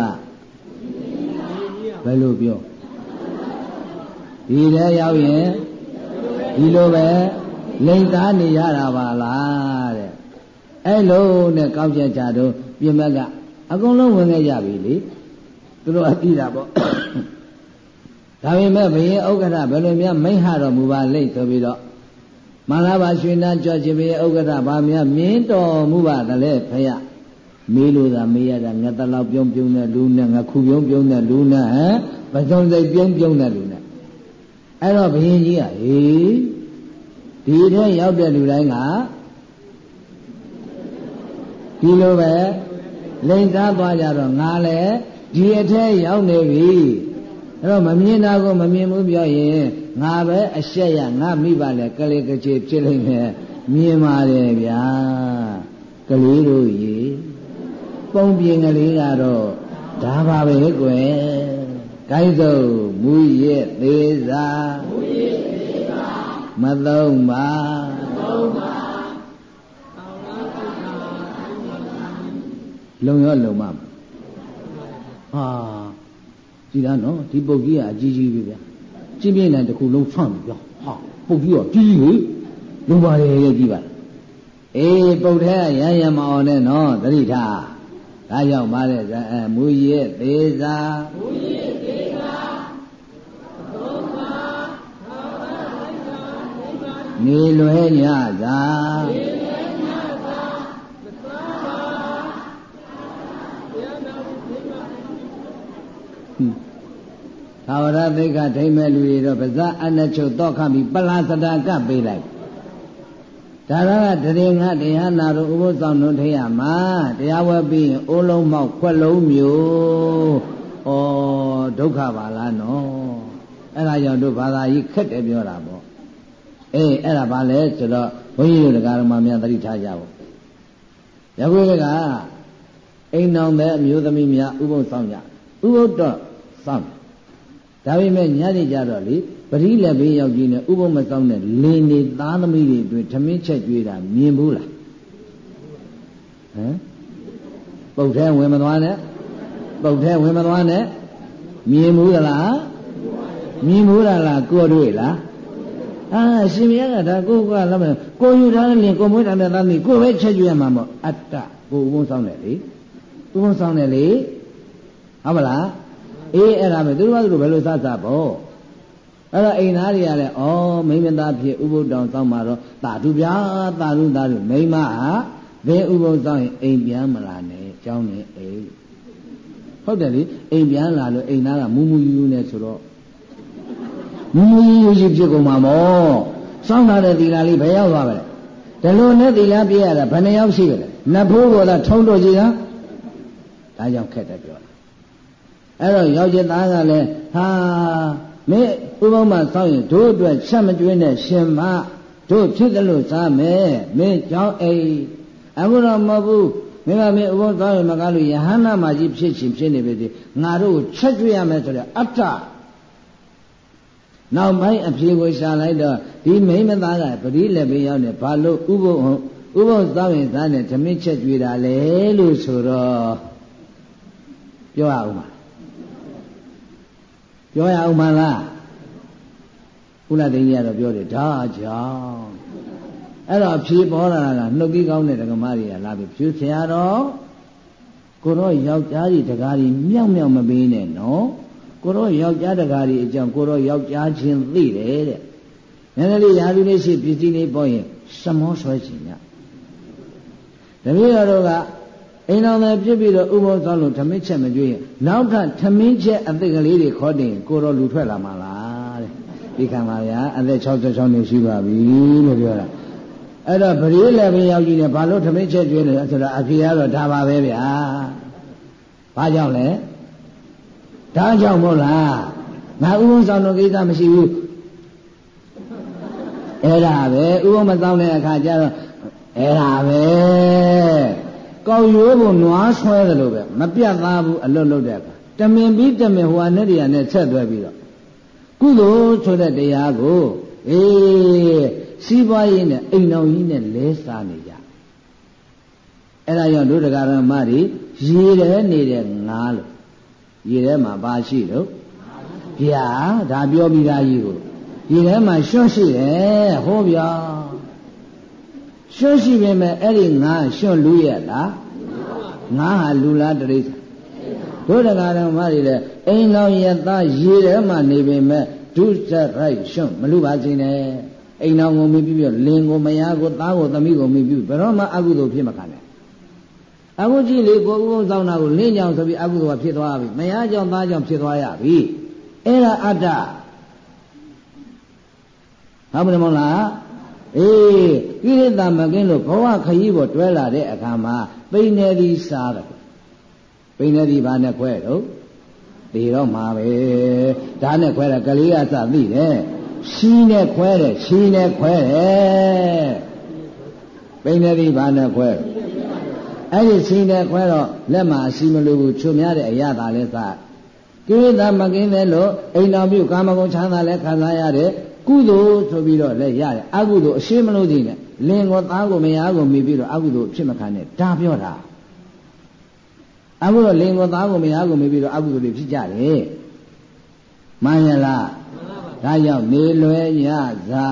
ဘယ်လိုပြောဒီထဲရောက်ရင်ဒီလိုပဲလိမ့်သားနေရတာပါလားတဲ့အဲ့လိုနဲ့ကောက်ချက်ချတော့ပြင်ဘက်ကအကုန်လုံးဝင်ခဲ့ကြပြီလေသူတို့အတိတာပေါ့ဒါပေမဲ့ဘုရင်ဥက္ကဋ္ဌဘယ်လိုများမိန့်ဟတော်မူပါလိမ့်ဆိုပြီးတော့မင်္ဂလာပါရွှေနာကြောချင်ဘုရင်ဥက္ကဋ္ဌဘာများမြင်တော်မူပါသလဲဖယားမေးလို့သာမေးရတာငါတလောက်ပြုံးတဲ့လူနဲ့ငါခုပြုံးတဲ့လူနဲ့ပစုံစိတ်ပြုံးတဲ့လူနဲ့အဲ့တော့ဘုရင်ကြီးကဟေးဒီထဲရောက်တဲ့လူတိုင်းကဒီလိုပဲလိမ့်သားသွားကြတော့ငါလည်းဒီအထဲရောက်နေပြီအဲ့တော့မမြင်တာကိုမမြင်ဘူးပြောရင်ငါပဲအရှက်ရငါမိပါလေကလေးကချေဖြစ်လိမ့်မယ်မြင်ပါတယ်ဗျာကလေးတို့ရေပုံပြင်ကလေးကတော့ဒါပါပဲကွယ်ကိုင်းစုံမူရဲ့သေးစာမသုံးပါလုံရောလုံမဟာကြည်လားနော်ဒီပုတ်ကြီးကအကြီးကြီးပဲဗျာကျင်းပြင်းတဲ့တစ်ခုလုံးဆွန့်ပြီဗျာဟာပုတ်ကြီးတော့ကြီးကြီးလုံပါတယ်ရဲ့ကြီးပါအေးပုတ်ထဲကရမအောင်နဲ့နော်သတိထားဒါကြောင့်ပါတဲ့မူရဲ့သေးစာနေလွဲညသာသာဝရသိက္ခာထိမ့်မဲ့လူတွေတော့ပါဇာအနချုပ်တော့ခပြီးပလာစတာကပေးလိုက်ဒါကတရေငါတရားနာတို့ဥပုသ်ဆောင်တို့ထိရမှာတရားဝဲပြီးရင်အိုးလုံးမောက်ခွက်လုံးမျိုးဩဒုက္ခပါလားနော်အဲ့ဒါကြောင့်တို့ဘာသာကြီးခက်တယ်ပြောတာပေါ့အေးအဲ့ဒါဘာလဲဆိုတော့ဘုန်းကြီးတို့တရားတော်မှာများသတိထားကြဖို့ယခုကအိမ်တော်တဲ့အမျိုးသမီးများဥပုသ်ဆောင်ကြဥပုသ်တော့ဆောင်ဒါပေမဲ့ညနေကြတော့လေပရိလက်ဘေးရောက်ကြီးနဲ့ဥပုသ်မဆောင်တဲ့လင်းနေသားသမီးတွေအတွက်ထမင်းချက်ကျွေးတာမြင်ဘူးလားပုတ်ထဲဝင်မသွားနဲ့ပုတ်ထဲဝင်မသွားနဲ့မြင်ဘူးလားမြင်ဘူးလားကိုယ်တွေ့လားရှင်မရကဒါကိုကလည်းကိုယူထားတဲ့လင်ကိုမွေးထားတဲ့သားသမီးကိုပဲချက်ကျွေးရမှာမို့အတ္တကိုဥပုသ်ဆောင်တယ်လေဥပုသ်ဆောင်တယ်လေဟုတ်မလားအေးအဲ့ဒါပဲသူတို့ဘယ်လိုစစပေါ့အဲ့တော့အိမ်သားတွေကလည်းမိမသားဖြစ်ဥပုသ်တောင်ဆောင်မှာတော့တာဓုဗျာတာဓုမိမဟာဘယ်ဥပုသ်ဆောင်ရင်အိမ်ပြန်မလာနဲ့ကြောင်းနေအိမ်ဟုတ်တယ်လေအိမ်ပြန်လာလို့အိမ်သားကမူမူယူနေဆိုတော့မူမူယူဖြစ်ကုန်မှာမောစောင်းလာတဲ့သီလလေးဘယ်ရောက်သွားပါလဲဒီလိုနဲ့သီလပြည့်ရတာဘယ်နှယောက်ရှိကြလဲနတ်ဖိုးပေါ်သာထုံးတော့ကြည်ဟာဒါကြောင့်ခက်တယ်ပြောအဲ့တော့ယောက်ျားသားကလည်းဟာမင်းဥပုသ်မှစောင့်ရင်တို့အတွက်ချက်မကျွေးနဲ့ရှင်မတို့ဖြစ်တယ်လို့စားမယ်မင်းကြောင်းအိမ်အခုတော့မဟုတ်ဘူးမင်းကမင်းဥပုသ်စောင့်ရင်မကားလို့ယဟန္တာမကြီးဖြစ်နေပြီငါတို့ကိုချက်ကျွေးရမယ်ဆိုတဲ့အတ္တနောက်ပိုင်းအဖြေကိုရှာလိုက်တော့ဒီမိမသားကပရိလက်ပင်ရောက်နေဘာလို့ဥပုပ်သောက်ရင်သားနဲ့ဓမင်းချက်ကြွေတာလဲလို့ဆိုတော့ပြောရအောင်ပါပြောရအောင်မလားကုလသိန်းကြီးကတော့ပြောတယ်ဒါကြောင့်အဲ့တော့ဖြေပေါ်လာတာနှုတ်ကြီးကောင်းတဲ့ဓမ္မတွေကလာပြီဖြူဆရာတော်ကိုတော့ယောက်ျားကြီးတကားကြီးမြောက်မြောက်မပေးနဲ့နော်ကိုတော့ယောက်ျားတကားကြီးအကြောင်းကိုတော့ယောက်ျားချင်းသိတယ်တဲ့နည်းနည်းလေးရာလူလေးရှိပစ္စည်းလေးပေါ်ရင်စမောဆွဲချင်ညတပည့်တော်တို့ကအိမ်တော်တွေပြစ်ပြီးတော့ဥပုသ်ဆောင်လို့ထမင်းချက်မကြွေးရင်နောက်ထပ်ထမင်းချက်အသက်ကလေးတွေခေါ်တင်ကိုတော့လူထွက်လာမှာလားတဲ့ဒီခံပါဗျာအသက်66နှစ်ရှိပါပြီလို့ပြောတာအဲ့တော့ပရိလက်ပင်ရောက်ကြီးနေဘာလို့ထမင်းချက်ကျွေးလဲဆိုတော့အဖေကတော့ဒါပါပဲဗျာဘာကြောင့်လဲဒါကြောင့်မို့လားငါဥပုသ်ဆောင်တော့ကိစ္စမရှိဘူးအဲ့ဒါပဲဥပုသ်မဆောင်တဲ့အခါကျတော့အဲ့ဒါပဲကောက်ရိုးကိုနွားဆွဲတယ်လို့ပဲမပြတ်သားဘူးအလွတ်လွတ်တဲ့အခါတမင်ပြီးတမင်ဟိုဟာနဲ့တရားနဲ့ဆက်သွဲပြီးတော့ကုသိုလ်ဆိုတဲ့တရားကိုစီးပွားရေးနဲ့အိမ်တော်ကြီးနဲ့လဲစားနေကြအဲ့ဒါကြောင့်ဒုဒကာရမတွေရေထဲနေတဲ့ငါလို့ရေထဲမှာပါရှိလို့ဗျာဒါပြောပြီးသားကြီးကိုရေထဲမှာရွှွန့်ရှိတယ်ဟောဗျာရွှွန့်ရှိပေမဲ့အဲ့ဒီငါရွှွန့်လူရဲ့လားငါဟာလူလားတိရစ္ဆာန်ဒုဒကာရမတွေလည်းအိမ်တော်ရသားရေထဲမှာနေပေမဲ့ဒုစရိုက်ရွှွန့်မလူပါစေနဲ့အိမ်တော်ကိုမိပြီးလင်ကိုမယားကိုသားကိုသမီးကိုမိပြီးဘယ်တော့မှအကုသိုလ်ဖြစ်မခံနဲ့အခုကြည့်လေကိုဥပုသ်ဆောင်တာကိုလင်းကြောင်ဆိုပြီးအကုသိုလ်ကဖြစ်သွားပြီမယားကြောင့်သားကြောင့်ဖြစ်သွားရပြီအဲ့ဒါအတ္တဟုတ်မလားမဟုတ်လားကိလေသာမကင်းလို့ဘဝခရီးပေါ်တွဲလာတဲ့အခါမှာပိန်နေသည်စားတယ်ပိန်နေသည်ဘာနဲ့ခွဲတော့ဒီတော့မှာပဲဒါနဲ့ခွဲတာကလေးကစသိတယ်ရှင်းနဲ့ခွဲတယ်ရှင်းနဲ့ခွဲတယ်ပိန်နေသည်ဘာနဲ့ခွဲအဲ့ဒီရှင်းနဲ့ခွဲတော့လက်မှာအစီမလို့ဘူးချုံများတဲ့အရာသာလဲစကိလေသာမကင်းတယ်လို့အိမ်တော်ပြုကာမဂုဏ်ချမ်းသာလဲခံစားရတယ်ကုသိုလ်ဆိုပြီးတော့လည်းရတယ်အကုသိုလ်အရှင်းမလို့သေးနဲ့လင်ကိုသားကိုမယားကိုမိပြီးတော့အကုသိုလ်ဖြစ်မခံနဲ့ဒါပြောတာအခုတော့လင်ကိုသားကိုမယားကိုမိပြီးတော့အကုသိုလ်တွေဖြစ်ကြတယ်မှန်ရလားဒါကြောင့်နေလွယ်ညစာ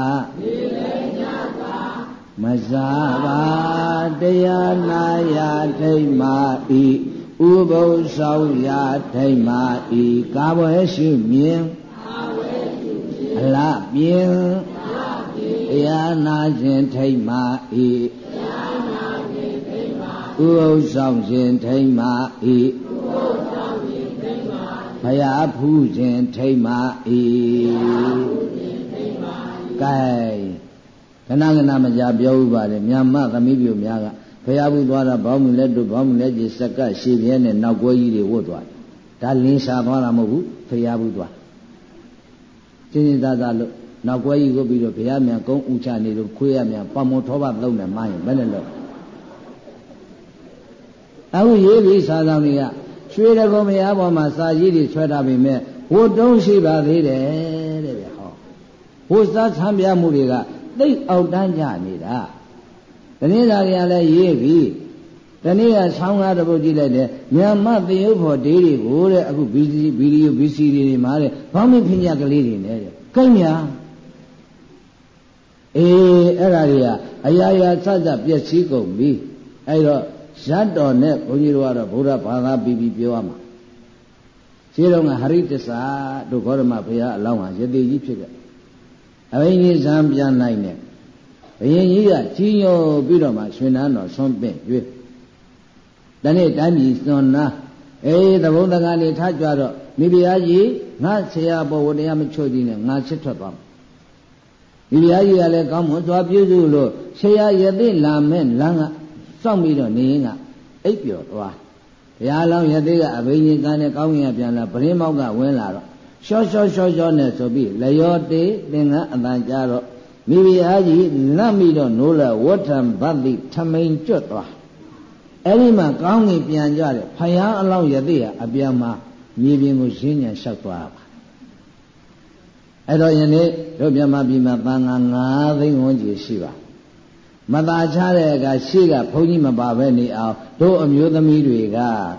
မစားပါတရားနာရထိမ့်မာဤဥပုသ်ဆောင်ရထိမ့်မာဤကာဝဲရှိမြင်အလားပြင်းတရားနာခြင်းထိမ့်မာဤဥပုသ်ဆောင်ခြင်းထိမ့်မာဤဘုရားဖူးခြင်းထိမ့်မာဤကဲခဏခဏမကြပြောဥပါတယ်မြန်မာသမီးပြိုများကဘုရားဖူးသွားတာဘောင်းမူလက်တို့ဘောင်းမူလက်ကြီးစက်ကရှည်ပြဲနဲ့နောက်ကွဲကြီးတွေဝတ်သွားတယ်ဒါလင်းရှာသွားတာမဟုတ်ဘူးဘုရားဖူးသွားကျင်းသားသားလို့နောက်ကွဲကြီးကိုပြီးတော့ဘုရားမြန်ကုန်းဥချနေလို့ခွေးရမြန်ပမောထောပသုံးတယ်မှရင်ဘယ်နဲ့လို့အခုရေးပြီးစာဆောင်တွေကရွှေတကုံမယားပေါ်မှာစာကြီးတွေဆွဲထားပေမဲ့ဝတ်တုံးရှိပါသေးတယ်တဲ့ဗျဟောဝတ်စားဆမ်းပြမှုတွေကသိအောက်တန်းကြနေတာဒီနေ့သာတွေကလည်းရေးပြီးဒီနေ့ကဆောင်းကားတစ်ပုဒ်ကြည့်လိုက်တယ်မြန်မာသရုပ်ဖို့ဒေးတွေကိုတဲ့အခုဗီဒီယို VCD တွေမှာတဲ့ဘောင်းမင်းဖညာကလေးတွေနဲ့တဲ့ကိန်းညာအဲ့ဒါတွေကအရာရာစစပျက်စီးကုန်ပြီအဲ့တော့ဇတ်တော်နဲ့ဘုန်းကြီးတို့ကတော့ဗုဒ္ဓဘာသာပြီးပြောရမှာခြေတော်ကဟရိတ္တစာတို့ဂေါရမဘုရားအလောင်းဟာယတိကြီးဖြစ်ခဲ့အဘိညာဉ်ဇံပြန်နိုင်တယ်ဘုရင်ကြီးကကြီးညိုပြီးတော့မှရွှေနန်းတော်ဆွန့်ပင့်ရွေးတနေ့တိုင်းပြည်စွန်နာသဘုံတကနေထားကြတော့မိဖုရားကြီးငါဆရာပေါ်ဝတရားမချွတ်ကြီးနဲ့ငါချစ်ထွက်သွားမိဖုရားကြီးကလည်းကောင်းမွန်စွာပြုစုလို့ဆရာယသိလာမဲ့လမ်းကစောင့်ပြီးတော့နေရင်ကအိပ်ပျော်သွားဘုရားလောင်းယသိကအဘိညာဉ်ကနဲ့ကောင်းကင်ကပြန်လာပရင်းမောက်ကဝင်လာတော့ရှော့နဲ့ဆိုပြီးလျောတေသင်္ကန်းအတန်ကြတော့မိဖုရားကြီးလတ်ပြီးတော့နိုးလာဝဋ္ဌံဗတ္တိထမိန်ကျွတ်သွားအဲ့ဒီမှာကောင်းကင်ပြန်ကြတယ်ဖယားအလောင်းယသိကအပြန်မှာမြေပြင်ကိုရင်းညံလျှောက်သွားပါအဲ့တော့ယနေ့တို့မြန်မာပြည်မှာသံဃာ9 သိန်းဝန်းကျင်ရှိပါမသာချတဲ့အခါရှေ့ကဘုန်းကြီးမပါပဲနေအောင်တို့အမျိုးသမီးတွေက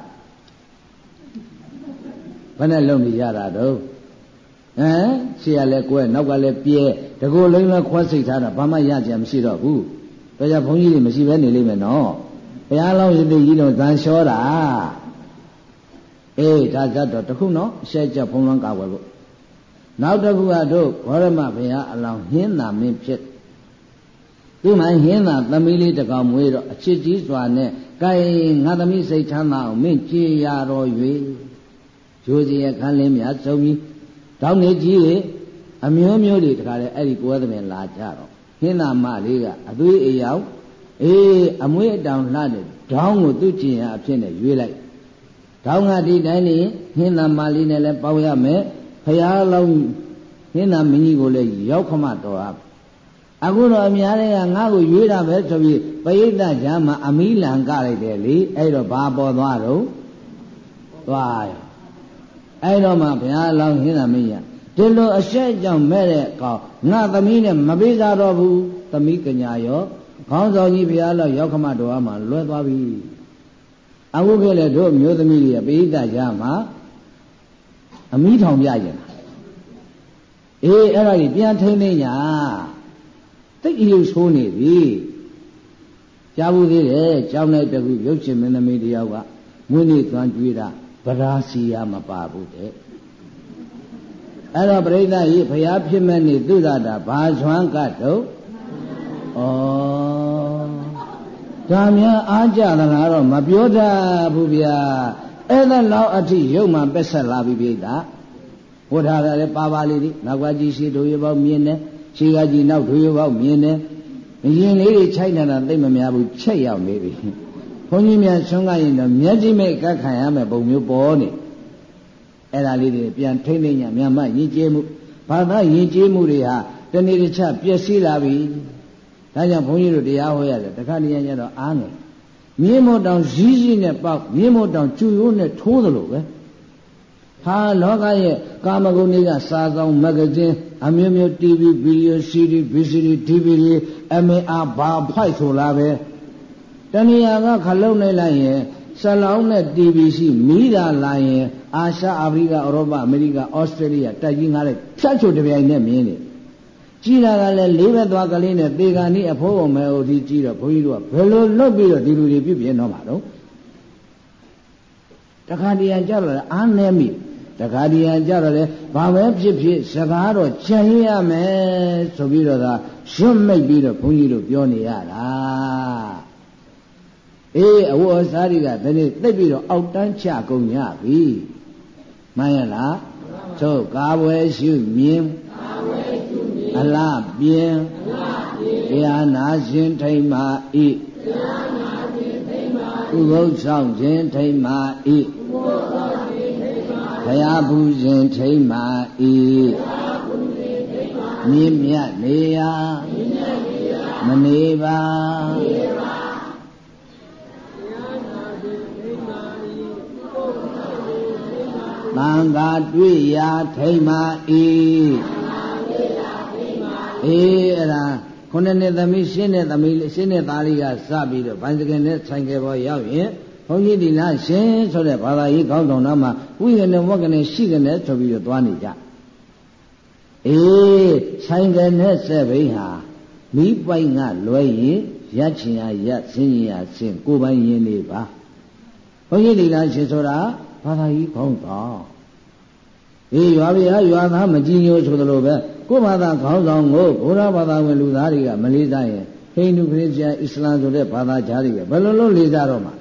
ဘယ်နဲ့လုံနေကြတာတော့ရှေ့ကလည်းကွဲနောက်ကလည်းပြဲတကူလုံးလည်းခွဲစိတ်ထားတာဘာမှရကြမရှိတော့ဘူးဒါကြောင့်ဘုန်းကြီးတွေမရှိပဲနေလိမ့်မယ်နော်ဘုရားလောင်းရည်ကြီးလုံးဇန်လျှောတာအေးဒါဇတ်တော့တခုနော်အရှက်ကြဘုံလွန်ကာဝယ်ဖို့နောက်တစ်ခုကတို့ဘောရမဘုရားအလောင်းဟင်းသာမင်းဖြစ်သူမှဟင်းသာသမီးလေးတကောင်မွေးတော့အချစ်ကြီးစွာနဲ့ကဲငါသမီးစိတ်ချမ်းသာအောင်မင်းကြည်ရတော်၍ရိုးစီရခန်းလင်းများစုံပြီးတောင်းနေကြီးတွေအမျိုးမျိုးတွေတခါလေအဲ့ဒီကိုယ်သမင်လာကြတော့ဟင်းသာမလေးကအသွေးအယောင်အမွေးအတောင်လှတဲ့ဒေါင်းကိုသူ့ကျင်ရအဖြစ်နဲ့ရွေးလိုက်ဒေါင်းကဒီတိုင်းနေဟင်းသာမလေးနဲ့လည်းပေါင်းရမယ်ဖရာလောင်းဟင်းသာမင်းကြီးကိုလည်းရောက်ခမတော်ရအခုတော့အများတွေကငါ့ကိုရွေးတာပဲဆိုပြီးပရိသတ်ကြားမှာအမီးလံကလိုက်တယ်လေအဲ့တော့ဘာပေါ်သွားတော့သွားရောအဲ့တော့မှဘုရားလောင်းဟင်းသာမင်းကြီးဒီလိုအရှက်ကြောင့်မဲ့တဲ့ကောင်ငါသမီးနဲ့မပေးစားတော့ဘူးသမီးကညာရောခေါင်းဆောင်ကြီးဘုရားလောက်ရောက်ခမတော်မှာလွဲသွားပြီအခုကလည်းတို့မျိုးသမီးတွေပရိသတ်ကြားမှာအမီးထောင်ပြကြတာအဲ့ဒါကြီးပြန်ထိန်းသိမ်းညာတိတ်အယူဆိုးနေပြီကြားဘူးသေးတယ်ကျောင်းလိုက်တကူရုပ်ရှင်မင်းသမီးတယောက်ကမွေးနေ့သွမ်းကြွေးတာဗရာစီယာမပါဘူးတဲ့အဲ့တော့ပြိဿကြီးဘုရားဖြစ်မဲ့နေသူရတာဘာဇွမ်းကတော့ဒါများအားကြသလားတော့မပြောတတ်ဘူးဗျာအဲ့ဒါလောက်အထိရုပ်မှပက်ဆက်လာပြီပြိဿဝတ်ထားတယ်ပါပါလေးဒီနောက်ကကြီးရှိတို့ရပေါင်းမြင်တယ်ခြေကကြီးနောက်တို့ရပေါင်းမြင်တယ်ရင်လေးတွေခြိုက်နေတာသိမများဘူးချက်ရောက်နေပြီဘုန်းကြီးများဆွမ်းကရင်တော့မျက်စိမိတ်ကတ်ခံရမယ်ပုံမျိုးပေါ်နေအဲ့ဒါလေးတွေပြန်ထိမ့်သိမ့်ညမြန်မာယဉ်ကျေးမှုဘာသာယဉ်ကျေးမှုတွေဟာတနေ့တစ်ချက်ပျက်စီးလာပြီဒါကြောင့်ဘုန်းကြီးတို့တရားဟောရတယ်တခါတည်းကျတော့အားငယ်မြင်းမို့တောင်ရီးရီးနဲ့ပေါက်မြင်းမို့တောင်ကျူရိုးနဲ့ထိုးသလိုပဲဟာလောကရဲ့ကာမဂုဏ်တွေကစာဆောင်မဂ္ဂဇင်းအမျိုးမျိုး TV ဗီဒီယို CD VCD DVD MR ဘာဖိုက်ဆိုလာပဲတဏှာကခလုံးနေလိုက်ရင်ဆလောင်းနဲ့ TV ရှိမိတာလာရင်အာရှအာဖရိကဥရောပအမေရိကဩစတြေးလျတိုက်ကြီးငါးလိုက်ဖြတ်ချိုတပြိုင်နဲ့မြင်နေကြည်တာကလည်းလေးဘက်သွားကလေးနဲ့သေကန်ဤအဖိုးပုံမဲဟိုဒီကြည်တော့ဘုန်းကြီးတို့ကဘယ်လိုလုပ်ပြီးတော့ဒီလူတွေပြုပြင်တော့မှာတော့တခါတည်းကြတော့အားနေမိတခါတည်းကြတော့လေဘာပဲဖြစ်ဖြစ်စကားတော့ကြံရမယ်ဆိုပြီးတော့သာရွတ်မိတ်ပြီးတော့ဘုန်းကြီးတို့ပြောနေရတာအဝတ်အစားတွေကဒီနေ့သိပ်ပြီးတော့အောက်တန်းချကုန်ကြပြီမှန်ရလားသို့ကားပွဲရှုမြင်အလားပြင်းတရားနာရှင်ထိမ့်မာဤဥပုသ်ဆောင်ခြင်းထိမ့်မာဤဘုရားပူခြင်းထိမ့်မာဤမြင့်မြတ်နေရာမနေပါသံဃာတွေ့ရာထိမ့်မာဤအဲ့ဒါခုနှစ်နှစ်သမီးရှင်းတဲ့သမီးရှင်းတဲ့သားလေးကစပြီးတော့ဘိုင်းစကင်နဲ့ဆိုင်ကယ်ပေါ်ရောက်ရင်ဘုန်းကြီးဒီလားရှင်ဆိုတဲ့ဘာသာရေးခေါင်းဆောင်တော်မှာဝိရဏဝက္ကနေရှိကနေဆိုပြီးတော့သွားနေကြဆိုင်ကယ်နဲ့ဆက်ဘိန်းဟာမိပိုက်ငါလွဲရင်ရက်ချင်ရရက်ဆင်းရင်ရဆင်းကိုယ်ပိုင်ရင်နေပါဘုန်းကြီးဒီလားရှင်ဆိုတာဘာသာရေးခေါင်းဆောင်ရွာပြည်ဟာရွာသားမကြည်ညိုဆိုသလိုပဲကိုယ်ဘာသာခေါင်းဆောင်ကိုဘုရားဘာသာဝင်လူသားတွေကမလေးစားရင်ဟိန္ဒူခရစ်ယာန်အစ္စလာမ်ဆိုတဲ့ဘာသာကြားတွေကဘယ်လိုလုပ်လေးစားတော့မှာ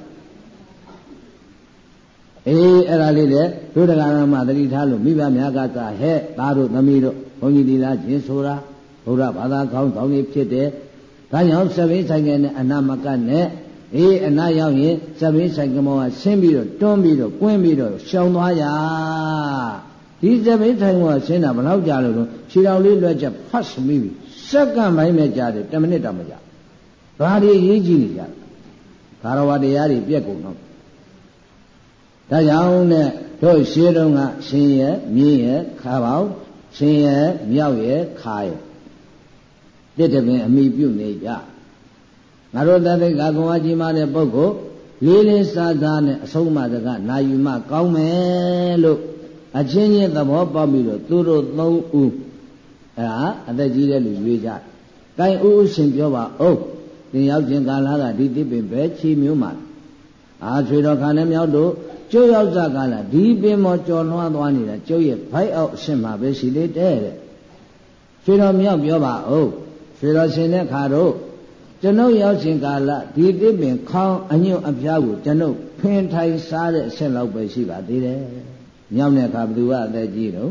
အဲ့ဒါလေးလေဒုဒကာရမသတိထားလို့မိဘများကသာဟဲ့သားတို့သမီးတို့ဘုန်းကြီးဒီလားရှင်ဆိုတာဘုရားဘာသာခေါင်းဆောင်တွေဖြစ်တယ်ဒါကြောင့်စပိန်ဆိုင်ကနဲ့အနာမကနဲ့အနာရောက်ရင်စပိန်ဆိုင်ကမောကဆင်းပြီးတော့တွန်းပြီးတော့ကွင်းပြီးတော့ရှောင်သွားရဒီစပိန်ဆိုင်ကဆင်းတာဘယ်လောက်ကြာလို့ခြေတော်လေးလွှဲချက်ဖတ်မိပြီစက္ကန့်ပိုင်းပဲကြာတယ်10မိနစ်တောင်မကြာဘာတွေရေးကြည့်နေကြဘာတော်ဝတရားတွေပြက်ကုန်တော့ဒါကြောင့်နဲ့တို့ရှင်းတော့ကရှင်ရဲ့မြင်းရဲ့ခါပေါင်းရှင်ရဲ့မြောက်ရဲ့ခါရဲ့တစ်တပင်အမိပြုနေကြငါတို့တသိက္ခာခွန်အားကြီးမားတဲ့ပုဂ္ဂိုလ်လေးလေးစားစားနဲ့အဆုံးအမတကနာယူမှကောင်းမယ်လို့အချင်းချင်းသဘောပေါက်ပြီးတော့သူတို့သုံးဦးအဲ့ဒါအသက်ကြီးတဲ့လူရွေးကြ။ကိုင်ဦးဦးရှင်ပြောပါဦးသင်ရောက်ခြင်းကာလကဒီတစ်ပင်ပဲချီမျိုးမှာချွေတော်ခါနဲ့မြောက်တို့ကျုပ်ရောက်ကြကာလဒီပင်မောကြော်လွှားသွားနေတာကျုပ်ရဲ့ဖိုက်အောက်အရှင်မှာပဲရှိလေတဲ့ချွေတော်မြောက်ပြောပါဦးချွေတော်ရှင်တဲ့ခါတို့ကျွန်ုပ်ရောက်ခြင်းကာလဒီတစ်ပင်ခေါင်းအညွန့်အပြားကိုကျွန်ုပ်ဖင်ထိုင်စားတဲ့အဆင့်လောက်ပဲရှိပါသေးတယ်မြောက်တဲ့ခါဘယ်သူကအသက်ကြီးတော့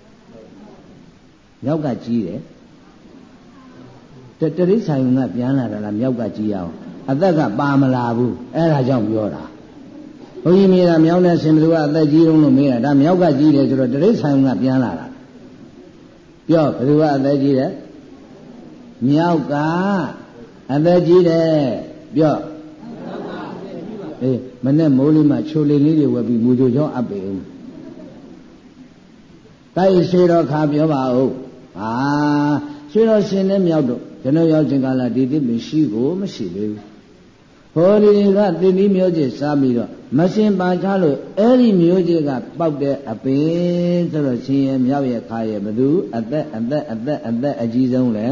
မြောက်ကကြီးတယ်တရိစ္ဆာန်ကပြန်လာတာလားမြောက်ကကြီးအောင်အသက်ကပါမလာဘူးအဲ့ဒါကြောင့်ပြောတာဘုန်းကြီးမေးတာမြောက်တဲ့ရှင်ဘယ်သူကအသက်ကြီးအောင်လို့မေးတာဒါမြောက်ကကြီးတယ်ဆိုတော့တရိစ္ဆာန်ကပြန်လာတာပြောဘယ်သူကအသက်ကြီးတယ်မြောက်ကအသက်ကြီးတယ်ပြောအေးမနဲ့မိုးလေးမှချိုလေးလေးတွေဝယ်ပြီးမူကြိုချောင်းအပ်ပေဦးတိုက်ရွှေတော်ခါပြောပါဦးရွှေတော်ရှင်နဲ့မြောက်တော့ကျွန်တော်ရောက်ခြင်းကာလဒီတိမရှိကိုမရှိသေးဘူးဟောဒီကတိတိမျိုးကြီးစားပြီးတော့မရှင်ပါချလို့အဲ့ဒီမျိုးကြီးကပေါက်တဲ့အပင်ဆိုတော့ရှင်ရဲ့မြောက်ရဲ့ခါရဲ့ဘသူအသက်အကြီးဆုံးလဲ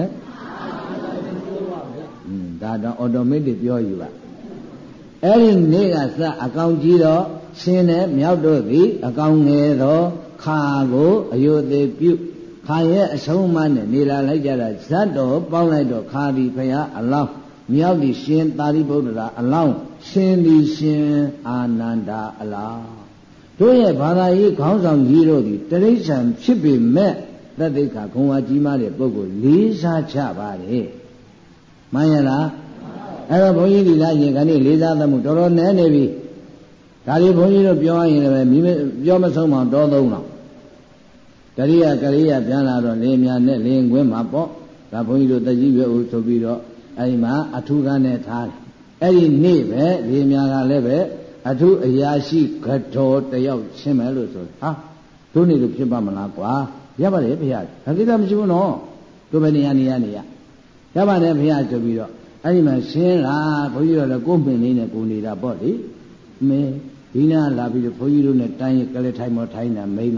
ဒါတော့အော်တိုမက်တစ်ပြောယူပါအဲ့ဒီနေ့ကစအကောင်ကြီးတော့ရှင်နဲ့မြောက်တို့သည်အကောင်ငယ်တော့ခါကိုအယုသေးပြုခါရဲ့အဆုံးအမနဲ့နေလာလိုက်ကြတာဇတ်တော်ပေါင်းလိုက်တော့ခါသည်ဖရာအလောင်းမြောက်သည်ရှင်သာရိပုတ္တရာအလောင်းရှင်သည်ရှင်အာနန္ဒာအလောင်းတို့ရဲ့ဘာသာရေးခေါင်းဆောင်ကြီးတို့သည်တိရစ္ဆာန်ဖြစ်ပေမဲ့သတ္တိခါခွန်အားကြီးမားတဲ့ပုဂ္ဂိုလ်လေးစားချပါတယ်မှန်ရလားအဲ့တော့ဘုန်းကြီးဒီလားရင်ခဏလေးစားသမှုတော်တော်နည်းနေပြီဒါလေးဘုန်းကြီးတို့ပြောရင်လည်းပြောမဆုံးအောင်တော်သုံးတော့တရိယာကရိယာပြန်လာတော့လင်းများနဲ့လင်းခွင်းမှာပေါ့ဒါဘုန်းကြီးတို့တကြီးရွယ်ဦးဆိုပြီးတော့အဲဒီမှာအထူးကနဲ့ထားတယ်အဲ့ဒီနေ့ပဲလင်းများကလည်းပဲအထူးအရာရှိကတော်တယောက်ရှင်းမယ်လို့ဆိုတို့နေလို့ဖြစ်ပါမလားကွာရပါတယ်ဖေရဒါသိတာမရှိဘူးနော်တို့ပဲနေရရပါတယ်ဖေရဆိုပြီးတော့အဲ့ဒီမှာရှင်းလာဘုန်းကြီးတို့လည်းကိုယ်ပင်လေးနဲ့ကိုနေတာပေါ့လေမင်းဒီနာလာပြီးတော့ဘုန်းကြီးတို့နဲ့တိုင်းရကလေးထိုင်မောထိုင်တာမိမ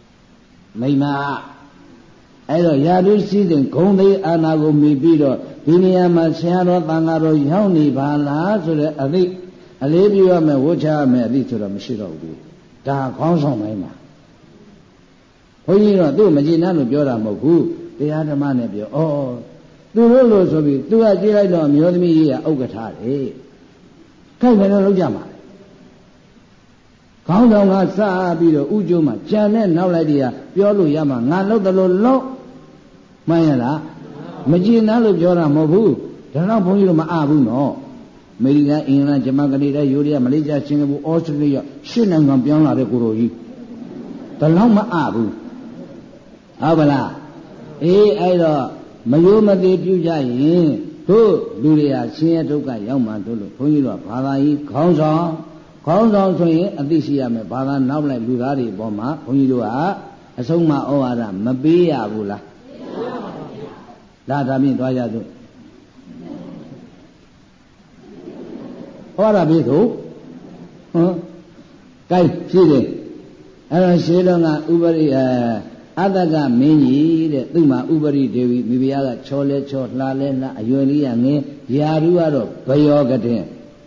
အဲ့တော့ရာထူးစည်းတဲ့ဂုံသေးအာနာကိုမိပြီးတော့ဒီနေရာမှာဆရာတော်တန်ဃာတော်ရောက်နေပါလားဆိုတဲ့အသိအလေးပြုရမယ်ဝှချရမယ်အသိဆိုတော့မရှိတော့ဘူးဒါခေါင်းဆောင်ပိုင်းမှာဘုန်းကြီးတော့သူ့မကြည်နပ်လို့ပြောတာမဟုတ်ဘူးတရားဓမ္မနဲ့ပြောသူတို့လို့ဆိုပြီးသူကကြည့်လိုက်တော့အမျိုးသမီးကြီးကဥက္ကဋ္ဌတယ်ခိုက်မယ်လို့လုပ်ကြမှာခေါင်းဆောင်ကစပြီးတော့ဥကျိုးမှာကြံနဲ့နောက်လိုက်တည်းကပြောလို့ရမှာငါလုပ်တယ်လို့လုပ်မှန်ရလားမကြည်နာလို့ပြောတာမဟုတ်ဘူးဒါတော့ဘုန်းကြီးတို့မအားဘူးနော်အမေရိကန်အင်္ဂလန်ဂျမန်ကနေဒါယူရီးယားမလေးရှားစင်ကာပူဩစတြေးလျရှစ်နိုင်ငံပြောင်းလာတဲ့ကိုရိုကြီးဒါတော့မအားဘူးဟုတ်ပါလားအဲ့တော့မယိုးမသေးပြုကြရင်တို့လူတွေဟာဆင်းရဲဒုက္ခရောက်မှတို့လို့ဘုန်းကြီးတို့ကဘာသာကြီးခေါင်းဆောင်ဆိုရင်အသိရှိရမယ်ဘာသာနောက်လိုက်လူသားတွေအပေါ်မှာဘုန်းကြီးတို့ကအဆုံးမဩဝါဒမပေးရဘူးလားဒါမြင့်သွားကြစို့ဟောတာပြီးဆိုကြိုက်ရှိတယ်အဲ့တော့ရှင်းတော့ကဥပရိအတ္တကမင်းကြီးတဲ့သူ့မှာဥပရိဒေဝီမိဖုရားကချောလဲချောလှလဲလှအရွယ်လေးရငင်းယာရုကတော့ဘယောကတဲ့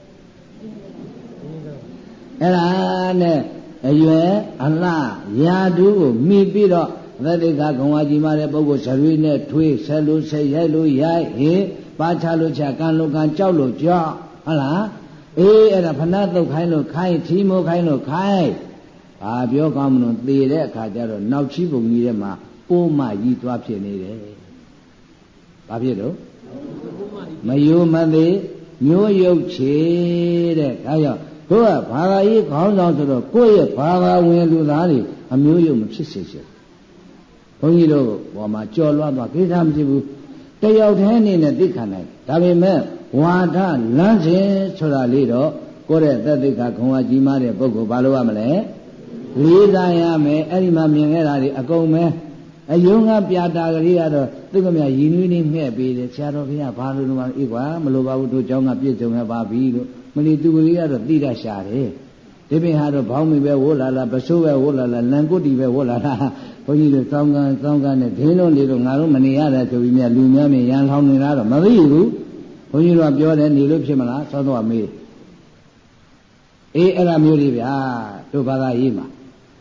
အဲ့ဒါနဲ့အရွယ်အလှယာတုကိုမိပြီးတော့သတိကဂုံဝါကြီးမားတဲ့ပုဂ္ဂိုလ်ဇရွေနဲ့ထွေးဆက်လို့ဆက်ရိုက်လို့ရိုက်ဟေပါချလို့ချကန်လို့ကန်ကြောက်လို့ကြောက်ဟုတ်လားအဲ့ဒါဖဏတုတ်ခိုင်းလို့ခိုင်းထီမိုးခိုင်းလို့ခိုင်းဘာပြောကောင်းမလို့သေတဲ့အခါကျတော့နောက်ချီပုံကြီးထဲမှာပိုးမကြီးသွားဖြစ်နေတယ်ဘာဖြစ်တော့မယိုမသေးမျိုးရုပ်ချေတဲ့ဒါကြောင့်တို့ကဘာသာရေးခေါင်းဆောင်ဆိုတော့ကိုယ့်ရဲ့ဘာသာဝင်လူသားတွေအမျိုးရုပ်မဖြစ်စေချင်ဘုန်းကြီးတို့ဘောမှာကြော်လွှတ်သွားကိစ္စမရှိဘူးတယောက်တည်းအနေနဲ့သိခံနိုင်ဒါပေမဲ့ဝါဒလမ်းစဉ်ဆိုတာလေးတော့ကိုယ့်ရဲ့သက်သိက္ခာခွန်အားကြီးမားတဲ့ပုဂ္ဂိုလ်ဘာလို့ရမလဲလေးစားရမယ်အဲ့ဒီမှာမြင်ခဲ့တာတွေအကုန်ပဲအယုံကပြတာကလေးကတော့သူကမြရည်နွေးနေမှဲ့ပေးတယ်ဆရာတော်ဘုရားဘာလို့လဲအေးကွာမလိုပါဘူးတို့เจ้าကပြည့်စုံရပါပြီလို့မလီသူကလေးကတော့တိရရှာတယ်ဒီပင်ဟာတော့ဘောင်းမီပဲဝိုးလာလားပစိုးပဲဝိုးလာလားလန်ကုတ်တီပဲဝိုးလာလားဘုန်းကြီးတို့စောင်းကန်နဲ့ဒင်းလုံးလေးတို့ငါတို့မနေရတဲ့ဆိုပြီးမြလူများမြရန်ထောင်းနေတာတော့မသိဘူးဘုန်းကြီးတို့ကပြောတယ်နေလို့ဖြစ်မလားစောစောမေးအေးအဲ့ဒါမျိုးလေးဗျာတို့ဘာသာရေးမှာ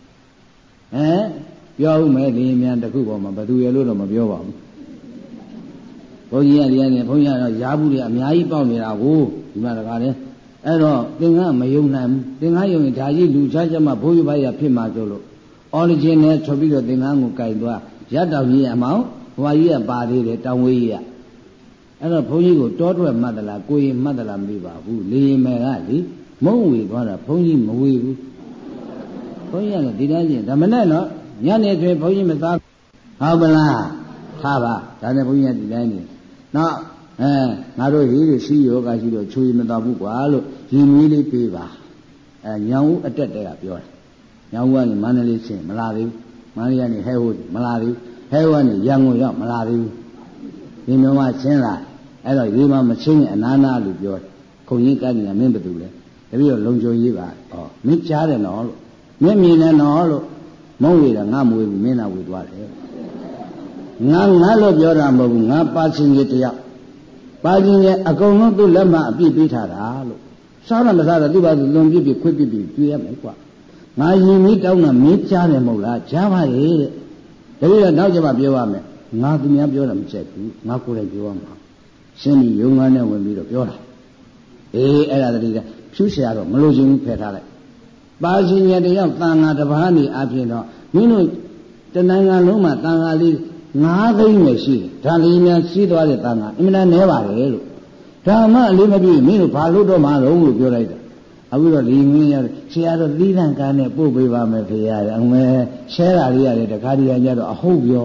ပြောဦးမယ်ဒီမြန်တစ်ခုပေါ်မှာဘယ်သူရလို့တော့မပြောပါဘူးဘုန်းကြီးကဒီကနေဘုန်းကြီးကတော့ရားဘူးတွေအများကြီးပေါက်နေတာကိုဒီမှာတကားလေအဲ့တော့သင်္ကမယုံနိုင်ဘူးသင်္ကယုံရင်ဒါကြီးလူချာမှဘိုးရပါရဖြစ်မှာဆိုလို့ origin နဲ့ထွက်ပြီးတော့သင်္ကကိုကြိုက်သွားရတ်တော်ကြီးအမောင်ဘွာကြီးကပါသေးတယ်တောင်ဝေးကြီးကအဲ့တော့ဘုန်းကြီးကိုတောထွက်မှတ်သလားကိုရင်မှတ်သလားမသိပါဘူးလေမယ်ကလေမုံဝေသွားတာဘုန်းကြီးမဝေဘူးဘုန်းကြီးကလည်းဒီတိုင်းချင်းဒါမနဲ့တော့ညနေတွင်ဘုန်းကြီးမသားဟုတ်မလားထားပါဒါနဲ့ဘုန်းကြီးကဒီတိုင်းနေနောက်ငါတို့ရေးစီယောဂရှိတော့ချွေမတော်ဘူးကွာလို့ရည်မွေးလေးပေးပါညောင်ဦးအတက်တဲကပြောတယ်ညောင်ဦးကနေမန္တလေးဆင်းမလာသေးဘူးမန္တလေးကနေဟဲဟိုးမလာသေးဘူးဟဲဟိုးကနေရန်ကုန်ရောက်မလာသေးဘူးဒီမျိုးမှရှင်းလာအဲ့တော့ရေးမမချင်းရင်အနာနာလို့ပြောတယ်ခုံကြီးကလည်းမင်းဘယ်သူလဲတပည့်တော့လုံချုံရေးပါမင်းကြားတယ်နော်လို့မင်းမြင်တယ်နော်လို့မုံဝေတာငါမွေဘူးမင်းသာဝေသွားတယ်ငါလို့ပြောတာမဟုတ်ဘူးငါပါချင်းကြီးတယောက်ပါခြင်းရဲ့အကုန်လုံးသူ့လက်မှအပြည့်ပေးထားတာလို့စားရမစားတော့သူ့ဘာသူလွန်ပြည့်ခွင့်ပြည့်ကြွေးရမယ်ကွာငါရင်မီးတောင်းတာမင်းကြားတယ်မဟုတ်လားကြားပါလေတဲ့တပည့်တော့နောက်ကျမှပြောရမယ်ငါသူများပြောတာမချက်ဘူးငါကိုယ်တိုင်ပြောရမှာရှင်းပြီးယုံငါနဲ့ဝင်ပြီးတော့ပြောတာအေးအဲ့ဒါတည်းကဖြူเสียတော့မလို့ချင်းဖယ်ထားလိုက်ပါခြင်းရဲ့တယောက်တန်ဃာတစ်ပါးနေအပြင်တော့မင်းတို့တဏ္ဍာလုံးမှာတန်ဃာလေး9 သိန်းပဲရှိတယ်ဒါလေးများစီးသွားတဲ့တန်ခါအင်မတန်နဲပါတယ်လို့ဒါမှအလေးမပြည့်မင်းတို့ဘာလို့တော့မှတော့လို့ပြောလိုက်တာအခုတော့ဒီမင်းရဆရာတော်သီးသန့်ကားနဲ့ပို့ပေးပါမယ်ဖေရတယ်အမေရှဲတာလေးရတယ်တခါတည်းကျတော့အဟုတ်ပြော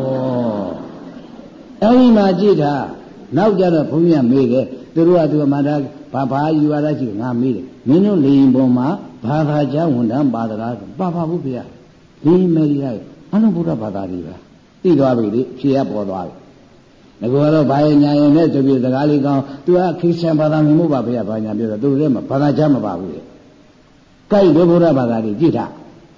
အဲ့ဒီမှာကြည့်တာနောက်ကြတော့ဘုန်းကြီးကမေးတယ်သူတို့ကသူမှဒါဘာယူရတာရှိငါမေးတယ်မင်းတို့လေရင်ပေါ်မှာဘာသာကြားဝန်တန်းပါသလားပါဘူးဖေရဒီမေးရအလုံးဗုဒ္ဓဘာသာတွေပဲသိသွားပြီလေဖြေရပေါ်သွားပြီငါကတော့ဘာရဲ့ညာရင်နဲ့ဆိုပြီးစကားလေးကောင်းသူကခရစ်ယာန်ဘာသာမြင်မှုပါဖေရဘာညာပြောတော့သူလည်းဘာသာချမပါဘူးလေကြိုက်တဲ့ဘုရားဘာသာတွေကြည့်တာ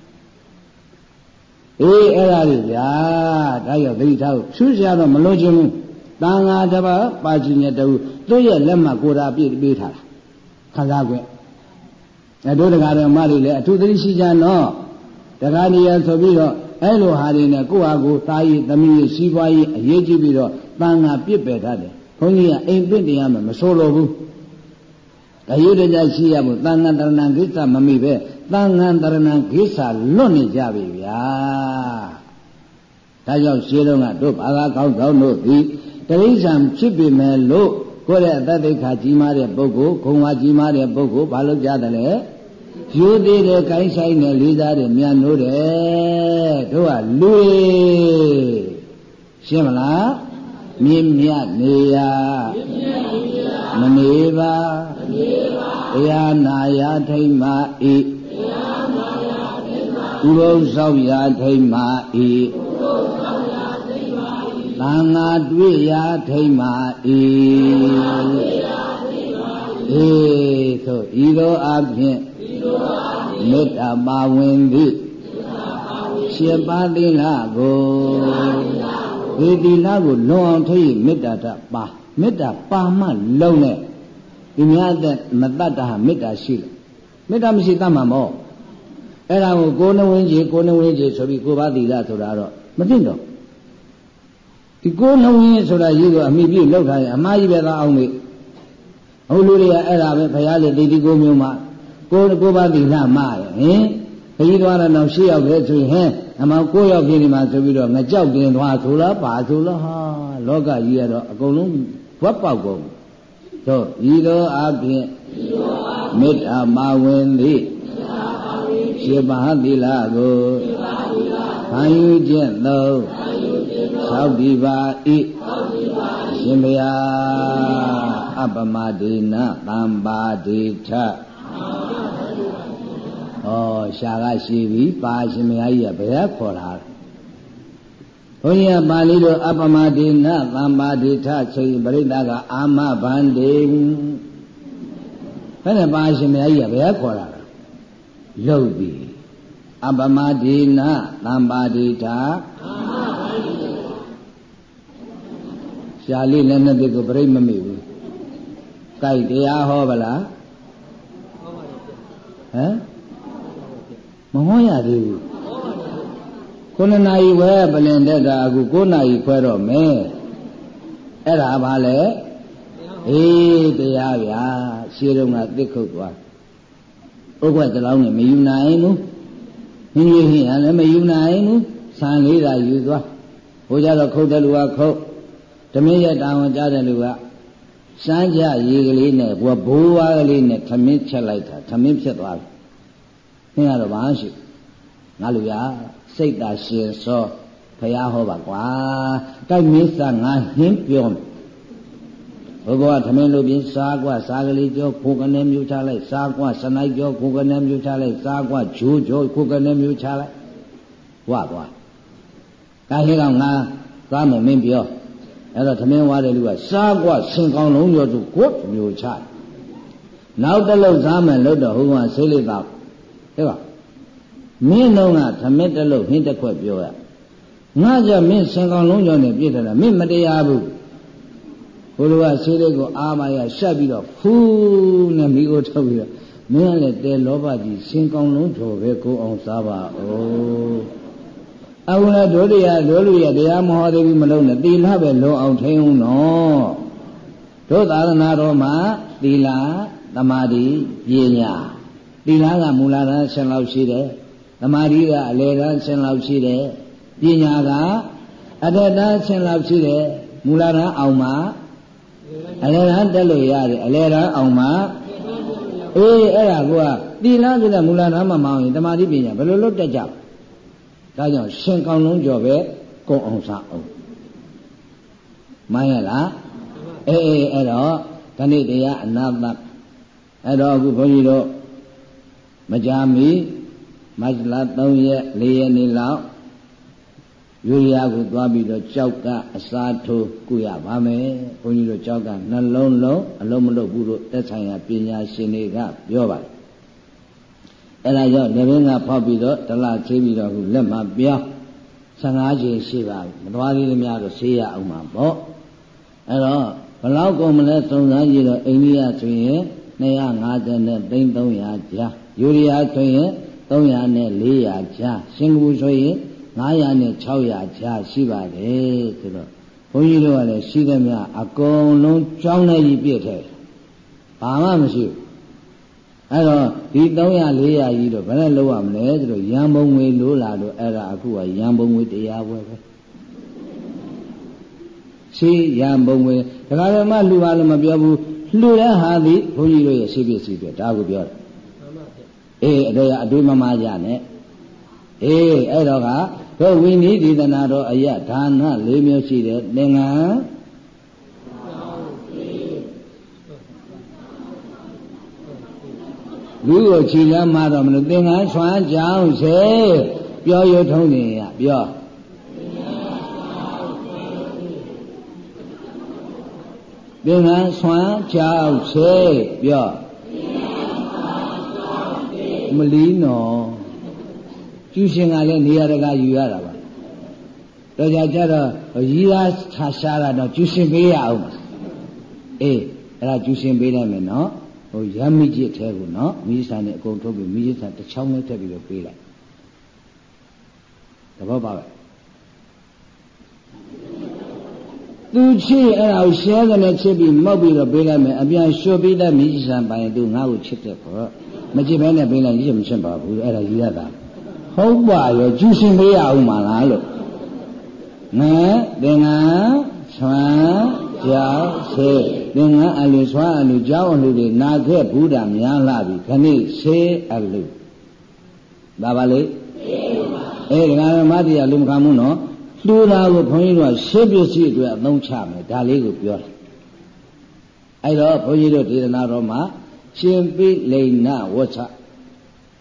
အေးအဲ့ဒါကြီးဗျာဒါရောက်သတိထားဖို့ဖြူးစရာတော့မလို့ခြင်းဘူးတန်ဃာတစ်ပါးပါခြင်းနဲ့တူသူ့ရဲ့လက်မှတ်ကိုယ်တာပြည့်ပေးထားတာခံစား권အဲတို့တကားတော်မတွေလည်းအထူးသတိရှိကြနော်တကားနေရဆိုပြီးတော့အဲ့လိုဟာတွေနဲ့ကိုယ့်ဟာကိုယ်သားရေးသမီးရေးစီးပွားရေးအရေးကြီးပြီးတော့တန်ဃာပြစ်ပယ်ထားတယ်ဘုန်းကြီးကအိမ်ပင့်တရားမှမဆိုလိုဘူးအရေးတကြီးရှိရမို့တန်ဃာတရဏံကိစ္စမမိပဲတန်ဃာတရဏံကိစ္စလွတ်နေကြပြီဗျာဒါကြောင့်ရှင်းတော့ကတို့ဘာသာကောင်းဆောင်တို့သည်တရိစ္ဆာန်ဖြစ်ပြီမဲ့လို့ကိုယ့်ရဲ့အတ္တဒိဋ္ဌာကြီးမားတဲ့ပုဂ္ဂိုလ်ခုံဝါကြီးမားတဲ့ပုဂ္ဂိုလ်ဘာလို့ကြားတယ်လဲရိုးသေးတယ်ကိုင်းဆိုင်တယ်လေးစားတယ်မြန်နိုးတယ်တို့ကလူရှင်းမလားမြင့်မြတ်နေရမနေပါတရားနာရထိမ့်မာဤဥပုသ်ဆောင်ရထိမ့်မာဤသံဃာတွေ့ရထိမ့်မာဤအေးဆိုဤသောအဖြစ်မေတ္တာပါဝင်သည်ရှင်ပါသီလကိုဒီသီလကိုလွန်အောင်ထိမေတ္တာတပါမေတ္တာပါမှလုံးနဲ့ဒီများတဲ့မတတ်တာမေတ္တာရှိလို့မေတ္တာမရှိတတ်မှာမို့အဲ့ဒါကိုကိုယ်နှဝင်းကြီးဆိုပြီးကိုယ်ပါသီလဆိုတာတော့မသိတော့ဒီကိုယ်နှဝင်းဆိုတာရေးတော့အမိပြည့်လောက်ထားရင်အမှားကြီးပဲသာအောင်မေဟိုလူတွေကအဲ့ဒါပဲဘုရားလေဒီကိုမျိုးမှာကိုပါသီလမှားတယ်ဟင်ခကြီးသွားတော့နောက်၈ ယောက်ပဲဆိုရင်ဟဲ့အမောင်9 ယောက်ပြင်းဒီမှာဆိုပြီးတော့ငကြောက်တင်သွားဆိုလားပါဆိုလားဟာလောကကြီးကတော့အကုန်လုံးဝက်ပေါက်ကုန်တို့ဤသောအပြင်မေတ္တာမဝင်သည်ရှင်ပါသီလကိုခံယူခြင်းသောသောက်ဒီပါဤရှင်ဘုရားအပမဒေနသံပါတိထရှားကရှိပြီပါရှင်မကြီးကဘယ်ခေါ်လာဘုန်းကြီးကပါဠိလိုအပမဒေနသံပါဒိဋ္ဌချိန်ပရိသတ်ကအာမဗန္တေဘယ်နဲ့ပါရှင်မကြီးကဘယ်ခေါ်လာတာလှုပ်ပြီအပမဒေနသံပါဒိဋ္ဌအာမဗန္တေရှားလေးလည်းနဲ့ဒီကိုပြိမမိဘူးကြိုက်တရားဟောဗလားဟမ်မဟောရသေးဘူး9 နာရီဝဲပလင်တက်တာအခု9 နာရီခွဲတော့မယ်အဲ့ဒါဘာလဲအေးတရားဗျာရှင်းတော့ကသိခုတ်သွားဥက္ကဋ္ဌလောင်းနဲ့မယူနိုင်ဘူးဟင်းကြီးဟင်းလည်းမယူနိုင်ဘူးဆံလေးသာယူသွားဟိုကြတော့ခုတ်တဲ့လူကခုတ်ဓမင်းရတာဝန်ကြားတဲ့လူကစမ်းကြရေကလေးနဲ့ဘိုးဝါးကလေးနဲ့ထမင်းချက်လိုက်တာထမင်းဖြစ်သွားပြီဟင်းကတော့ဘာရှိငါလူရစိတ်သာရှင်စောဖရာဟောပါကွာတိုက်မင်းစားငါဟင်းပြောဘုရားထမင်းလို့ပြင်စားကွာစားကလေးကြောခိုးကနေမြူချလိုက်စားကွာစနိုက်ကြောခိုးကနေမြူချလိုက်စားကွာဂျိုးကြောခိုးကနေမြူချလိုက်ဝါကွာဒါဟင်းကောင်ငါသွားမယ်မင်းပြောအဲ့တော့သမင်းဝါတဲ့လူကစားကွစင်ကောင်းလုံးရောသူကိုယ်မျိုးချနောက်တစ်လုံးစားမယ်လို့တော့ဟိုကဆေးလေးတော့ဟုတ်ကမင်းတော့ကသမင်းတစ်လုံးဟင်းတစ်ခွက်ပြောရငါကြမင်းစင်ကောင်းလုံးရောနဲ့ပြည့်တယ်လားမင်းမတရားဘူးဘုရားဆေးလေးကိုအာမရရှက်ပြီးတော့ဖူးနဲ့မိကိုထုတ်ပြီးတော့မင်းကလည်းတဲလောဘကြီးစင်ကောင်းလုံးတော်ပဲကိုအောင်စားပါဦးအခုလည်းတို့လူရတရားမဟောသေးဘူးမလုံးနဲ့သီလပဲလုံအောင်ထိန်းအောင်နော်တို့သာသနာတော်မှာသီလသမာဓိပညာသီလကမူလတန်းဆင်းလောက်ရှိတယ်သမာဓိကအလယ်တန်းဆင်းလောက်ရှိတယ်ပညာကအထက်တန်းဆင်းလောက်ရှိတယ်မူလတန်းအောင်မှာအလယ်တန်းတက်လို့ရတယ်အလယ်တန်းအောင်မှာအေးအဲ့ဒါကသီလဆိုတဲ့မူလတန်းမှာမအောင်ရင်သမာဓိပညာဘယ်လိုလုပ်တတ်ကြဒါကြောင့်ရှင်ကောင်းလုံးကျော်ပဲကုံအောင်စားအောင်မှန်ရလားအေးအဲ့တော့ဒီနေ့တရားအနာတအဲ့တော့အခုဘုန်းကြီးတို့မကြာမီမတ်လ3ရက်4ရက်နေ့လောက်ယူရီးယားကိုသွားပြီးတော့ကြောက်ကအစားထိုးကုရပါမယ်ဘုန်းကြီးတို့ကြောက်ကနှလုံးလုံးအလုံးမလုံးဘူးလို့သက်ဆိုင်ရာပညာရှင်တွေကပြောပါတယ်အဲ့ဒါကြောင့်လက်ဘင်းကဖောက်ပြီးတော့တလချေးပြီးတော့ခုလက်မှာပြောင်း15ချိန်ရှိပါပြီမသွားသေးသမျှတော့ဆေးရအောင်မှာပေါ့အဲ့တော့ဘလောက်ကုန်မလဲစုံစမ်းကြည့်တော့အိန္ဒိယဆိုရင်250နဲ့300ကြားယူရီးယားဆိုရင်300နဲ့400ကြားစင်ကာပူဆိုရင်900နဲ့600ကြားရှိပါတယ်ဆိုတော့ဘုန်းကြီးတို့ကလည်းရှိသမျှအကုန်လုံးကြောင်းနေကြီးပြည့်ထဲဘာမှမရှိဘူးအဲ့တော့ဒီ300 400ကြီးတော့ဘယ်နဲ့လောက်ရမလဲဆိုတော့ရန်ပုံငွေလိုလာတော့အဲ့ဒါအခုကရန်ပုံငွေတရားပွဲပဲရှိရန်ပုံငွေဒါကြတော့မှလှူပါလို့မပြောဘူးလှူတဲ့ဟာသည်ဘုန်းကြီးတို့ရဲ့ရှိပစ္စည်းတွေဒါကိုပြောတယ်အေးအဲ့ဒါအတွေးမမကြနဲ့အေးအဲ့တော့ကတို့ဝိနည်းဒေသနာတော်အယဒါန4မျိုးရှိတယ်သင်္ကန်းလူကိုခြေလမ်းမှာတော့မလို့သင်္ကန်းဆွမ်းကြောင်းစေပြောရထုံးနေရပြောသင်္ကန်းဆွမ်းကြောင်းစေပြောမလီနော်ကျူရှင်ကလည်းနေရာတကာယူရတာပါတော့ကြတော့ရီးသားခြားရှားတာတော့ကျူရှင်ပေးရအောင်အေးအဲ့ဒါကျူရှင်ပေးလိုက်မယ်နော်ဟိုရမိကျစ်သေးဘူးနော်မိဆန်နဲ့အကုန်ထုတ်ပြီးမိကျစ်ဆန်တစ်ချောင်းနဲ့ထည့်ပြီးတော့ပေးလိုက်သဘောပါပဲသူချစ်အဲ့ဒါကိုရှဲကနေချစ်ပြီးမောက်ပြီးတော့ပေးလိုက်မယ်အပြန်လျှော့ပြီးတဲ့မိကျစ်ဆန်ပိုင်သူငါ့ကိုချစ်တဲ့ပေါ့မချစ်ဘဲနဲ့ပေးလိုက်ကြီးမချစ်ပါဘူးအဲ့ဒါယူရတာဟုတ်ပါရောကျူရှင်ပေးရအောင်မလားလို့ငါသင်္ကန်းဆွမ်းကြောက်ဆေးသင်္ကန်းအလူဆွမ်းအလူကြောက်အလူတွေနာခဲ့ဘုရားများလာပြီခဏိဆေးအလူဒါပါလေအေးဒကာမတရားလူမခံဘူးနော်လှူတာကိုဘုန်းကြီးတို့ရှေးပစ္စည်းအတွက်အသုံးချမယ်ဒါလေးကိုပြောတယ်အဲ့တော့ဘုန်းကြီးတို့ဒေသနာတော်မှာရှင်ပိလိန်နဝဋ္ဌ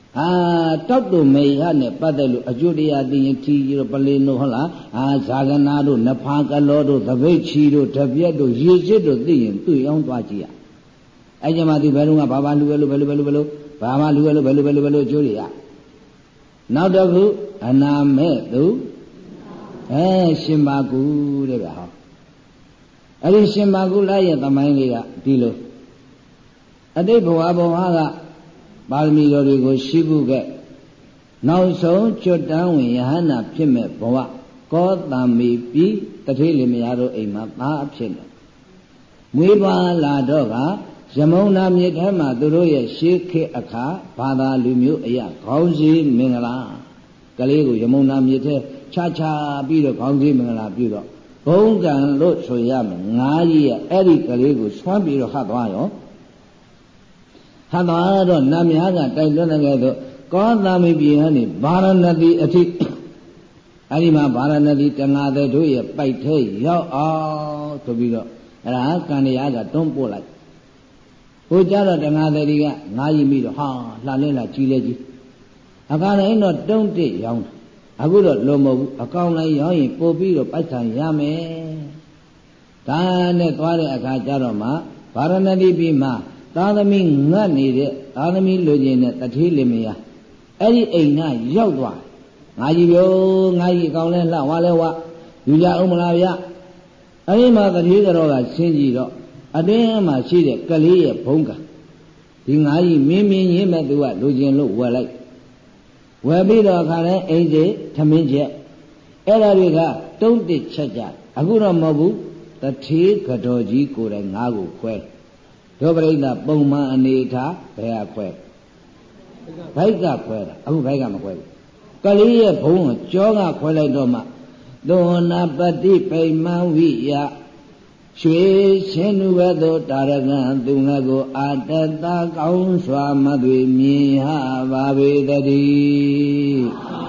တောက်တူမေရနဲ့ပတ်သက်လို့အကျိုးတရားသိရင်ထီတို့ပလင်းတို့ဟုတ်လားဇာကနာတို့နဖာကလောတို့သပိတ်ချီတို့တပြက်တို့ရေစစ်တို့သိရင်သူ့အောင်သွားကြည့်ရအဲ့ကြမှာသူဘယ်လိုကဘာလူပဲလို့ဘယ်လိုဘာမှလူပဲလို့ဘယ်လိုအကျိုးတွေရနောက်တစ်ခုအနာမဲ့သူရှင်ပါကူတဲ့ဗျာဟောအဲ့ဒီရှင်ပါကူလိုက်ရဲ့သမိုင်းလေးကဒီလိုအတိတ်ဘဝကပါရမီတော်တွေကိုရှိဖို့ကနောက်ဆုံးကျွတ်တန်းဝင်ယဟန္တာဖြစ်မဲ့ဘဝကောသံမီပြီးတထေးလင်မယားတို့အိမ်မှာသားအဖြစ်တယ်မွေးပွားလာတော့ကယမုန်နာမြေထဲမှာသူတို့ရဲ့ရှေးခေတ်အခါဘာသာလူမျိုးအရာခေါင်းစည်းမင်္ဂလာကလေးကိုယမုန်နာမြေထဲချပြီးတော့ခေါင်းစည်းမင်္ဂလာပြုတော့ဘုံကံလို့ဆိုရမယ်ငါးကြီးရဲ့အဲ့ဒီကလေးကိုဆွမ်းပြီးတော့ဟတ်သွားရောဟတ်သွားတော့နတ်များကတိုက်တွန်းတဲ့ကဲတော့ကောသမိပြည်ဟန်နေဗာရဏသီအထိအဲ့ဒီမှာဗာရဏသီတငါတဲ့တို့ရဲ့ပိုက်ထဲရောက်အောင်ဆိုပြီးတော့အဲ့ဒါကံတရားကတွန်းပို့လိုက်ဟိုကြတော့တငါတဲ့ဒီကငါးကြီးပြီးတော့ဟာလှလင်းလာကြီးလဲကြီးအကောင်လည်းတော့တုံးတစ်ရောင်းအခုတော့လုံးမဟုတ်ဘူးအကောင်လည်းရောင်းရင်ပို့ပြီးတော့ပိုက်ဆံရမယ်ဒါနဲ့သွားတဲ့အခါကျတော့မှဗာရဏသီပြည်မှာသာသမီငတ်နေတဲ့သာသမီလူချင်းနဲ့တထေးလင်မယားအဲ့ဒီအိမ်ကရောက်သွားငါကြီးပြောငါကြီးအကောင်လဲလှဝါလဲဝါယူကြအောင်မလားဗျအဲ့ဒီမှာတထေးတော်ကဆင်းကြည့်တော့အတွင်းမှာရှိတဲ့ကလေးရဲ့ဘုံကဒီငါကြီးမင်းရင်းမဲ့သူကလူချင်းလို့ဝယ်လိုက်ဝယ်ပြီးတော့ခါလဲအိမ်ကြီးထမင်းချက်အဲ့ဒါတွေကတုံးတစ်ချက်ကြအခုတော့မဟုတ်ဘူးတထေးကတော်ကြီးကိုယ်တိုင်ငါးကိုခွဲဒုပရိသပုံမှန်အနေထားဘယ်ဟာခွဲဘိုက်ကခွဲတာအခုဘိုက်ကမခွဲဘူးကလေးရဲ့ဘုံကိုကြောကခွဲလိုက်တော့မှသောနာပတိပိမံဝိယရွှေရှင်သူဘသို့တာရကံသူငါကိုအာတတကောင်းစွာမသွေမြင်ဟပါပေတည်း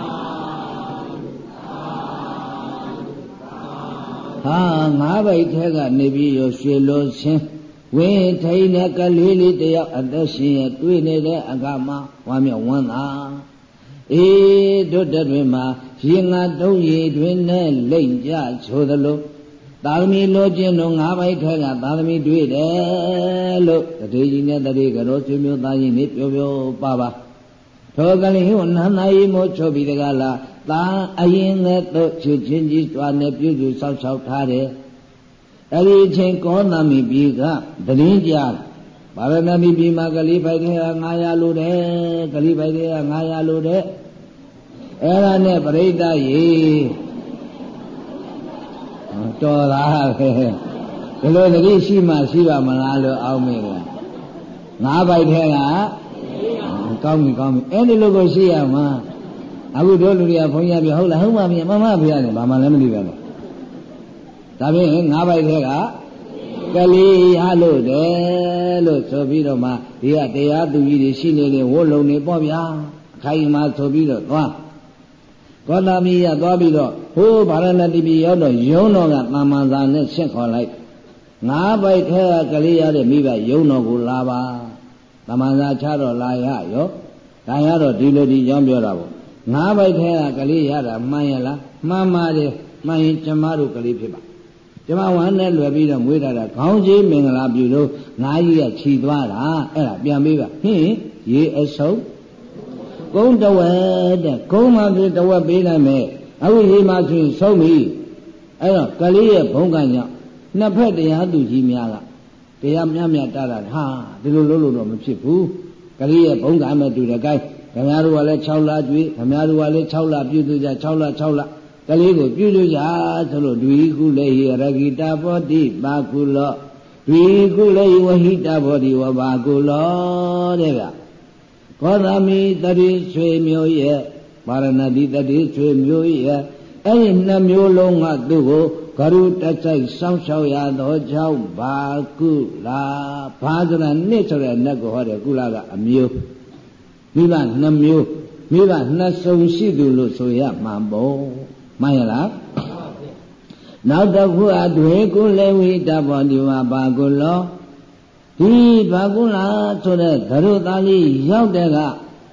ဟာငါးဘိုက်ထဲကနေပြီးရရွှေလိုဆင်းဝင်းထိန်တဲ့ကလေးလေးတယောက်အသက်ရှင်ရတွေ့နေတဲ့အခါမှာဝမ်းမြောက်ဝမ်းသာအေးတို့တဲ့တွင်မှာရင်ငါတုံးရည်တွင်နဲ့လိမ့်ကြဆိုသလိုသာသမီလိုခြင်းတို့ငါးဘိုက်ထဲကသာသမီတွေ့တယ်လို့တထေးကြီးနဲ့တထေးကတော့ဆွေမျိုးသားချင်းနေပြောပါထောကလေးဟိုနန္နာယီမို့ချုပ်ပြီးတကလားသာအရင်ကသို့ချွချင်းကြီးစွာနဲ့ပြုစုဆောက်ရှောက်ထားတယ်အဲ့ဒီအချိန်ကောသမိပြည်ကတရင်ကြဗာရဏသီပြည်မှာကလေးပိုက်ထဲက900လိုတယ်ကလေးပိုက်ထဲက900လိုတယ်အဲ့ဒါနဲ့ပရိသတ်ရေတော်လားပဲဒီလိုတတိရှိမှရှိပါမလားလို့အောင်းမိတယ်ငါးပိုက်ထဲကကောင်းပြီအဲ့ဒီလိုကိုရှိရမှာအခုတို့လူတွေကဘုန်းကြီးပြဟုတ်လားဟုတ်ပါပြီမမဖေရတယ်ဘာမှလည်းမသိပါနဲ့ဒါဖြင့်ငါးပိုက်ထဲကကလေးရလို့တယ်လို့ဆိုပြီးတော့မှဒီကတရားသူကြီးတွေရှိနေတဲ့ဝတ်လုံတွေပေါ့ဗျာအခိုင်အမာဆိုပြီးတော့သွားကောသမိရသွားပြီးတော့ဟိုးဗာရဏသီပြည်ရောက်တော့ယုံတော်ကတာမန်စာနဲ့ရှင်းခေါ်လိုက်ငါးပိုက်ထဲကကလေးရတဲ့မိဘယုံတော်ကိုလာပါတာမန်စာချတော့လာရရောဒါရတော့ဒီလိုဒီကြောင်းပြောတာပေါ့ငါးပိုက်ထဲကကလေးရတာမှန်ရလားမှန်ပါတယ်မှန်ရင်ကျမတို့ကလေးဖြစ်ပါကျမဝမ်းနဲ့လွယ်ပြီးတော့မွေးထားတာခေါင်းကြီးမင်္ဂလာပြုလို့ငါးကြီးကခြီသွားတာအဲ့ဒါပြန်ပေးပါဟင်းရေအစုံကုန်းတဝက်တဲ့ကုန်းမှာပြတဝက်ပေးနိုင်မယ်အခုရေမှာဆိုရင်ဆုံးပြီအဲ့တော့ကလေးရဲ့ဘုံကံကြောင့်နှစ်ဖက်တရားသူကြီးများကတရားမြတ်တာဟာဒီလိုလုပ်လို့တော့မဖြစ်ဘူးကလေးရဲ့ဘုံကံမဲ့တူတယ်ကြိုက်ခင်ဗျားတို့ကလည်း6လကျွေးခင်ဗျားတို့ကလည်း6လပြုစုကြ6လကလေးကိုပြုစုကြဆိုလို့ဒွေကုလေရဂိတာဘောတိပါကုလောဒွေကုလေဝဟိတာဘောတိဝပါကုလောတဲ့ကကောသမိတတိဆွေမျိုးရဲ့ပါရဏတိတတိဆွေမျိုးရဲ့အဲ့ဒီနှစ်မျိုးလုံးကသူ့ကိုဂရုတစိုက်စောင့်ရှောက်ရသောကြောင့်ဘာကုလာဘာဆိုတဲ့နှစ်ဆိုတဲ့နတ်ကိုဟောတယ်ကုလာကအမျိုးမိဘနှစ်မျိုးမိဘနှစ်စုံရှိသူလို့ဆိုရမှာပေါ့မှန်ရလားနောက်တစ်ခုအတွေ့ကုလေဝိတဘောဒီဝဘာကုလောဒီဘာကုလားဆိုတဲ့သရုသားလေးရောက်တဲ့က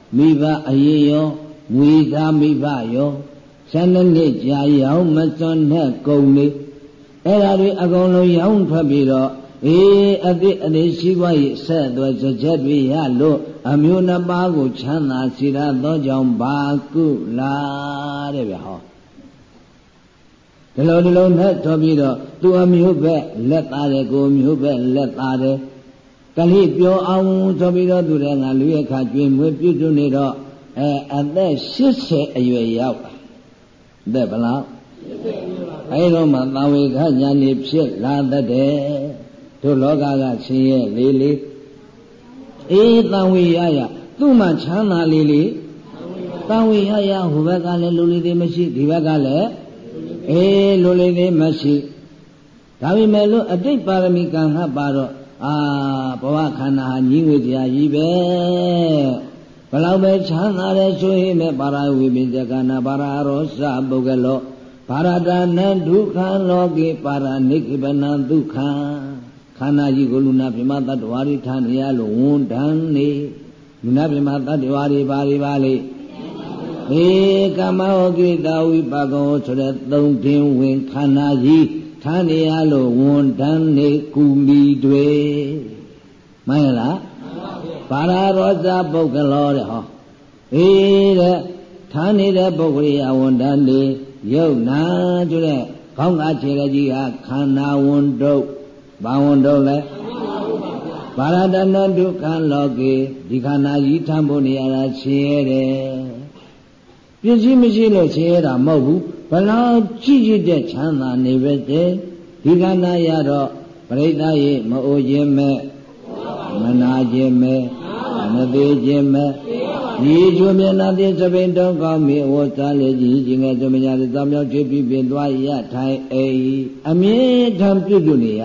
မိဘအရေးရောငွေသားမိဘရော12နှစ်ကြာရောင်းမစွန်တဲ့ကုန်နေအဲ့ဒါတွေအကုန်လုံးရောင်းထွက်ပြီးတော့အသည့်အသေးရှိပွားရေးဆက်သွယ်စကြက်တွေရလို့အမျိုးနှစ်ပါးကိုချမ်းသာစီရသောကြောင့်ဘာကုလားတဲ့ဗျဟောဒီလိုနဲ့တော်ပြီးတော့သူအမျိုးပဲလက်သားတယ်ကိုမျိုးပဲလက်သားတယ်ကလေးပြောအောင်ဆိုပြီးတော့သူလည်းငါလူရခကျွေးမွေးပြုစုနေတော့အသက်80အရွယ်ရောက်အသက်ဘယ်လောက်အဲတော့မှသံဝေခညာနေဖြစ်လာတတ်တယ်တို့လောကကဆင်းရဲလေးလေးသံဝေရရသူ့မှာချမ်းသာလေးလေးသံဝေရရဟိုဘက်ကလည်းလူလေးတွေမရှိဒီဘက်ကလည်းလူလေးတွေမရှိဒါပေမဲ့လို့အတိတ်ပါရမီကံဟပါတော့ဘဝခန္ဓာဟာညီငွေတရားကြီးပဲဘလောက်ပဲချမ်းသာတယ်ဆိုရင်လည်းပါရဝိပိဇကနာပါရရောစပုဂ္ဂလောပါရတနဒုက္ခလောကေပါရနိခိပနဒုက္ခခန္ဓာကြီးကိုလူနာပြမတ္တဝါရီထားနေရလို့ဝန်တန်းနေလူနာပြမတ္တဝါရီပါလေကမ္မဟောကိတဝိပါကောဆိုတဲ့သုံးတင်ဝင်ခန္ဓာကြီးထားနေရလို့ဝန်တန်းနေကူမီတွေမှန်လားပါရရောဇပုဂ္ဂလောတဲ့ဟောတဲ့ထားနေတဲ့ပုဂ္ဂိုလ်ရဝန်တန်းနေယုတ်နာဆိုတဲ့ခေါင်းကားခြေကြီးဟာခန္ဓာဝန်တုတ်ဘာဝန်တုတ်လဲပါရတနဒုက္ခလောကေဒီခန္ဓာကြီးထမ်းဖို့နေရတာရှင်းရတယ်ပစ္စည်းမရှိလို့ရှင်းရတာမဟုတ်ဘူးဘလောက်ကြည့်ကြည့်တဲ့ချမ်းသာနေပဲတဲ့ဒီခန္ဓာရတော့ပရိသတ်ရေမအိုခြင်းမဲ့မနာခြင်းမဲ့မသေးခြင်းမဲ့ဒီကျိုးမျက်နှာပြင်စပိန်တောင်းကောင်းမြေဝတ်စားလေကြီးခြင်းငယ်သမညာသောမြောက်ချပြပြသွားရထိုင်အိအမြဲတမ်းပြုတ်နေရ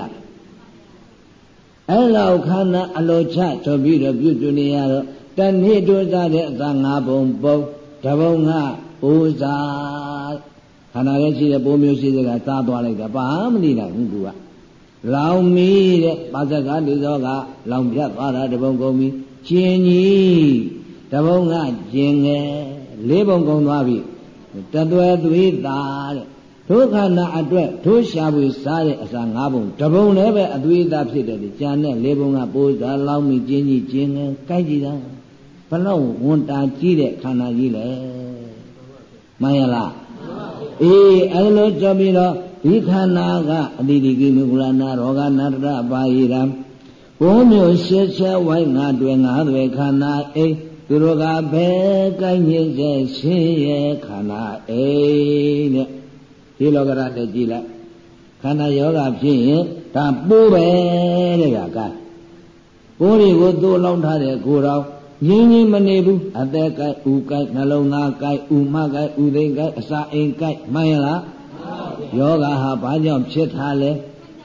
အဲ့လောက်ခန္ဓာအလိုချဆိုပြီးတော့ပြုတ်နေရတော့တဏှိတို့စားတဲ့အစာ၅ဘုံပုံတဘုံကပူဇာခန္ဓာရဲ့ရှိတဲ့ပိုးမျိုးရှိတဲ့ကစားသွားလိုက်တာဘာမှမနေနိုင်ဘူးသူကလောင်မီတဲ့ပါဇက်ကဒီသောကလောင်ပြတ်သွားတာတဘုံကုန်ပြီကျင်ကြီးတဘုံကကျင်ငယ်၄ဘုံကုန်သွားပြီတသွဲသွေးသာတဲ့ဒုက္ခနာအတွက်ဒုရှာပွေစားတဲ့အစာ၅ဘုံတဘုံလည်းပဲအသွေးသားဖြစ်တယ်ဒီကျန်တဲ့၄ဘုံကပိုးစားလောင်မီကျင်ကြီးကျင်ငယ်ကြိုက်ကြည့်တာဘလောက်ဝန်တာကြီးတဲ့ခန္ဓာကြီးလေမှန်ရလားအဲ့လိုကြပြီးတော့ဒီခန္ဓာကအတိတိကိမုလနာရောဂနာတရပါယိရံဘုံမျိုးရှစ်ချက်ဝိုင်းငါတွေငါတွေခန္ဓာအိသူတို့ကဘယ်ကိုင်းညင်းစေရှင်းရဲ့ခန္ဓာအိတဲ့ဒီလောကရတဲ့ကြည့်လိုက်ခန္ဓာယောဂဖြစ်ရင်ဒါပိုးပဲတဲ့ဗျာကပိုးတွေကိုသိုးလောင်းထားတဲ့ကိုယ်တော်ရင်းကြီးမနေဘူးအသက်ကိုက်ဥကိုက်နှလုံးသားကိုက်ဥမကိုက်ဥသိကိုက်အစာအိမ်ကိုက်မှန်ရလားယောဂဟာဘာကြောင့်ဖြစ်တာလဲ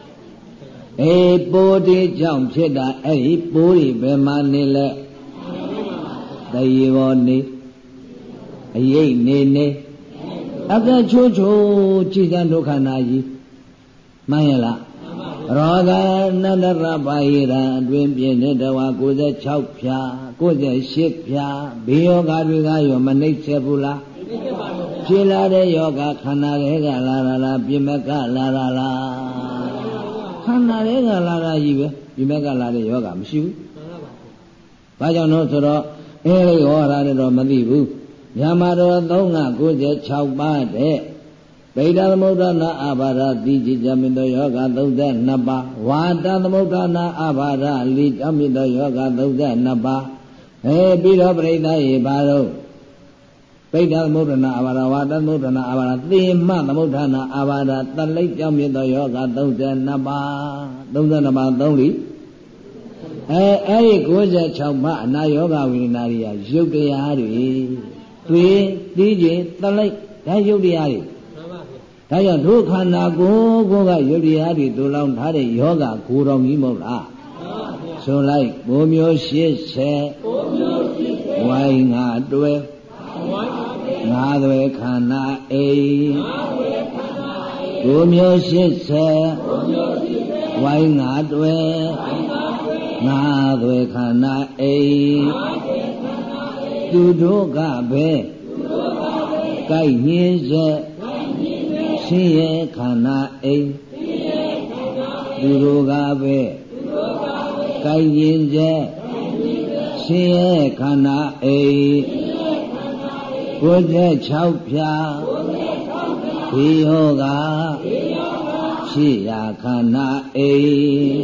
ပိုးတွေကြောင့်ဖြစ်တာအဲ့ဒီပိုးတွေဘယ်မှာနေလဲတရေဘောနေအရိပ်နေအကချိုးချိုးကြည်စံဒုက္ခနာကြီးမှန်ရလားရောဂနန္တရပါယိရံအတွင်ပြည့်တဲ့တဝါ96ဖြာ98ဖြာဘေးယောဂတွေကရောမနှိမ့်ဆက်ဘူးလားဖြစ်လာတဲ့ယောဂခန္ဓာတွေကလာလားပြမကလာလားခန္ဓာတွေကလာတာကြီးပဲပြမကလာတဲ့ယောဂမရှိဘူးဘာကြောင့်လို့ဆိုတော့အဲဒီဟောတာတော့မသိဘူးညမာတော်396ပါးတဲ့ဗိဒ္ဓသမုဒ္ဒနာအာဘာရတိจิตမြင့်သောယောဂ32ပါးဝါတသမုဒ္ဒနာအာဘာရလိကြမြင့်သောယောဂ32ပါးပြီးတော့ပြိဿရေပါတော့ဗိဒ္ဓသမုဒ္ဒနာအာဘာရဝါတသမုဒ္ဒနာအာဘာရသေမသမုဒ္ဒနာအာဘာရတလိတ်ကြောင့်မြင့်သောယောဂ32ပါး32ပါး3လီအဲ့ဒီ96ပါးအနာယောဂဝိညာဏရိယရုပ်တရားတွေတွေ့သိခြင်းတလိတ်ဒါရုပ်တရားတွေဒါကြောင့်ဒုက္ခနာကိုကယုတ်တရားတွေတူလောင်ထားတဲ့ယောဂကိုတော်ကြီးမဟုတ်လားဆိုလိုက်ဘုံမျိုး80ဝိုင်းငါတွဲငါသွဲခန္ဓာအိဘုံမျိုး80ဝိုင်းငါတွဲငါသွဲခန္ဓာအိသူတို့ကပဲကိုက်ညင်းစေရှင်ရဲ့ခန္ဓာအိမ်သူတို့ကပဲကိုက်ညင်းစေရှင်ရဲ့ခန္ဓာအိမ်96ဖြာဒီယောဂရှိရာခန္ဓာအိမ်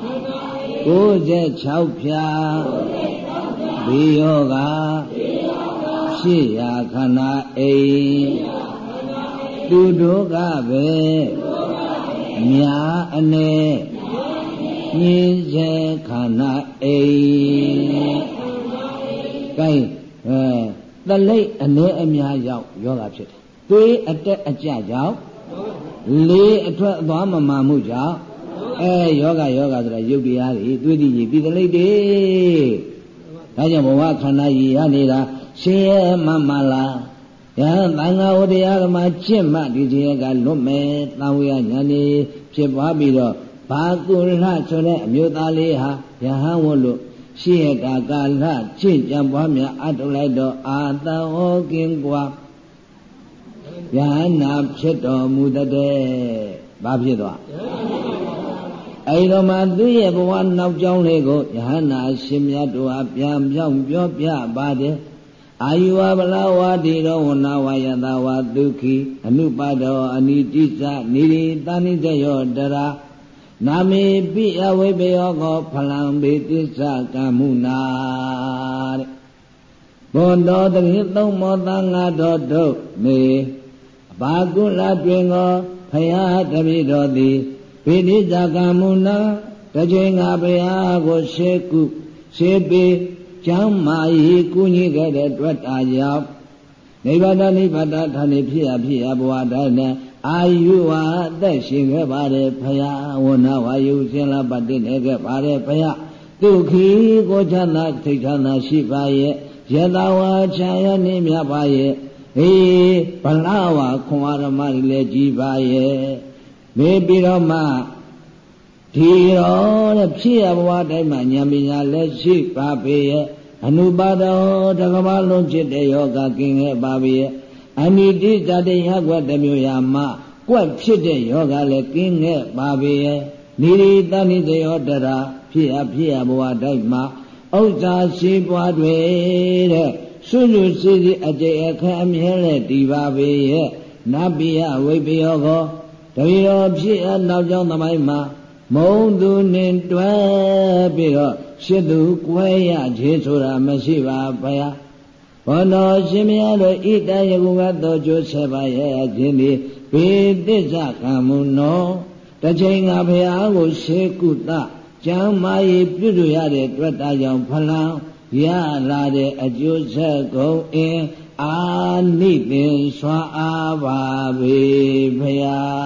96ဖြာဒီယောဂရှိရာခန္ဓာအိမ်သူတို့ကပဲမြာအနေညင်းစေခန္ဓာအိမ်ကိုင်တလိပ်အနေအများရောက်ယောဂဖြစ်တယ်သွေးအတက်အကျကြောင့်လေးအထွက်အသွားမမှန်မှုကြောင့်ယောဂဆိုတာယုတ်တရားတွေသွေးတည်ကြီးပြည်တလိပ်တွေဒါကြောင့်ဘဝခန္ဓာကြီးရနေတာရှင်ရဲ့မမလားယဟန်သံဃာဝတရားဓမ္မကျင့်မှဒီခြင်းကလွတ်မယ်သံဝေယဉာဏ်ဤဖြစ်ပွားပြီးတော့ဘာကုလဆိုတဲ့အမျိုးသားလေးဟာယဟန်ဝလို့ရှိရတာကာလကျင့်ကြံပွားများအထုတ်လိုက်တော့အာတဟောကင်းကွာယဟနာဖြစ်တော်မူတဲ့ဘာဖြစ်သွားအဲဒီတော့မှသူ့ရဲ့ဘဝနောက်ကြောင်းလေးကိုယဟနာရှင်မြတ်တို့ဟာပြန်ပြောင်းပြောပြပါတယ်အာယုဝဗလာဝတိရောဝနာဝယတဝဒုက္ခိအနုပါဒောအနိတိသနိရိတာနိတယောတရာနာမေပိအဝိပယောကောဖလံဘေတိသကမ္မုနာတဲ့ဘောတော်တည်းသုံးမောသငါတော်တို့မေဘာကုလတွင်ကိုဖယားတပိတော်သည်ဘေတိသကမ္မုနာတချိန်ငါဘုရားကိုရှေကုရှေပေကျမ်းမာ၏ကုညီခဲ့တဲ့တွေ့တာကြောင့်နိဗ္ဗာန်ဌာနေဖြစ်ရဘဝတိုင်းနဲ့အာယုဝါအသက်ရှင်ခဲ့ပါတယ်ဖယားဝဏဝါယုရှင်လာပတ်နေခဲ့ပါတယ်ဖယားဒုက္ခိကိုချမ်းသာထိတ်ချမ်းသာရှိပါရဲ့ယတဝါချာယနေမြပါရဲ့ဗလာဝါခွန်အားဓမ္မတွေလည်းကြည်ပါရဲ့မေပြီးတော့မှဒီရောတဲ့ဖြစ်ရဘဝတိုင်းမှာဉာဏ်ပညာလည်းရှိပါပေရဲ့အနုပါဒောတကမလုံးဖြစ်တဲ့ယောဂကင်းခဲ့ပါပေရဲ့အနိတိဇတယကွက်တမျိုးရာမှာကွက်ဖြစ်တဲ့ယောဂလည်းကင်းခဲ့ပါပေရဲ့နိရိတနိတယောတရာဖြစ်ရဘဝတိုင်းမှာဥစ္စာရှိပွားတွေတဲ့စွန့်စွန့်စီစီအကျိအခမ်းအမြဲနဲ့တည်ပါပေရဲ့နပိယဝိပယောကောတပည့်တော်ဖြစ်အနောက်ကျောင်းသမိုင်းမှာမုံသူနှင်တွဲပြီးတော့ရှစ်သူကွဲရခြင်းဆိုတာမရှိပါဘုရားဘောတော်ရှင်မရတို့ဣတယကုကတော်ကျိုးဆက်ပါရဲ့ခြင်းဒီဘေသစ္စာကံမုနောတချိန်ငါဘုရားကိုရှေကုသကျမ်းမာရေးပြုလို့ရတဲ့တွေ့တာကြောင့်ဖလံရလာတဲ့အကျိုးဆက်ကုန်အင်းအာနိသင်စွာအားပါပေဘု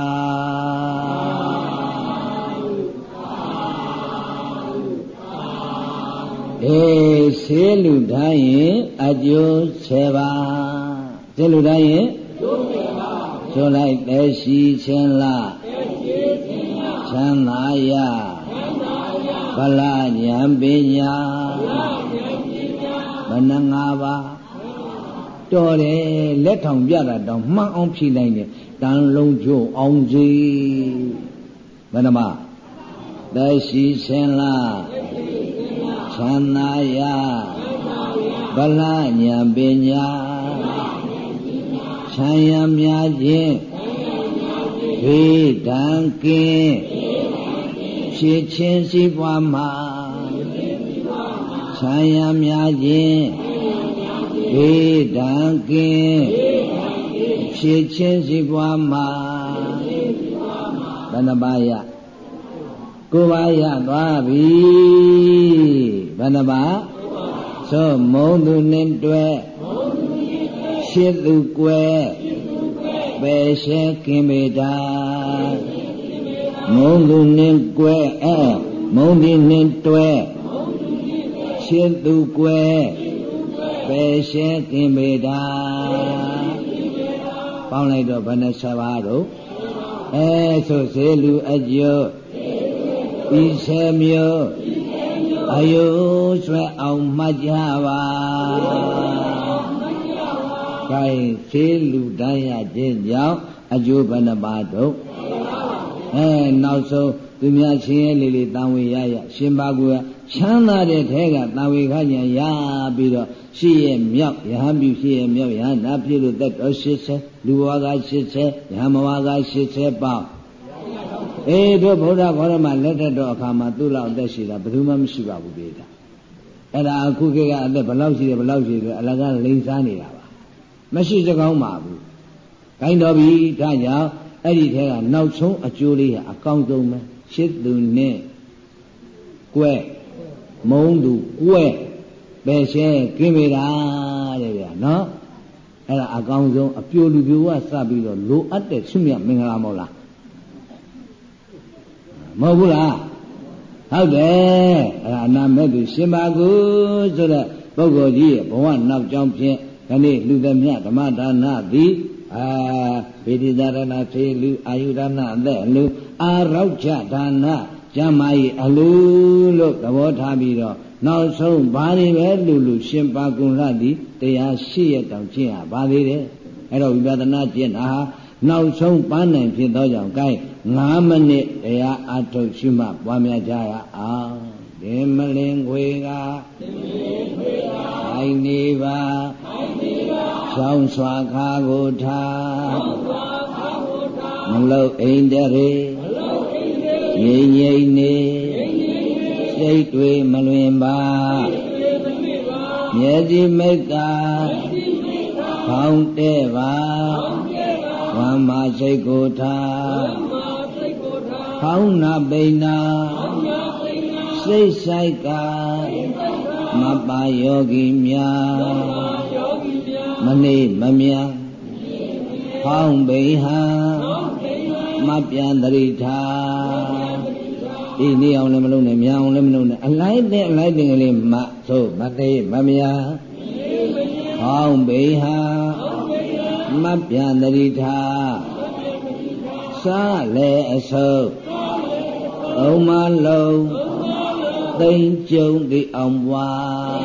ရားဆေးလူတိုင်းရင်အကျိုး7ပါးဆေးလူတိုင်းရင်အကျိုး7ပါးဆိုလိုက်သက်ရှိခြင်းလားချမ်းသာရဗလာဉာဏ်ပညာဘဏ္ဍ5ပါးတော်တယ်လက်ထောင်ပြတာတောင်မှန်အောင်ဖြေနိုင်တယ်တန်လုံးကျိုးအောင်စီဘယ်နှမသက်ရှိခြင်းလားချမ်းသာရဗလာဉာဏ်ပညာချမ်းရမြခြင်းဘေးဒဏ်ကင်းဖြစ်ခြင်းစီးပွားမှာချမ်းရမြခြင်းဘေးဒဏ်ကင်းဖြစ်ခြင်းစီးပွားမှာဘယ်နှပါးရ9ပါးရသွားပြီဘယ်နှပါးဆိုမုံသူနှင့်တွဲရှစ်သူကွယ်ပဲရှဲကင်းပေတာမုံသူနှင့်ကွယ်မုံဒီနှင့်တွဲရှစ်သူကွယ်ပဲရှဲကင်းပေတာပေါင်းလိုက်တော့ဘယ်နှ7ပါးတော့ဆိုစေလူအကျိုးဤ7မျိုးအယုဆွဲအောင်မှတ်ကြပါကဲသေလူတန်းရခြင်းကြောင့်အကျိုးဘယ်နှပါတော့နောက်ဆုံးသူများရှင်ရဲ့လေးလေးတန်ဝေရရရှင်ပါကူကချမ်းသာတဲ့ထဲကတန်ဝေခညာရပြီးတော့ရှိရဲ့မြောက်ယဟန်ပြုရှိရဲ့မြောက်ယဟန်နာပြည့်လို့သက်တော်80လူဘဝက80ယဟန်ဘဝက80ပေါင်းတို့ဗုဒ္ဓဘောရမလက်ထက်တော်အခါမှာသူ့လောက်အသက်ရှိတာဘယ်သူမှမရှိပါဘူးပြေတာအဲ့ဒါအခုခေတ်ကအသက်ဘယ်လောက်ရှိတယ်ဘယ်လောက်ရှိတယ်အလကားလိန်စားနေတာပါမရှိစကောင်းပါဘူးဂိုင်းတော်ပြီဒါကြောင့်အဲ့ဒီထဲကနောက်ဆုံးအကျိုးလေးဟာအကောင်းဆုံးပဲရှစ်သူနဲ့ကွဲမုံသူကွဲပဲရှဲကင်းမိတာတဲ့ဗျာနော်အဲ့ဒါအကောင်းဆုံးအပြိုလူပြိုကစပြီးတော့လိုအပ်တဲ့ဆုမြတ်မင်္ဂလာမဟုတ်လားမဟုတ်ဘူးလားဟုတ်တယ်အဲ့ဒါအနာမဲ့သူရှင်ပါကူဆိုတဲ့ပုဂ္ဂိုလ်ကြီးရဲ့ဘဝနောက်ကြောင်းဖြင့်ခဏလူသမျှဓမ္မဒါနသည်ဗေဒိသာရဏသေလူအာယုဒါနအသက်လူအာရောက်ကြဒါနကျမ်းမာ၏အလူလို့သဘောထားပြီးတော့နောက်ဆုံးဘာတွေပဲလူရှင်ပါကုလသည်တရားရှိရတောင်ကျင့်ရပါသေးတယ်အဲ့တော့ဝိပဿနာကျင့်တာဟာနောက်ဆုံးပန်းနိုင်ဖြစ်သောကြောင့် gain 9မိနစ်တရားအထုတ်ရှိမှပွားများကြရအောင်ဒီမလင်ခွေကအိုင်နေပါရှောင်းစွာခါကိုထားမလို့အိမ်တရေငြိမ့်ငြိမ့်နေစိတ်တွေမလွင်ပါမျက်စိမိတ်ကခေါင်းတဲ့ပါဝမ်းမစိတ်ကိုထားခေါင်းနာပိန်နာစိတ်ဆိုင်ကမပါယောဂီများမနေမမြခေါင်းပိန်ဟာမပြန်တရိထားဒီနေအောင်လည်းမလုပ်နဲ့မြောင်လည်းမလုပ်နဲ့အလိုက်တဲ့အလိုက်တဲ့ကလေးမဆိုမနေမမြခေါင်းပိန်ဟာမပြန်တရိထားစားလေအစုပ်သုံးမလုံးသိမ့်ကြုံဒီအောင်ပွား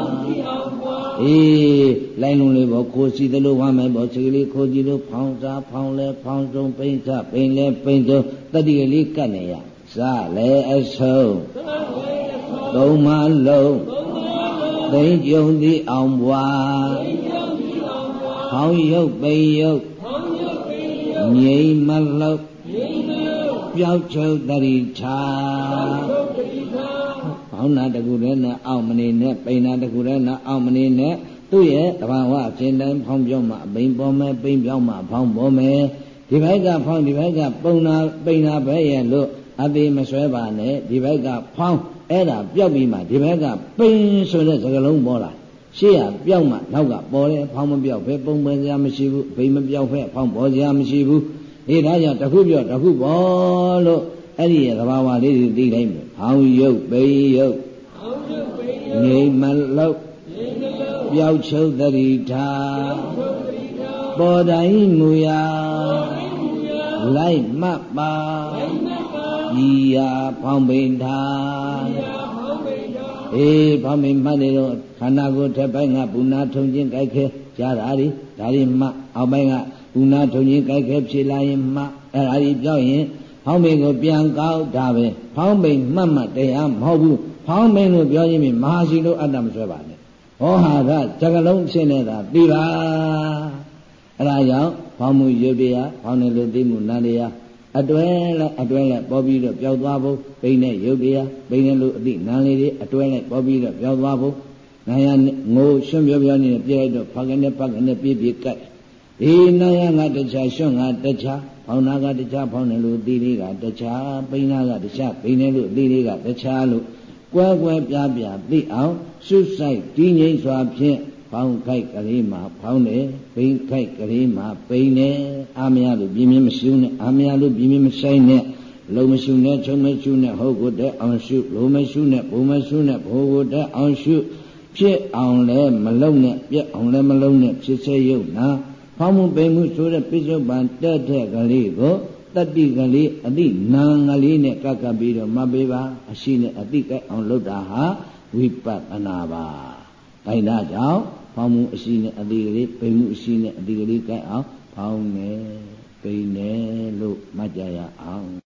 လိုက်လုံးလေးပေါ့ခိုးစီသလိုဝမ်းမယ်ပေါ့ခြေကလေးခိုးကြည့်လို့ဖောင်းစားဖောင်းလဲဖောင်းဆုံးပိမ့်စားပိမ့်လဲပိမ့်ဆုံးတတိကလေးကတ်နေရစားလေအစုံသုံးမလုံးသိမ့်ကြုံဒီအောင်ပွားဖောင်းရုပ်ပိမ့်ရုပ်ငြိမ်မလို့ပျောက်ချုပ်တရိထားဖောင်းနာတကူလည်းနဲ့အောက်မနေနဲ့ပိန်နာတကူလည်းနဲ့အောက်မနေနဲ့သူ့ရဲ့တဘာဝအစဉ်တိုင်းဖောင်းပြောင်းမှပိန်ပေါ်မယ်ပိန်ပြောင်းမှဖောင်းပေါ်မယ်ဒီဘက်ကဖောင်းဒီဘက်ကပုံနာပိန်နာပဲရဲ့လို့အသေးမဆွဲပါနဲ့ဒီဘက်ကဖောင်းအဲ့ဒါပျောက်ပြီးမှဒီဘက်ကပိန်ဆိုတဲ့စကလုံးပေါ်လာရှေ့ကပျောက်မှနောက်ကပေါ်တယ်ဖောင်းမပျောက်ပဲပုံပင်စရာမရှိဘူးပိန်မပျောက်ပဲဖောင်းပေါ်စရာမရှိဘူးဒါကြောင့်တခုပြောတခုပေါ်လို့အဲ့ဒီရဲ့သဘာဝလေးတွေသိတိုင်းပဲဖောင်းရုပ်ပိန်ရုပ်ငြိမ်မလို့ပျောက်ချုပ်တရိထားပေါ်တိုင်းမူရာလိုက်မှတ်ပါဤရာဖောင်းပိန်ထားဖောင်းပိန်မှတ်နေတော့ခန္ဓာကိုယ်ထက်ပိုင်းကပုဏ္ဏထုံခြင်းကြိုက်ခဲကြားတာဒီဒါဒီမှအောက်ပိုင်းကပုဏ္ဏထုံခြင်းကြိုက်ခဲဖြစ်လာရင်မှအဲ့ဒါဒီပြောက်ရင်ဖောင်းပိန်ကိုပြန်ကောက်တာပဲဖောင်းပိန်မှတ်မှတရားမဟုတ်ဘူးဖောင်းပိန်လို့ပြောရင်မဟာရှိလို့အတ္တမဆွဲပါနဲ့ဟောဟာကစကလုံးရှင်းနေတာသိလားအဲ့ဒါကြောင့်ဖောင်းမှုရုပ်တရားဖောင်းတယ်လို့သိမှုနာတရားအတွဲလဲပေါ်ပြီးတော့ပျောက်သွားဖို့ပိန်တဲ့ရုပ်တရားပိန်တယ်လို့အသိနာလေးတွေအတွဲလဲပေါ်ပြီးတော့ပျောက်သွားဖို့နာယငိုရွှွန့်ပြောနေပြဲတော့ဖကနေပြေးကတ်ဒီနာယငါတခြားရွှွန့်ငါတခြားဖောင်းနာကတခြားဖောင်းတယ်လို့အသိလေးကတခြားပိန်နာကတခြားပိန်တယ်လို့အသိလေးကတခြားလို့ကွဲပြားသိအောင်စွတ်ဆိုင်တည်ငြိမ်စွာဖြင့်ဖောင်းခိုက်ကလေးမှာဖောင်းတယ်ပိန်ခိုက်ကလေးမှာပိန်တယ်အာမရလို့ပြင်းပြင်းမရှုနဲ့အာမရလို့ပြင်းပြင်းမဆိုင်နဲ့လုံမရှုနဲ့ချုံမရှုနဲ့ဟုတ်ကိုတဲ့အောင်ရှုလုံမရှုနဲ့ဘုံမရှုနဲ့ဘိုးကိုတဲ့အောင်ရှုဖြစ်အောင်လဲမလုံနဲ့ပြက်အောင်လဲမလုံနဲ့ဖြစ်စေရုပ်နာဖောင်းမှုပိန်မှုဆိုတဲ့ပိဿုပန်တက်တဲ့ကလေးကိုတတိကလေးအတိနာငလေးနဲ့ကပ်ပြီးတော့မှတ်ပေးပါအရှိနဲ့အတိကဲအောင်လုပ်တာဟာဝိပဿနာပါဒါကြောင့်ဖောင်းမှုအရှိနဲ့အတိကလေးပိန်မှုအရှိနဲ့အတိကလေးကဲအောင်ဖောင်းနေပိန်နေလို့မှတ်ကြရအောင်